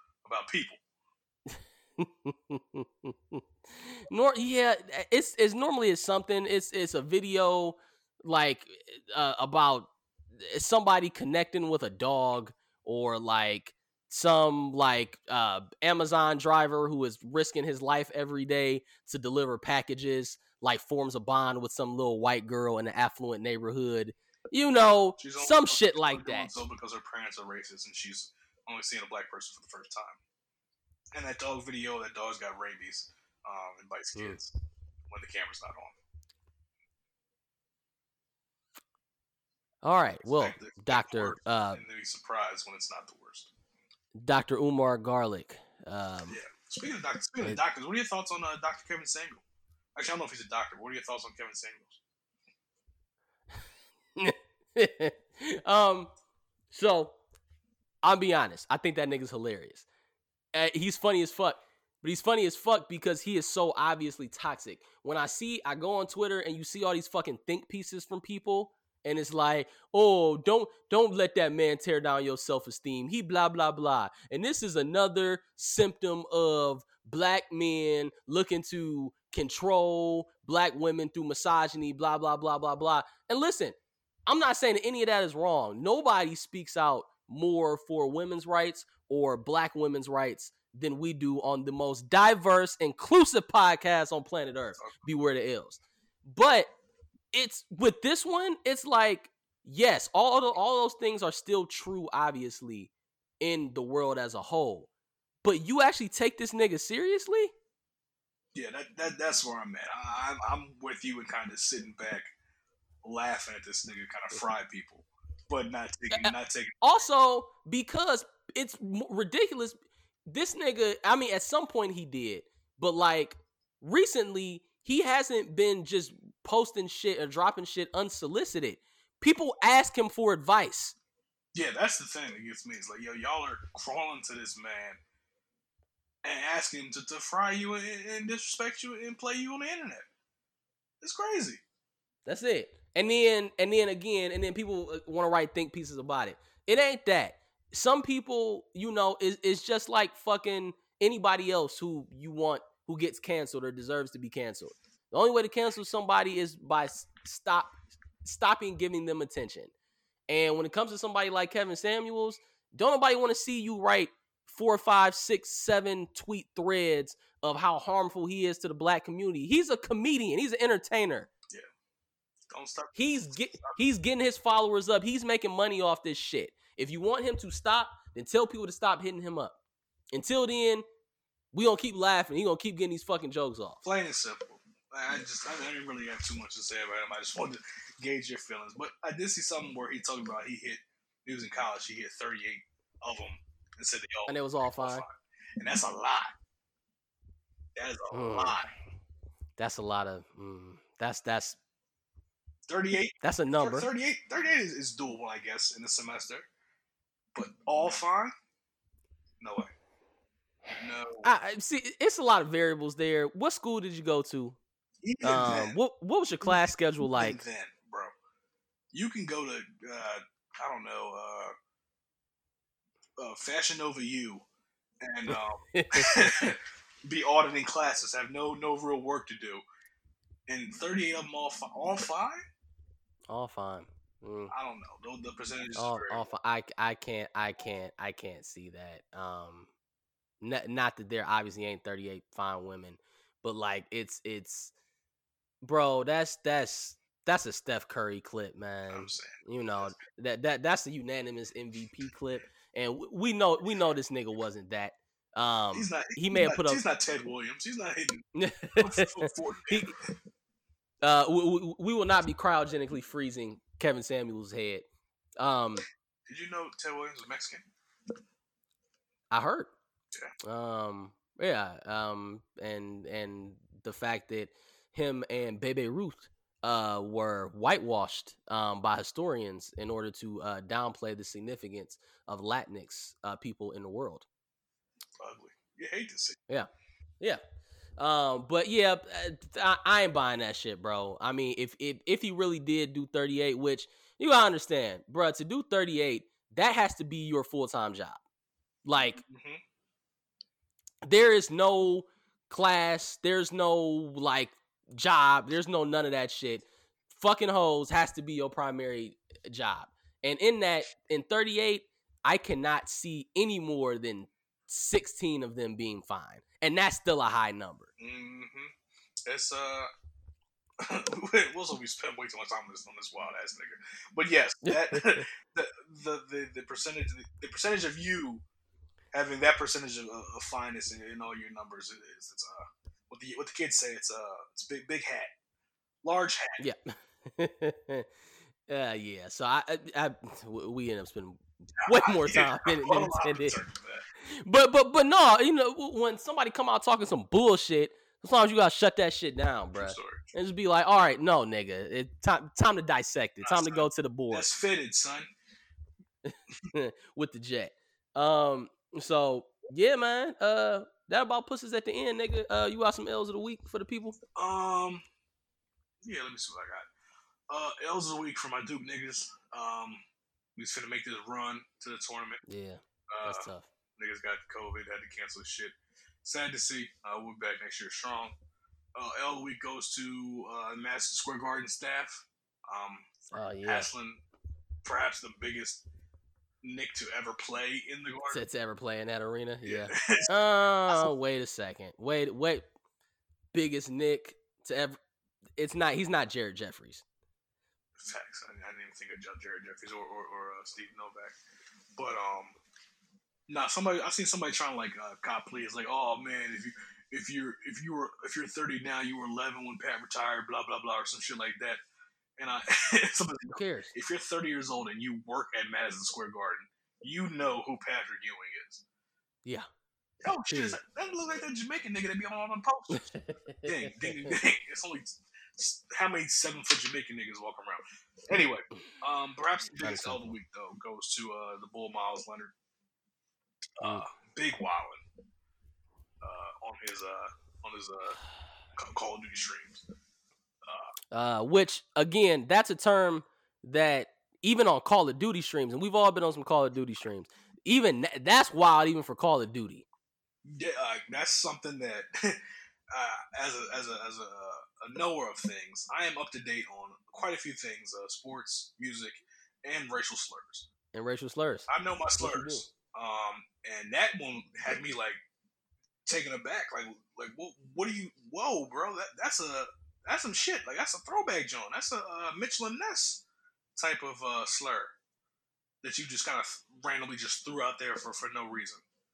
go. About people. Nor, yeah, it's it's normally it's something. It's it's a video like uh, about somebody connecting with a dog or like some like uh, Amazon driver who is risking his life every day to deliver packages, like forms a bond with some little white girl in an affluent neighborhood. You know, she's some only, shit like that. So because her parents are racist and she's only seeing a black person for the first time. And that dog video, that dog's got rabies um, and bites kids mm. when the camera's not on. All right, well, Doctor Uh, and then be surprised when it's not the worst. Doctor Umar Garlick. Um, yeah. Speaking of doctors, speaking it, of doctors, what are your thoughts on uh, Doctor Kevin Samuel? Actually, I don't know if he's a doctor. What are your thoughts on Kevin Samuels? um, so I'll be honest. I think that nigga's hilarious. Uh, he's funny as fuck, but he's funny as fuck because he is so obviously toxic. When I see, I go on Twitter and you see all these fucking think pieces from people. And it's like, oh, don't don't let that man tear down your self-esteem. He blah, blah, blah. And this is another symptom of black men looking to control black women through misogyny, blah, blah, blah, blah, blah. And listen, I'm not saying that any of that is wrong. Nobody speaks out more for women's rights or black women's rights than we do on the most diverse, inclusive podcast on planet Earth, Beware the Ills. But it's with this one, it's like, yes, all the, all those things are still true, obviously, in the world as a whole. But you actually take this nigga seriously? Yeah, that, that that's where I'm at. I, I'm I'm with you and kind of sitting back, laughing at this nigga kind of fry people, but not taking not taking. Also, because it's ridiculous. This nigga, I mean, at some point he did, but like recently, he hasn't been just posting shit or dropping shit unsolicited. People ask him for advice. Yeah, that's the thing that gets me. It's like, yo, y'all are crawling to this man and asking him to, to fry you and, and disrespect you and play you on the internet. It's crazy. That's it. And then, and then again, and then people want to write think pieces about it. It ain't that. Some people, you know, is is just like fucking anybody else who you want who gets canceled or deserves to be canceled. The only way to cancel somebody is by stop stopping giving them attention. And when it comes to somebody like Kevin Samuels, don't nobody want to see you write four, five, six, seven tweet threads of how harmful he is to the black community. He's a comedian. He's an entertainer. Yeah. Don't stop. He's get, he's getting his followers up. He's making money off this shit. If you want him to stop, then tell people to stop hitting him up. Until then, we gonna keep laughing. He gonna keep getting these fucking jokes off. Plain and simple. I just I didn't really have too much to say about him. I just wanted to gauge your feelings. But I did see something where he talked about he hit. He was in college. He hit thirty-eight of them and said they all and it was all fine. fine. And that's a lot. That is a mm. lot. That's a lot of. Mm, that's that's thirty-eight. That's a number. thirty-eight. thirty-eight is, is doable, I guess, in the semester. But all fine? No way. No. I see. It's a lot of variables there. What school did you go to? Even um, then, what what was your class schedule like? Even then, bro, you can go to uh, I don't know, uh, uh, Fashion Nova U, and um, be auditing classes, have no no real work to do, and thirty-eight of them all fi- all fine. All fine. Mm. I don't know. The, the percentage. All, is all fine. I I can't I can't I can't see that. Um, not not that there obviously ain't thirty-eight fine women, but like it's it's. Bro, that's that's that's a Steph Curry clip, man. I'm saying, you know that that that's a unanimous M V P clip, and we know we know this nigga wasn't that. Um, he's not. He may he's have put not, up. He's not Ted Williams. He's not hitting. he, Uh, we, we will not be cryogenically freezing Kevin Samuels' head. Um, Did you know Ted Williams was Mexican? I heard. Yeah. Um, yeah. Um, and and the fact that him and Bebe Ruth uh were whitewashed um by historians in order to uh downplay the significance of Latinx uh people in the world. Ugly. You hate to see. Yeah. Yeah. Um, but yeah, I, I ain't buying that shit, bro. I mean, if if if he really did do thirty-eight, which you gotta understand, bro, to do thirty-eight, that has to be your full time job. Like, mm-hmm. There is no class, there's no like job, there's no none of that shit. Fucking hoes has to be your primary job, and in that, in thirty-eight, I cannot see any more than sixteen of them being fine, and that's still a high number. Mm-hmm. It's uh, we'll also we spend way too much time on this on this wild ass nigga. But yes, that the, the the the percentage the, the percentage of you having that percentage of, of fineness in, in all your numbers is it's uh what the what the kids say it's uh it's big big hat, large hat. Yeah. uh, yeah. So I, I, I we end up spending way more time yeah, than, than intended. But but but no, you know, when somebody come out talking some bullshit, sometimes you gotta shut that shit down, bro, and just be like, all right, no, nigga, it's time time to dissect it, time to go to the board. That's fitted, son. With the jet. Um. So yeah, man. Uh, that about puts us at the end, nigga. Uh, you got some L's of the week for the people? Um. Yeah, let me see what I got. Uh, L's of the week for my Duke niggas. Um, we just finna make this run to the tournament. Yeah, that's uh, tough. Niggas got COVID, had to cancel shit. Sad to see. Uh, we'll be back next year strong. Uh, L of the week goes to uh, Madison Square Garden staff. Um, oh yeah, Ashlyn, perhaps the biggest Nick to ever play in the Garden. To, to ever play in that arena, yeah. Oh, uh, wait a second. Wait, wait. Biggest Nick to ever. It's not. He's not Jared Jeffries. Facts. I, I didn't even think of Jared Jeffries or or, or uh, Steve Novak. But um, nah. Somebody I seen somebody trying to like uh, cop please like, oh man, if you if you're if you were if you're thirty now, you were eleven when Pat retired, blah blah blah, or some shit like that. And I, somebody, who cares? If you're thirty years old and you work at Madison Square Garden, you know who Patrick Ewing is. Yeah. Oh shit! That, that look like that Jamaican nigga that be on all them posters. ding, ding, ding. It's only how many seven foot Jamaican niggas walk around. Anyway, um, perhaps the biggest L of the week though goes to uh, the Bull Miles Leonard. Uh, big wildin' uh, on his uh, on his uh, Call of Duty streams. Uh, uh, which again, that's a term that even on Call of Duty streams, and we've all been on some Call of Duty streams. Even that's wild, even for Call of Duty. Yeah, uh, that's something that uh, as a as a as a, a knower of things, I am up to date on quite a few things: uh, sports, music, and racial slurs. And racial slurs. I know my slurs. Um, and that one had me like taken aback. Like, like what? What do you? Whoa, bro! That that's a that's some shit. Like that's a throwback joint. That's a uh, Mitchell and Ness type of uh, slur that you just kind of randomly just threw out there for, for no reason.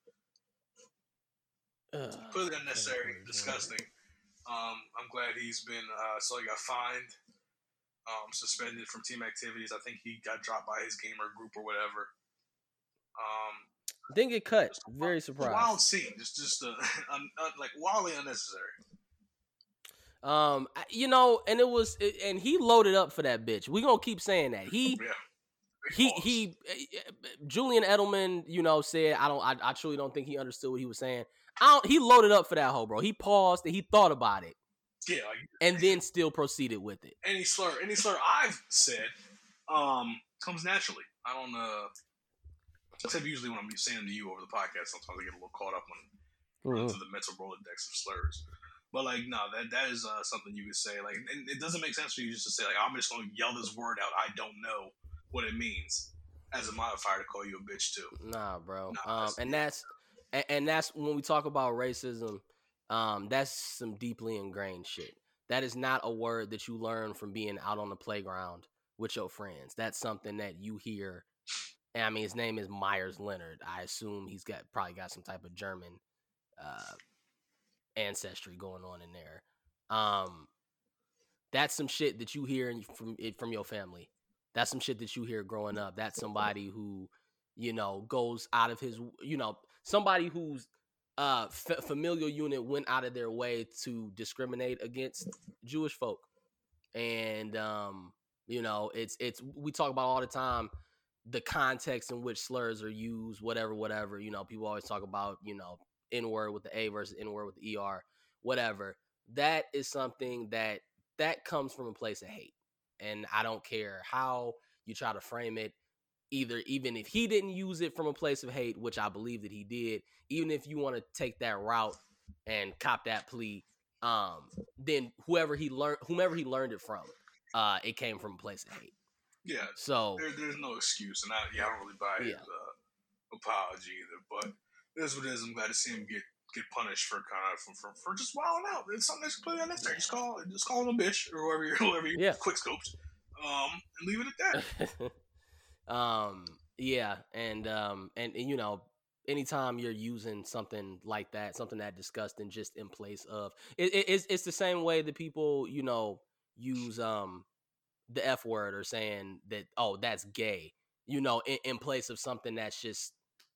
Uh, Completely unnecessary, disgusting. Um, I'm glad he's been. Uh, so he got fined, um, suspended from team activities. I think he got dropped by his gamer group or whatever. Um, Didn't get cut. Very surprised. Wild scene, just just uh, un, un, like wildly unnecessary. Um, you know, and it was, and he loaded up for that bitch. We gonna keep saying that he. Yeah. He he, Julian Edelman, you know, said I don't. I, I truly don't think he understood what he was saying. I don't. He loaded up for that hoe, bro. He paused and he thought about it. Yeah, like, and then still proceeded with it. Any slur, any slur I've said, um, comes naturally. I don't. Uh, except usually when I'm saying them to you over the podcast, sometimes I get a little caught up on mm-hmm. into the mental Rolodex of slurs. But like, no, that that is uh, something you could say. Like, and it doesn't make sense for you just to say like, I'm just going to yell this word out. I don't know what it means as a modifier to call you a bitch too. Nah, bro. Nah, um, and that's and, and that's when we talk about racism. Um, that's some deeply ingrained shit. That is not a word that you learn from being out on the playground with your friends. That's something that you hear. And I mean, his name is Myers Leonard. I assume he's got probably got some type of German uh, ancestry going on in there. Um, that's some shit that you hear from it from your family. That's some shit that you hear growing up. That's somebody who, you know, goes out of his, you know, somebody whose uh, f- familial unit went out of their way to discriminate against Jewish folk. And, um, you know, it's, it's, we talk about all the time, the context in which slurs are used, whatever, whatever, you know, people always talk about, you know, N word with the A versus N word with the E R, whatever. That is something that, that comes from a place of hate. And I don't care how you try to frame it, either, even if he didn't use it from a place of hate, which I believe that he did, even if you want to take that route and cop that plea, um, then whoever he learned, whomever he learned it from, uh, it came from a place of hate. Yeah. So there, there's no excuse, and I, yeah, I don't really buy yeah. his uh, apology either. But it is what it is. I'm glad to see him get get punished for kind of for, for, for just wilding out. It's something that's completely unnecessary. Just call just call him a bitch or whoever you whoever you Yeah. quick scoped, um, and leave it at that. um, yeah, and um, and, and you know, anytime you're using something like that, something that disgusting, just in place of it, it, it's it's the same way that people, you know, use um the F word or saying that, oh, that's gay, you know, in, in place of something that's just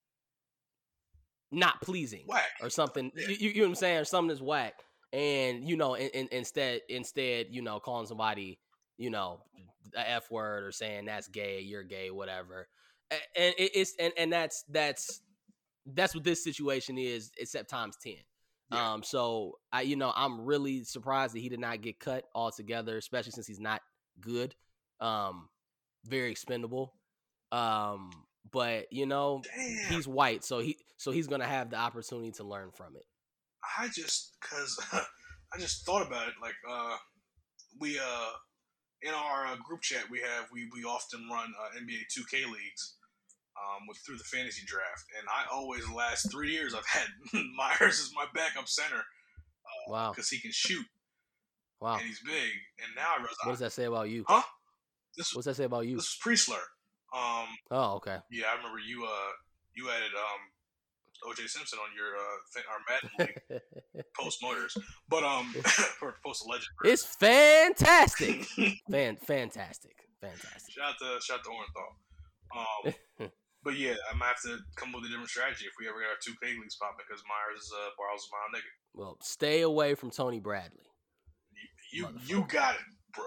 not pleasing whack or something. Yeah. You, you know what I'm saying? Or something that's whack. And, you know, in, in, instead, instead, you know, calling somebody, you know, a F word or saying that's gay, you're gay, whatever. And it, it's, and, and that's, that's, that's what this situation is, except times ten. Yeah. Um, so I, you know, I'm really surprised that he did not get cut altogether, especially since he's not good. Um, very expendable. Um, but you know, Damn. he's white, so he so he's gonna have the opportunity to learn from it. I just, cause I just thought about it. Like, uh, we uh, in our uh, group chat we have, we we often run uh, N B A two K leagues. Um, with through the fantasy draft, and I always the last three years I've had Myers as my backup center. Uh, wow, because he can shoot. Wow, and he's big. And now I realize, what does that say about you? Huh? This What's that say about you? This is pre-slur. Um. Oh, okay. Yeah, I remember you. Uh, you added um, O J Simpson on your uh, our Madden league post motors, but um, for post legend. It's fantastic, fan, fantastic, fantastic. Shout out to shout out to Orenthal. Um, but yeah, I'm gonna have to come up with a different strategy if we ever get our two K leagues popping because Myers is uh, borrows my nigga. Well, stay away from Tony Bradley. You you, you got it, bro.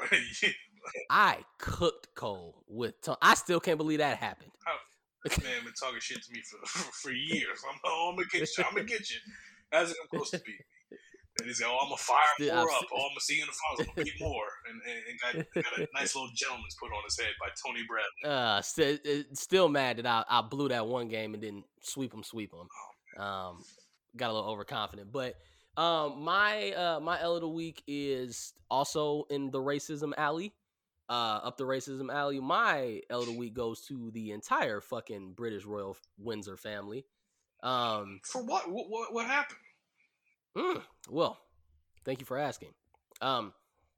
I cooked Cole with Tony. I still can't believe that happened. Oh, this man been talking shit to me for for years. I'm, oh, I'm gonna get you. I'm gonna get you. How's it supposed to be? And he's like, oh, I'm gonna fire still, more I'm up. Still, oh, I'm gonna see you in the finals. I'm gonna beat more. And, and, and got, got a nice little gentleman's put on his head by Tony Bradley. Uh, st- still mad that I, I blew that one game and didn't sweep him, sweep him. Oh, um, got a little overconfident. But um, my uh, my L of the week is also in the racism alley. Uh, up the racism alley. My L of the week goes to the entire fucking British Royal Windsor family. Um, For what? What, what, what happened? Mm, well, thank you for asking. Um,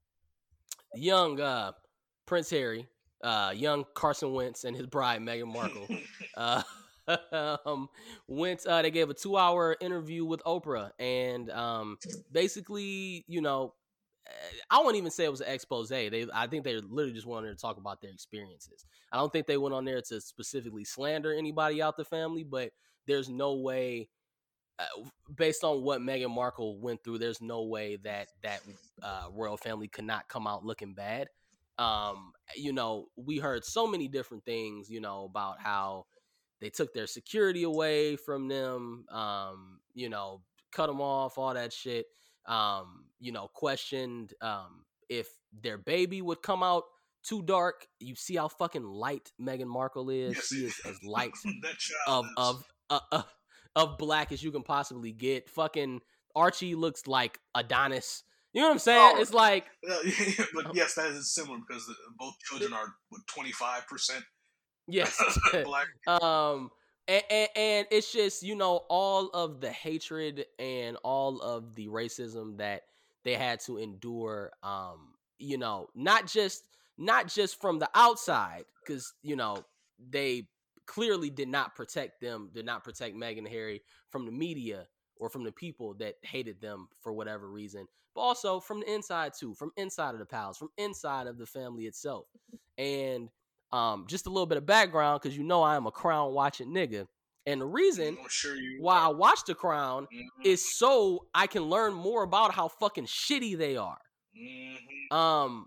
young uh, Prince Harry, uh, young Carson Wentz and his bride Meghan Markle, uh, um, went. Uh, they gave a two-hour interview with Oprah, and um, basically, you know, I wouldn't even say it was an expose. They, I think they literally just wanted to talk about their experiences. I don't think they went on there to specifically slander anybody out the family, but there's no way. Uh, based on what Meghan Markle went through, there's no way that that uh, royal family could not come out looking bad. Um, you know, we heard so many different things, you know, about how they took their security away from them, um, you know, cut them off, all that shit. Um, you know, questioned um, if their baby would come out too dark. You see how fucking light Meghan Markle is. Yes, she is as light of, of, of, uh, uh, of black as you can possibly get. Fucking Archie looks like Adonis. You know what I'm saying? Oh, it's like, uh, yeah, but yes, that is similar because the, both children are twenty-five percent. Yes, black. um, and, and, and it's just, you know, all of the hatred and all of the racism that they had to endure. Um, you know, not just not just from the outside, because you know they clearly did not protect them, did not protect Meghan and Harry from the media or from the people that hated them for whatever reason, but also from the inside too, from inside of the palace, from inside of the family itself. And um, just a little bit of background, because you know I am a Crown watching nigga. And the reason sure why are. I watch The Crown mm-hmm. is so I can learn more about how fucking shitty they are. Mm-hmm. Um,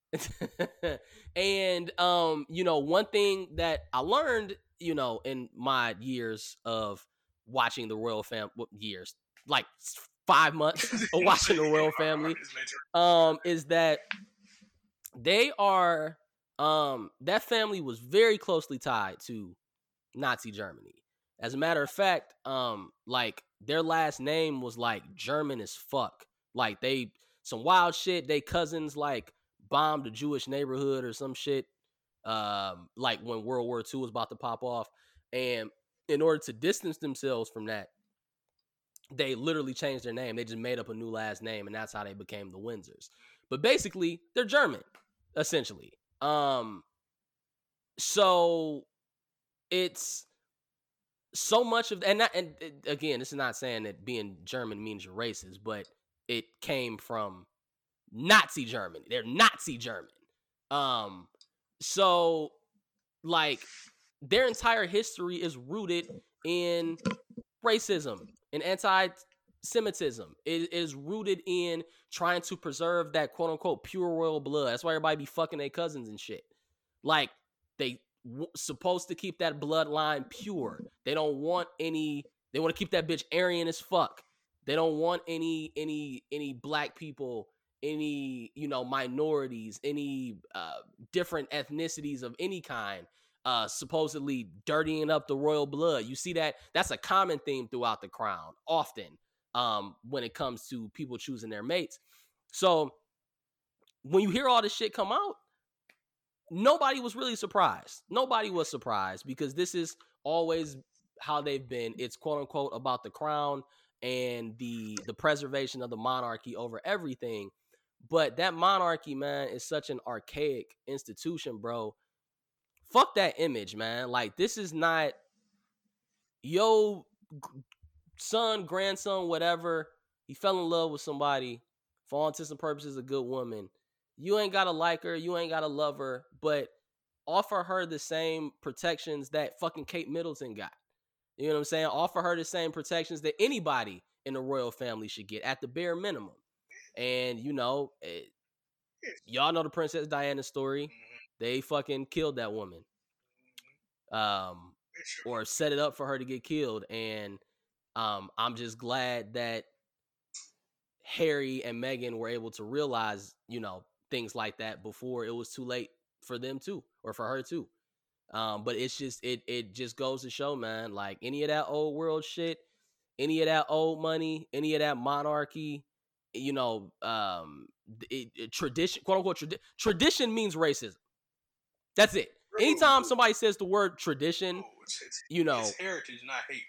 and um, you know, one thing that I learned, you know, in my years of watching the royal family, years like five months of watching the royal family, um, is that they are um that family was very closely tied to Nazi Germany. As a matter of fact, um, like their last name was like German as fuck. Like they some wild shit. They cousins like bombed a Jewish neighborhood or some shit. Um, like when World War Two was about to pop off, and in order to distance themselves from that, they literally changed their name. They just made up a new last name, and that's how they became the Windsors. But basically, they're German, essentially. Um, so it's so much of, and not, and again, this is not saying that being German means you're racist, but it came from Nazi Germany. They're Nazi German. Um, so like their entire history is rooted in racism and anti-Semitism. It is rooted in trying to preserve that quote unquote pure royal blood. That's why everybody be fucking their cousins and shit. Like they w- supposed to keep that bloodline pure. They don't want any. They want to keep that bitch Aryan as fuck. They don't want any any any black people, any you know minorities, any uh, different ethnicities of any kind. Uh, supposedly dirtying up the royal blood. You see that? That's a common theme throughout The Crown, often um, when it comes to people choosing their mates. So when you hear all this shit come out, nobody was really surprised. Nobody was surprised because this is always how they've been. It's quote unquote about the crown and the the preservation of the monarchy over everything. But that monarchy, man, is such an archaic institution, bro. Fuck that image, man. Like, this is not yo son, grandson, whatever. He fell in love with somebody. For all intents and purposes, a good woman. You ain't gotta like her. You ain't gotta love her. But offer her the same protections that fucking Kate Middleton got. You know what I'm saying? Offer her the same protections that anybody in the royal family should get at the bare minimum. And, you know, it, y'all know the Princess Diana story. They fucking killed that woman. Um, or set it up for her to get killed. And um, I'm just glad that Harry and Meghan were able to realize, you know, things like that before it was too late for them too, or for her too. Um, but it's just, it it just goes to show, man, like any of that old world shit, any of that old money, any of that monarchy, you know, um, it, it, tradition, quote unquote, tradi- tradition means racism. That's it. Anytime somebody says the word tradition, oh, it's, it's, you know, it's heritage, not hate,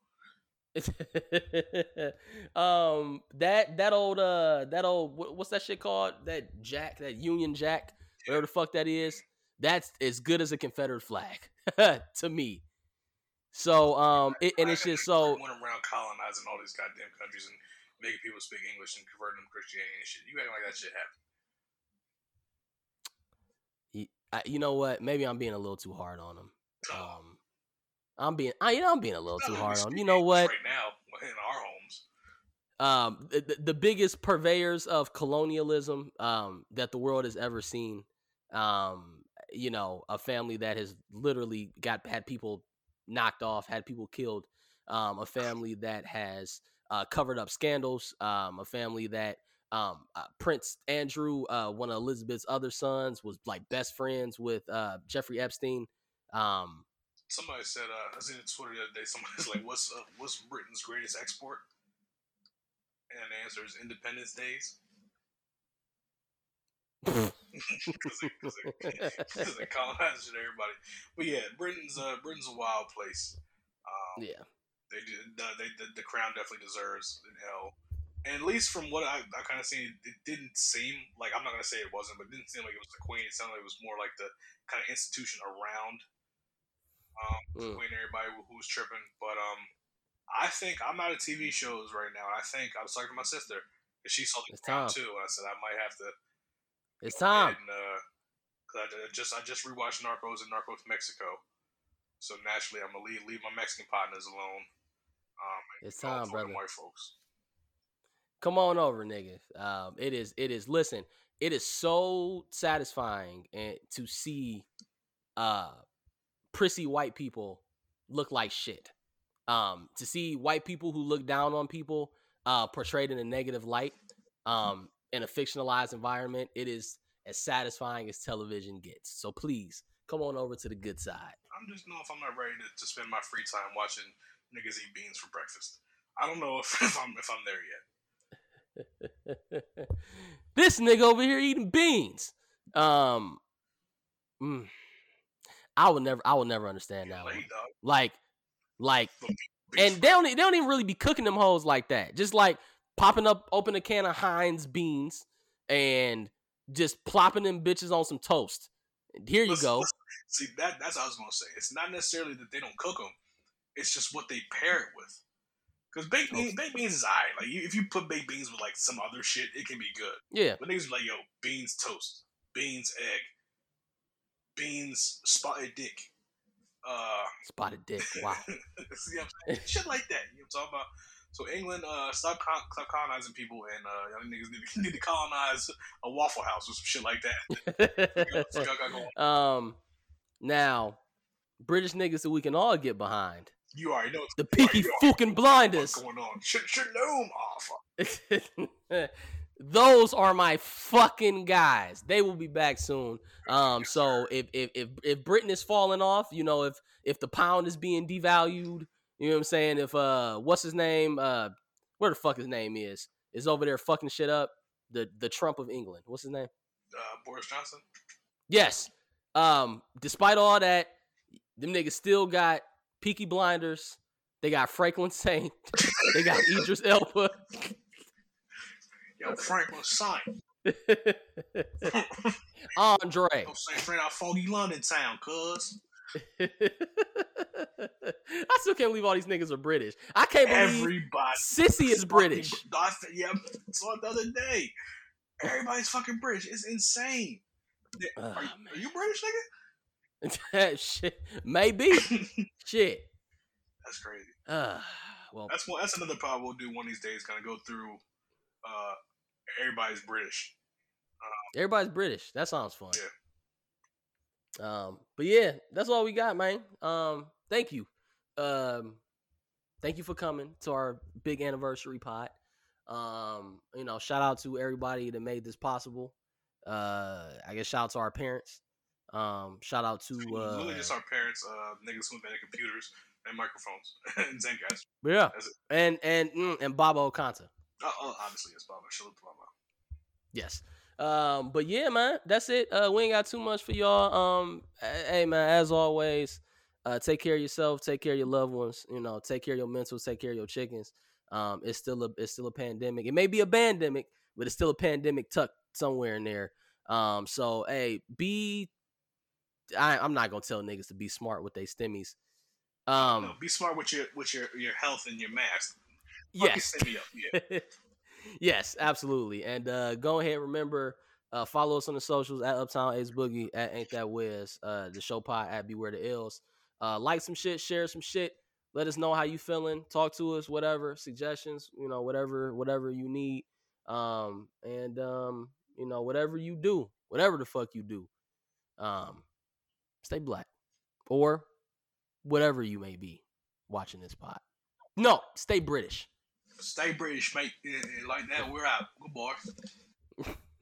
bro. um, that that old uh that old what's that shit called? That Jack, that Union Jack, whatever the fuck that is. That's as good as a Confederate flag to me. So um, it, and it's just so went around colonizing all these goddamn countries and making people speak English and converting them to Christianity and shit. You acting like that shit happened. You know what? Maybe I'm being a little too hard on them. Um, I'm being, I, you know, I'm being a little too hard on them. You know what? Right now, in our homes, um, the, the biggest purveyors of colonialism um, that the world has ever seen. Um, you know, a family that has literally got had people knocked off, had people killed. Um, a family that has uh, covered up scandals. Um, a family that um, uh, Prince Andrew, uh, one of Elizabeth's other sons, was like best friends with uh, Jeffrey Epstein. Um, Somebody said, uh, I seen it Twitter the other day. Somebody's like, "What's uh, what's Britain's greatest export?" And the answer is Independence Days. Because they colonized everybody. But yeah, Britain's uh, Britain's a wild place. Um, yeah, they did. Uh, they the, the crown definitely deserves an L. And at least from what I, I kind of seen, it didn't seem like, I'm not gonna say it wasn't, but it didn't seem like it was the Queen. It sounded like it was more like the kind of institution around um, mm. the Queen and everybody who was tripping. But um, I think I'm out of T V shows right now. And I think I was talking to my sister and she saw The It's Crown time. too, and I said I might have to. It's time. And, uh, cause I just I just rewatched Narcos and Narcos Mexico, so naturally I'm gonna leave leave my Mexican partners alone. Um, it's time, brother. White folks. Come on over, nigga. Um, it is. It is. Listen, it is so satisfying and to see, uh, prissy white people look like shit. Um, to see white people who look down on people, uh, portrayed in a negative light, um, in a fictionalized environment. It is as satisfying as television gets. So please come on over to the good side. I'm just know if I'm not ready to, to spend my free time watching niggas eat beans for breakfast. I don't know if, if I'm if I'm there yet. This nigga over here eating beans. Um, mm, I will never, I will never understand that one. Like, like, and they don't, they don't even really be cooking them hoes like that. Just like popping up, open a can of Heinz beans and just plopping them bitches on some toast. Here you listen, go. Listen, see, that that's what I was gonna say. It's not necessarily that they don't cook them. It's just what they pair it with. Because baked beans, baked beans is alright. Like you, if you put baked beans with like some other shit, it can be good. Yeah. But niggas be like, yo, beans toast, beans egg, beans spotted dick. Uh, spotted dick. Wow. See what I'm saying? Shit like that. You know what I'm talking about? So England, uh, stop, con- stop colonizing people, and uh, y'all niggas need to, need to colonize a Waffle House or some shit like that. um, now, British niggas that we can all get behind. You already know the Peaky fucking blinders. What's going on? Shalom, Alpha. Those are my fucking guys. They will be back soon. Um, so if if if if Britain is falling off, you know, if if the pound is being devalued, you know what I'm saying? If uh, what's his name? Uh, where the fuck his name is is over there fucking shit up. The the Trump of England. What's his name? Uh, Boris Johnson. Yes. Um, despite all that, them niggas still got Peaky Blinders. They got Franklin Saint. They got Idris Elba. Yo, Franklin Saint. Andre. I'm saying straight out foggy London town, cuz. I still can't believe all these niggas are British. I can't believe everybody. Sissy is British. Yeah, I saw it the other day. Everybody's fucking British. It's insane. Oh, are, you, are you British, nigga? Shit, maybe. Shit. That's crazy. Uh, well, that's one. That's another pod we'll do one of these days. Kind of go through. Uh, everybody's British. Uh, everybody's British. That sounds fun. Yeah. Um, but yeah, that's all we got, man. Um, thank you. Um, thank you for coming to our big anniversary pod. Um, you know, shout out to everybody that made this possible. Uh, I guess shout out to our parents. Um, shout out to uh, literally just our parents, uh, niggas who invented computers and microphones and Zencastr. Yeah, and and mm, and Baba Okanta. Oh, oh, obviously, yes, Baba. Salute to Baba. Yes. Um, but yeah, man, that's it. Uh, we ain't got too much for y'all. Um, hey, man, as always, uh, take care of yourself, take care of your loved ones. You know, take care of your mentals, take care of your chickens. Um, it's still a it's still a pandemic. It may be a pandemic, but it's still a pandemic tucked somewhere in there. Um, so hey, be. I, I'm not gonna tell niggas to be smart with their stimmies. Um, no, be smart with your with your, your health and your mask. Yes. Stimmy up. Yeah. Yes, absolutely. And uh, go ahead, remember, uh, follow us on the socials at Uptown Ace Boogie, at Ain't That Wiz, uh, the show pod at Beware the Ills. Uh, like some shit, share some shit. Let us know how you feeling. Talk to us, whatever suggestions, you know, whatever, whatever you need. Um, and um, you know, whatever you do, whatever the fuck you do, um, stay black or whatever you may be watching this pod. No, stay British. Stay British, mate. Like that, we're out. Good boy.